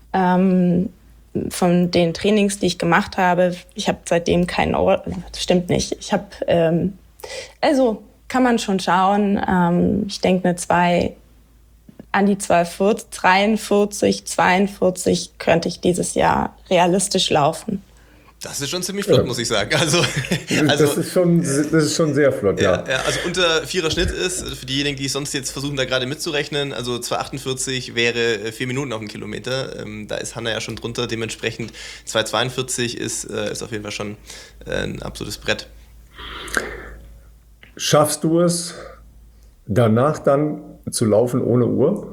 Von den Trainings, die ich gemacht habe, ich habe seitdem keinen das stimmt nicht. Ich habe, also kann man schon schauen, ich denke eine 2,18 an die 43, 42 könnte ich dieses Jahr realistisch laufen. Das ist schon ziemlich flott, muss ich sagen. Also das ist schon sehr flott, ja. Also unter 4er Schnitt ist, für diejenigen, die sonst jetzt versuchen, da gerade mitzurechnen, also 2,48 wäre 4 Minuten auf dem Kilometer. Da ist Hannah ja schon drunter. Dementsprechend 2,42 ist auf jeden Fall schon ein absolutes Brett. Schaffst du es, danach dann zu laufen ohne Uhr?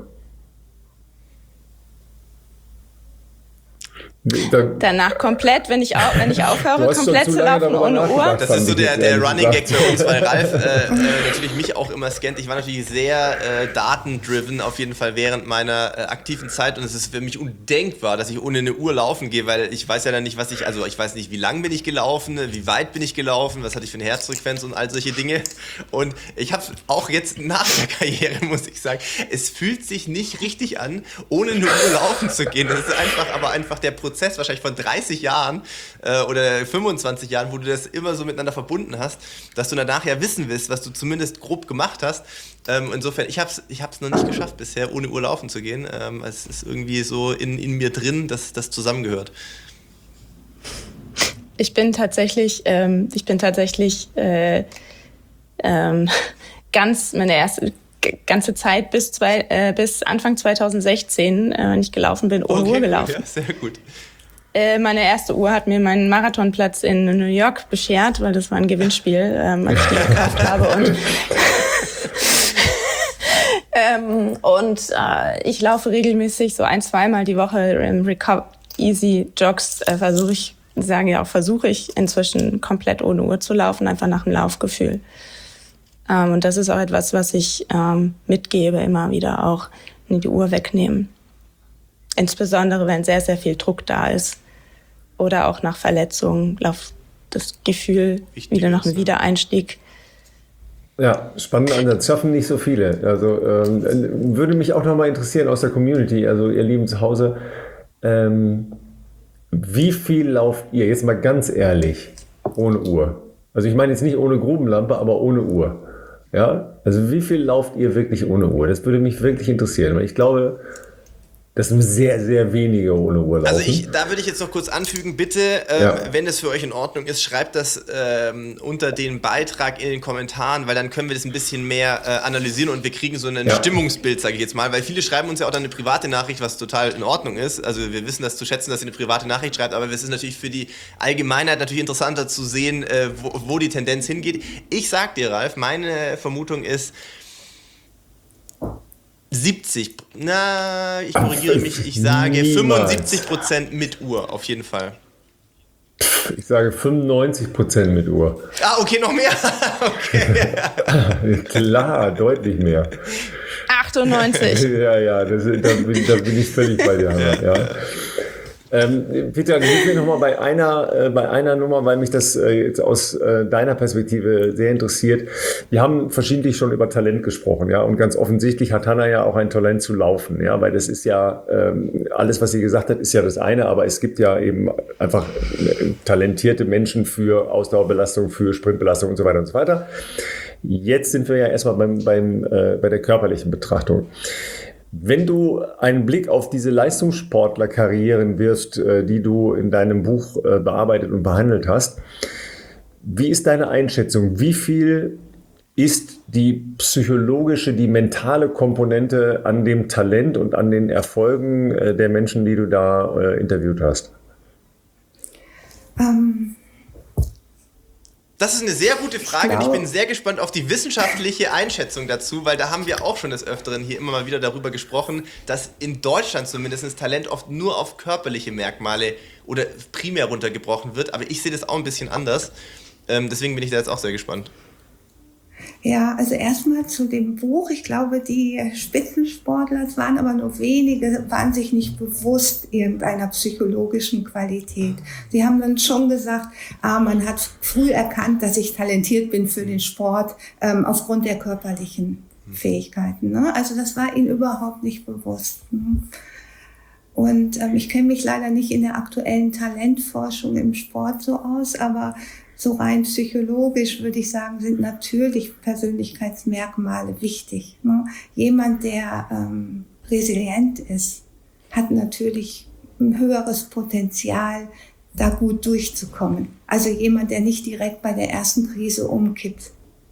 Danach komplett, wenn ich aufhöre, komplett zu laufen ohne Uhr. Das ist so der Running Gag für uns, weil Ralf natürlich mich auch immer scannt. Ich war natürlich sehr datendriven auf jeden Fall während meiner aktiven Zeit und es ist für mich undenkbar, dass ich ohne eine Uhr laufen gehe, weil ich weiß ja dann nicht, ich weiß nicht, wie lang bin ich gelaufen, wie weit bin ich gelaufen, was hatte ich für eine Herzfrequenz und all solche Dinge. Und ich habe auch jetzt nach der Karriere, muss ich sagen, es fühlt sich nicht richtig an, ohne eine Uhr laufen zu gehen. Das ist einfach der Prozess wahrscheinlich von 30 Jahren oder 25 Jahren, wo du das immer so miteinander verbunden hast, dass du danach ja wissen willst, was du zumindest grob gemacht hast. Insofern, ich hab's noch nicht geschafft bisher, ohne Uhr laufen zu gehen. Es ist irgendwie so in mir drin, dass das zusammengehört. Ich bin tatsächlich meine ganze Zeit bis Anfang 2016, wenn ich gelaufen bin, ohne Uhr gelaufen. Ja, sehr gut. Meine erste Uhr hat mir meinen Marathonplatz in New York beschert, weil das war ein Gewinnspiel, als ich die gekauft habe. Und ich laufe regelmäßig so 1-2 Mal die Woche im Easy Jogs. Versuche ich inzwischen komplett ohne Uhr zu laufen, einfach nach dem Laufgefühl. Und das ist auch etwas, was ich mitgebe, immer wieder auch die Uhr wegnehmen. Insbesondere, wenn sehr, sehr viel Druck da ist. Oder auch nach Verletzungen, das Gefühl, wieder nach einem Wiedereinstieg. Ja, spannender Ansatz. Schaffen nicht so viele. Also würde mich auch nochmal interessieren aus der Community, also ihr Lieben zu Hause, wie viel lauft ihr, jetzt mal ganz ehrlich, ohne Uhr? Also ich meine jetzt nicht ohne Grubenlampe, aber ohne Uhr. Ja, also wie viel lauft ihr wirklich ohne Uhr? Das würde mich wirklich interessieren, weil ich glaube, dass nur sehr, sehr wenige ohne Uhr laufen. Also da würde ich jetzt noch kurz anfügen, bitte, wenn es für euch in Ordnung ist, schreibt das unter den Beitrag in den Kommentaren, weil dann können wir das ein bisschen mehr analysieren und wir kriegen so ein Stimmungsbild, sage ich jetzt mal, weil viele schreiben uns ja auch dann eine private Nachricht, was total in Ordnung ist. Also wir wissen das zu schätzen, dass ihr eine private Nachricht schreibt, aber es ist natürlich für die Allgemeinheit natürlich interessanter zu sehen, wo die Tendenz hingeht. Ich sag dir, Ralf, meine Vermutung ist, 70, ich korrigiere mich, ich sage 75% mit Uhr, auf jeden Fall. Ich sage 95% mit Uhr. Okay, noch mehr? Okay. Klar, deutlich mehr. 98. Ja, da bin ich völlig bei dir. Ja. Peter, hilf mir nochmal bei einer Nummer, weil mich das jetzt aus deiner Perspektive sehr interessiert. Wir haben verschiedentlich schon über Talent gesprochen, ja, und ganz offensichtlich hat Hannah ja auch ein Talent zu laufen, ja, weil das ist ja, alles, was sie gesagt hat, ist ja das eine, aber es gibt ja eben einfach talentierte Menschen für Ausdauerbelastung, für Sprintbelastung und so weiter und so weiter. Jetzt sind wir ja erstmal bei der körperlichen Betrachtung. Wenn du einen Blick auf diese Leistungssportlerkarrieren wirfst, die du in deinem Buch bearbeitet und behandelt hast, wie ist deine Einschätzung? Wie viel ist die psychologische, die mentale Komponente an dem Talent und an den Erfolgen der Menschen, die du da interviewt hast? Das ist eine sehr gute Frage und ich bin sehr gespannt auf die wissenschaftliche Einschätzung dazu, weil da haben wir auch schon des Öfteren hier immer mal wieder darüber gesprochen, dass in Deutschland zumindest Talent oft nur auf körperliche Merkmale oder primär runtergebrochen wird, aber ich sehe das auch ein bisschen anders, deswegen bin ich da jetzt auch sehr gespannt. Ja, also erstmal zu dem Buch. Ich glaube, die Spitzensportler, es waren aber nur wenige, waren sich nicht bewusst irgendeiner psychologischen Qualität. Sie haben dann schon gesagt, man hat früh erkannt, dass ich talentiert bin für den Sport aufgrund der körperlichen Fähigkeiten. Ne? Also das war ihnen überhaupt nicht bewusst. Ne? Und ich kenne mich leider nicht in der aktuellen Talentforschung im Sport so aus, aber so rein psychologisch würde ich sagen, sind natürlich Persönlichkeitsmerkmale wichtig. Ne? Jemand, der resilient ist, hat natürlich ein höheres Potenzial, da gut durchzukommen. Also jemand, der nicht direkt bei der ersten Krise umkippt.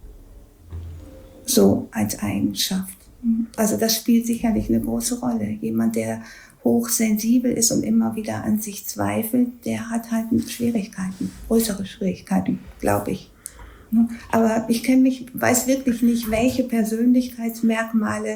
So als Eigenschaft. Also das spielt sicherlich eine große Rolle. Jemand, der hochsensibel ist und immer wieder an sich zweifelt, der hat halt Schwierigkeiten, größere Schwierigkeiten, glaube ich. Aber ich weiß wirklich nicht, welche Persönlichkeitsmerkmale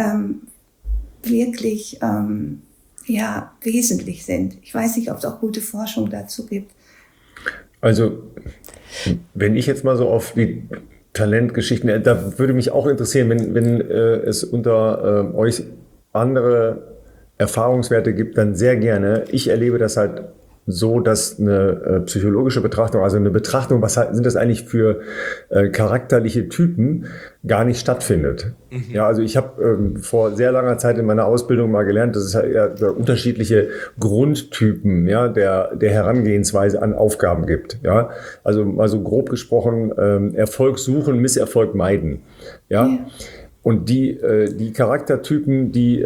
wirklich wesentlich sind. Ich weiß nicht, ob es auch gute Forschung dazu gibt. Also, wenn ich jetzt mal so auf die Talentgeschichten, da würde mich auch interessieren, wenn es unter euch andere Erfahrungswerte gibt, dann sehr gerne. Ich erlebe das halt so, dass eine psychologische Betrachtung, also eine Betrachtung, was sind das eigentlich für charakterliche Typen, gar nicht stattfindet. Ja, also ich habe vor sehr langer Zeit in meiner Ausbildung mal gelernt, dass es halt unterschiedliche Grundtypen, ja, der Herangehensweise an Aufgaben gibt. Ja, also mal so grob gesprochen, Erfolg suchen, Misserfolg meiden. Ja, und die Charaktertypen, die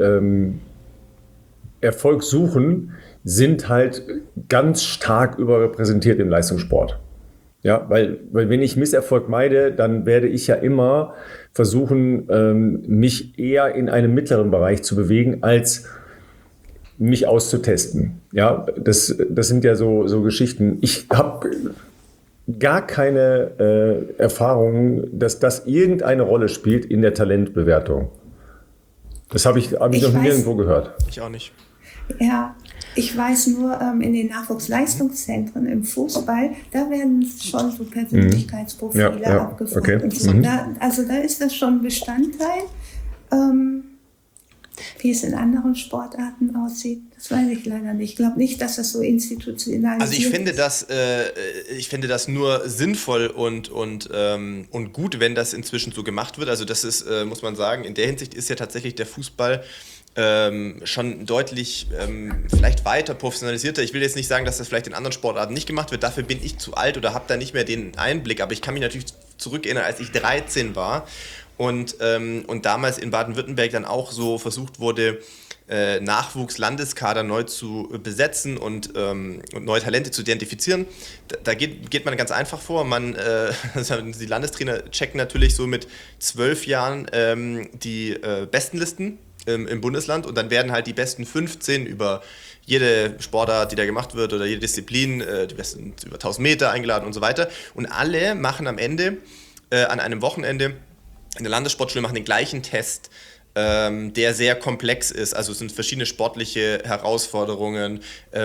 Erfolg suchen, sind halt ganz stark überrepräsentiert im Leistungssport. Ja, weil wenn ich Misserfolg meide, dann werde ich ja immer versuchen, mich eher in einem mittleren Bereich zu bewegen, als mich auszutesten. Ja, das sind ja so Geschichten. Ich habe gar keine Erfahrung, dass das irgendeine Rolle spielt in der Talentbewertung. Das habe ich noch nirgendwo gehört. Ich auch nicht. Ja, ich weiß nur, in den Nachwuchsleistungszentren im Fußball, da werden schon so Persönlichkeitsprofile abgefragt. Okay. Und so. Da ist das schon Bestandteil. Wie es in anderen Sportarten aussieht, das weiß ich leider nicht. Ich glaube nicht, dass das so institutionalisiert ist. Also ich finde das nur sinnvoll und gut, wenn das inzwischen so gemacht wird. Also das ist, muss man sagen, in der Hinsicht ist ja tatsächlich der Fußball schon deutlich vielleicht weiter professionalisierter. Ich will jetzt nicht sagen, dass das vielleicht in anderen Sportarten nicht gemacht wird. Dafür bin ich zu alt oder habe da nicht mehr den Einblick. Aber ich kann mich natürlich zurückerinnern, als ich 13 war und damals in Baden-Württemberg dann auch so versucht wurde, Nachwuchslandeskader neu zu besetzen und neue Talente zu identifizieren. Da geht man ganz einfach vor. Die Landestrainer checken natürlich so mit 12 Jahren die Bestenlisten im Bundesland und dann werden halt die besten 15 über jede Sportart, die da gemacht wird oder jede Disziplin, die besten über 1000 Meter eingeladen und so weiter. Und alle machen am Ende, an einem Wochenende in der Landessportschule, machen den gleichen Test, der sehr komplex ist. Also es sind verschiedene sportliche Herausforderungen,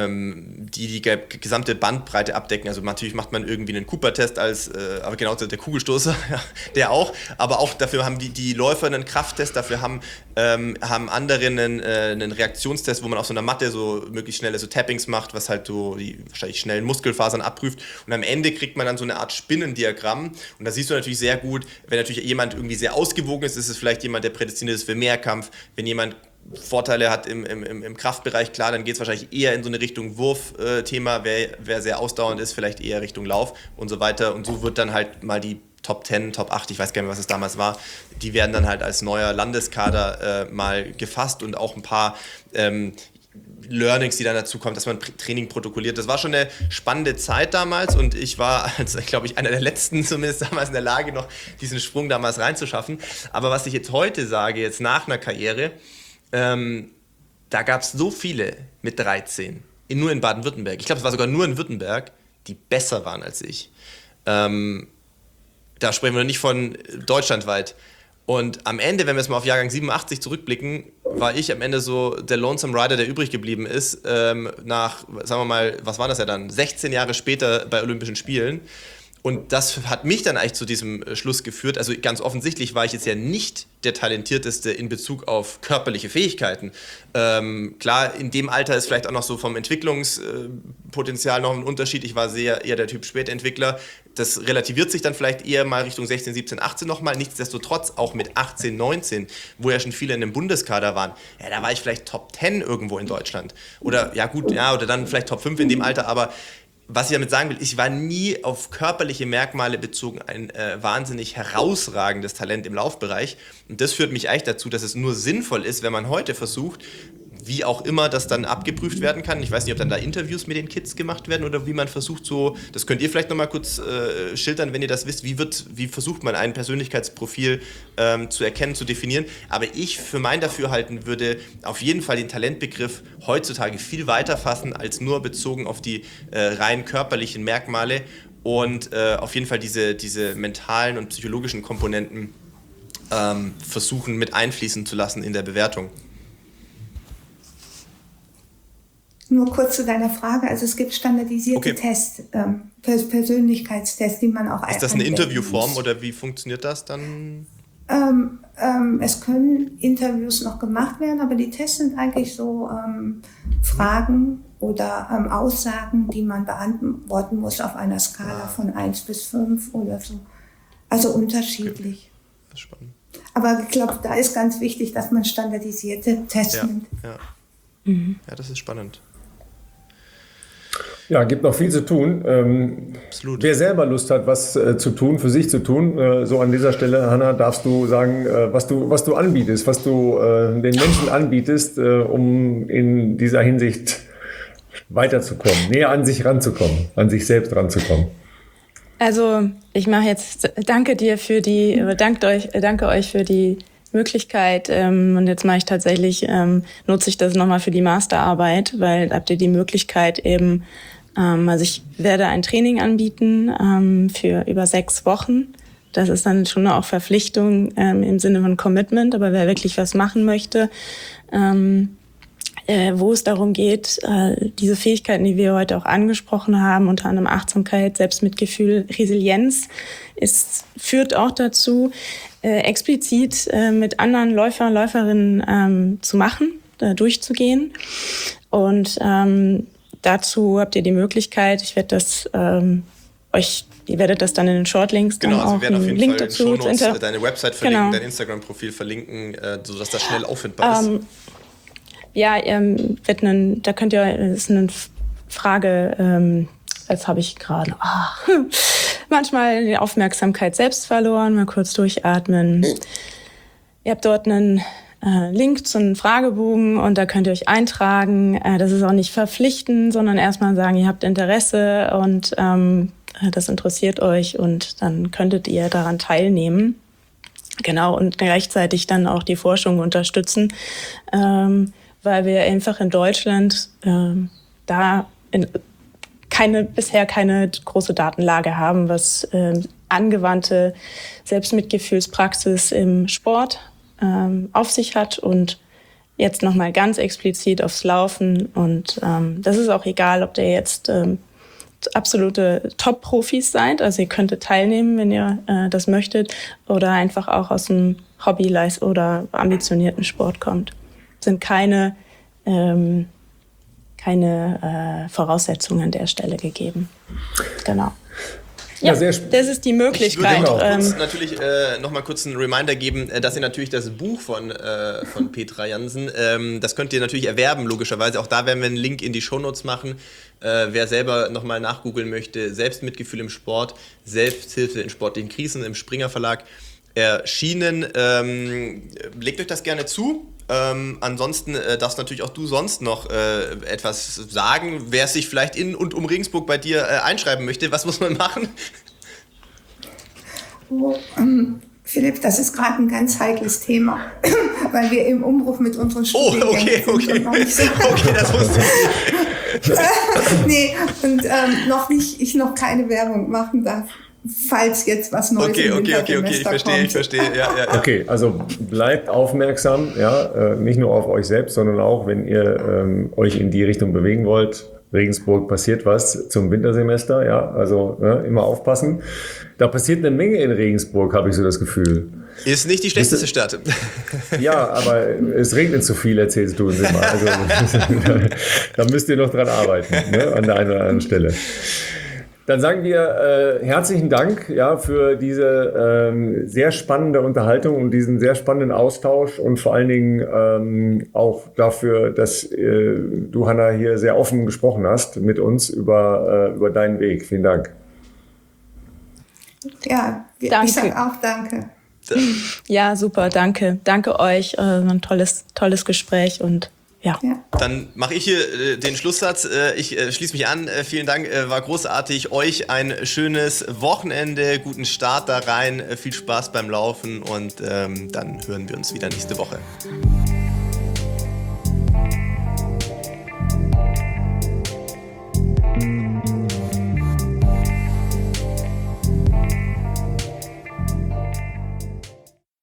die gesamte Bandbreite abdecken. Also natürlich macht man irgendwie einen Cooper-Test aber genau der Kugelstoßer, ja, der auch. Aber auch dafür haben die Läufer einen Krafttest, dafür haben andere einen Reaktionstest, wo man auf so einer Matte so möglichst schnelle so Tappings macht, was halt so die wahrscheinlich schnellen Muskelfasern abprüft. Und am Ende kriegt man dann so eine Art Spinnendiagramm. Und da siehst du natürlich sehr gut, wenn natürlich jemand irgendwie sehr ausgewogen ist, ist es vielleicht jemand, der prädestiniert ist für Mehrkampf. Wenn jemand Vorteile hat im Kraftbereich, klar, dann geht es wahrscheinlich eher in so eine Richtung Wurfthema. Wer sehr ausdauernd ist, vielleicht eher Richtung Lauf und so weiter. Und so wird dann halt mal die Top 10, Top 8, ich weiß gar nicht mehr, was es damals war, die werden dann halt als neuer Landeskader mal gefasst und auch ein paar Learnings, die dann dazu kommen, dass man Training protokolliert. Das war schon eine spannende Zeit damals und ich war, glaube ich, einer der Letzten zumindest damals in der Lage, noch diesen Sprung damals reinzuschaffen. Aber was ich jetzt heute sage, jetzt nach einer Karriere, da gab es so viele mit 13, nur in Baden-Württemberg, ich glaube, es war sogar nur in Württemberg, die besser waren als ich. Da sprechen wir nicht von deutschlandweit. Und am Ende, wenn wir jetzt mal auf Jahrgang 87 zurückblicken, war ich am Ende so der Lonesome Rider, der übrig geblieben ist, nach, sagen wir mal, was war das ja dann, 16 Jahre später bei Olympischen Spielen. Und das hat mich dann eigentlich zu diesem Schluss geführt. Also ganz offensichtlich war ich jetzt ja nicht der Talentierteste in Bezug auf körperliche Fähigkeiten. Klar, in dem Alter ist vielleicht auch noch so vom Entwicklungspotenzial noch ein Unterschied. Ich war eher der Typ Spätentwickler. Das relativiert sich dann vielleicht eher mal Richtung 16, 17, 18 nochmal. Nichtsdestotrotz, auch mit 18, 19, wo ja schon viele in dem Bundeskader waren, ja, da war ich vielleicht Top 10 irgendwo in Deutschland. Oder ja gut, ja, oder dann vielleicht Top 5 in dem Alter, aber was ich damit sagen will, ich war nie auf körperliche Merkmale bezogen ein wahnsinnig herausragendes Talent im Laufbereich. Und das führt mich eigentlich dazu, dass es nur sinnvoll ist, wenn man heute versucht, wie auch immer das dann abgeprüft werden kann. Ich weiß nicht, ob dann da Interviews mit den Kids gemacht werden oder wie man versucht so, das könnt ihr vielleicht nochmal kurz schildern, wenn ihr das wisst, wie versucht man ein Persönlichkeitsprofil zu erkennen, zu definieren. Aber ich für mein Dafürhalten würde auf jeden Fall den Talentbegriff heutzutage viel weiter fassen, als nur bezogen auf die rein körperlichen Merkmale und auf jeden Fall diese mentalen und psychologischen Komponenten versuchen mit einfließen zu lassen in der Bewertung. Nur kurz zu deiner Frage. Also es gibt standardisierte Tests, Persönlichkeitstests, die man auch Ist das eine Interviewform oder wie funktioniert das dann? Es können Interviews noch gemacht werden, aber die Tests sind eigentlich so Fragen oder Aussagen, die man beantworten muss auf einer Skala von 1 bis 5 oder so. Also unterschiedlich. Okay. Das ist spannend. Aber ich glaube, da ist ganz wichtig, dass man standardisierte Tests nimmt. Ja, das ist spannend. Ja, gibt noch viel zu tun. Absolut. Wer selber Lust hat, was zu tun, für sich zu tun, so an dieser Stelle, Hanna, darfst du sagen, was du anbietest, was du den Menschen anbietest, um in dieser Hinsicht weiterzukommen, näher an sich ranzukommen, an sich selbst ranzukommen. Also ich mache jetzt, danke euch für die Möglichkeit, und jetzt mache ich tatsächlich, nutze ich das nochmal für die Masterarbeit, weil habt ihr die Möglichkeit eben, also ich werde ein Training anbieten für über 6 Wochen. Das ist dann schon auch Verpflichtung im Sinne von Commitment, aber wer wirklich was machen möchte, wo es darum geht, diese Fähigkeiten, die wir heute auch angesprochen haben, unter anderem Achtsamkeit, Selbstmitgefühl, Resilienz, führt auch dazu, explizit mit anderen Läufer, Läuferinnen zu machen, durchzugehen. Und dazu habt ihr die Möglichkeit, ich werde das ihr werdet das dann in den Shortlinks dann auch wir werden auf jeden Link Fall dazu in den Shownotes deine Website verlinken, dein Instagram-Profil verlinken, sodass das schnell auffindbar ist. Ja, da könnt ihr, das ist eine Frage, jetzt habe ich gerade manchmal die Aufmerksamkeit selbst verloren, mal kurz durchatmen. Ihr habt dort einen Link zu einem Fragebogen und da könnt ihr euch eintragen. Das ist auch nicht verpflichtend, sondern erstmal sagen, ihr habt Interesse und das interessiert euch und dann könntet ihr daran teilnehmen. Genau, und gleichzeitig dann auch die Forschung unterstützen, weil wir einfach in Deutschland bisher keine große Datenlage haben, was angewandte Selbstmitgefühlspraxis im Sport auf sich hat und jetzt nochmal ganz explizit aufs Laufen. Und das ist auch egal, ob ihr jetzt absolute Top-Profis seid, also ihr könntet teilnehmen, wenn ihr das möchtet, oder einfach auch aus dem Hobby- oder ambitionierten Sport kommt. Sind keine Voraussetzungen an der Stelle gegeben. Genau. Ja, das ist die Möglichkeit. Ich würde natürlich noch mal kurz einen Reminder geben, dass ihr natürlich das Buch von Petra Jansen, das könnt ihr natürlich erwerben, logischerweise. Auch da werden wir einen Link in die Shownotes machen. Wer selber noch mal nachgoogeln möchte, Selbstmitgefühl im Sport, Selbsthilfe in sportlichen Krisen im Springer Verlag erschienen. Legt euch das gerne zu. Ansonsten darfst natürlich auch du sonst noch etwas sagen, wer sich vielleicht in und um Regensburg bei dir einschreiben möchte. Was muss man machen? Philipp, das ist gerade ein ganz heikles Thema, weil wir im Umbruch mit unseren Studiengängen sind. Okay, das wusste ich nicht. Nee, und ich noch keine Werbung machen darf. Falls jetzt was Neues im Wintersemester ich verstehe. Ja. Okay, also bleibt aufmerksam, nicht nur auf euch selbst, sondern auch, wenn ihr euch in die Richtung bewegen wollt. Regensburg passiert was zum Wintersemester, also immer aufpassen. Da passiert eine Menge in Regensburg, habe ich so das Gefühl. Ist nicht die schlechteste Stadt. Ja, aber es regnet zu viel, erzählst du uns immer. Also, da müsst ihr noch dran arbeiten, an der einen oder anderen Stelle. Dann sagen wir herzlichen Dank für diese sehr spannende Unterhaltung und diesen sehr spannenden Austausch und vor allen Dingen auch dafür, dass du, Hanna, hier sehr offen gesprochen hast mit uns über deinen Weg. Vielen Dank. Ja, Danke. Ich sage auch danke. Ja, super, danke. Danke euch. Ein tolles Gespräch und ja. Dann mache ich hier den Schlusssatz. Ich schließe mich an. Vielen Dank, war großartig. Euch ein schönes Wochenende, guten Start da rein, viel Spaß beim Laufen und dann hören wir uns wieder nächste Woche.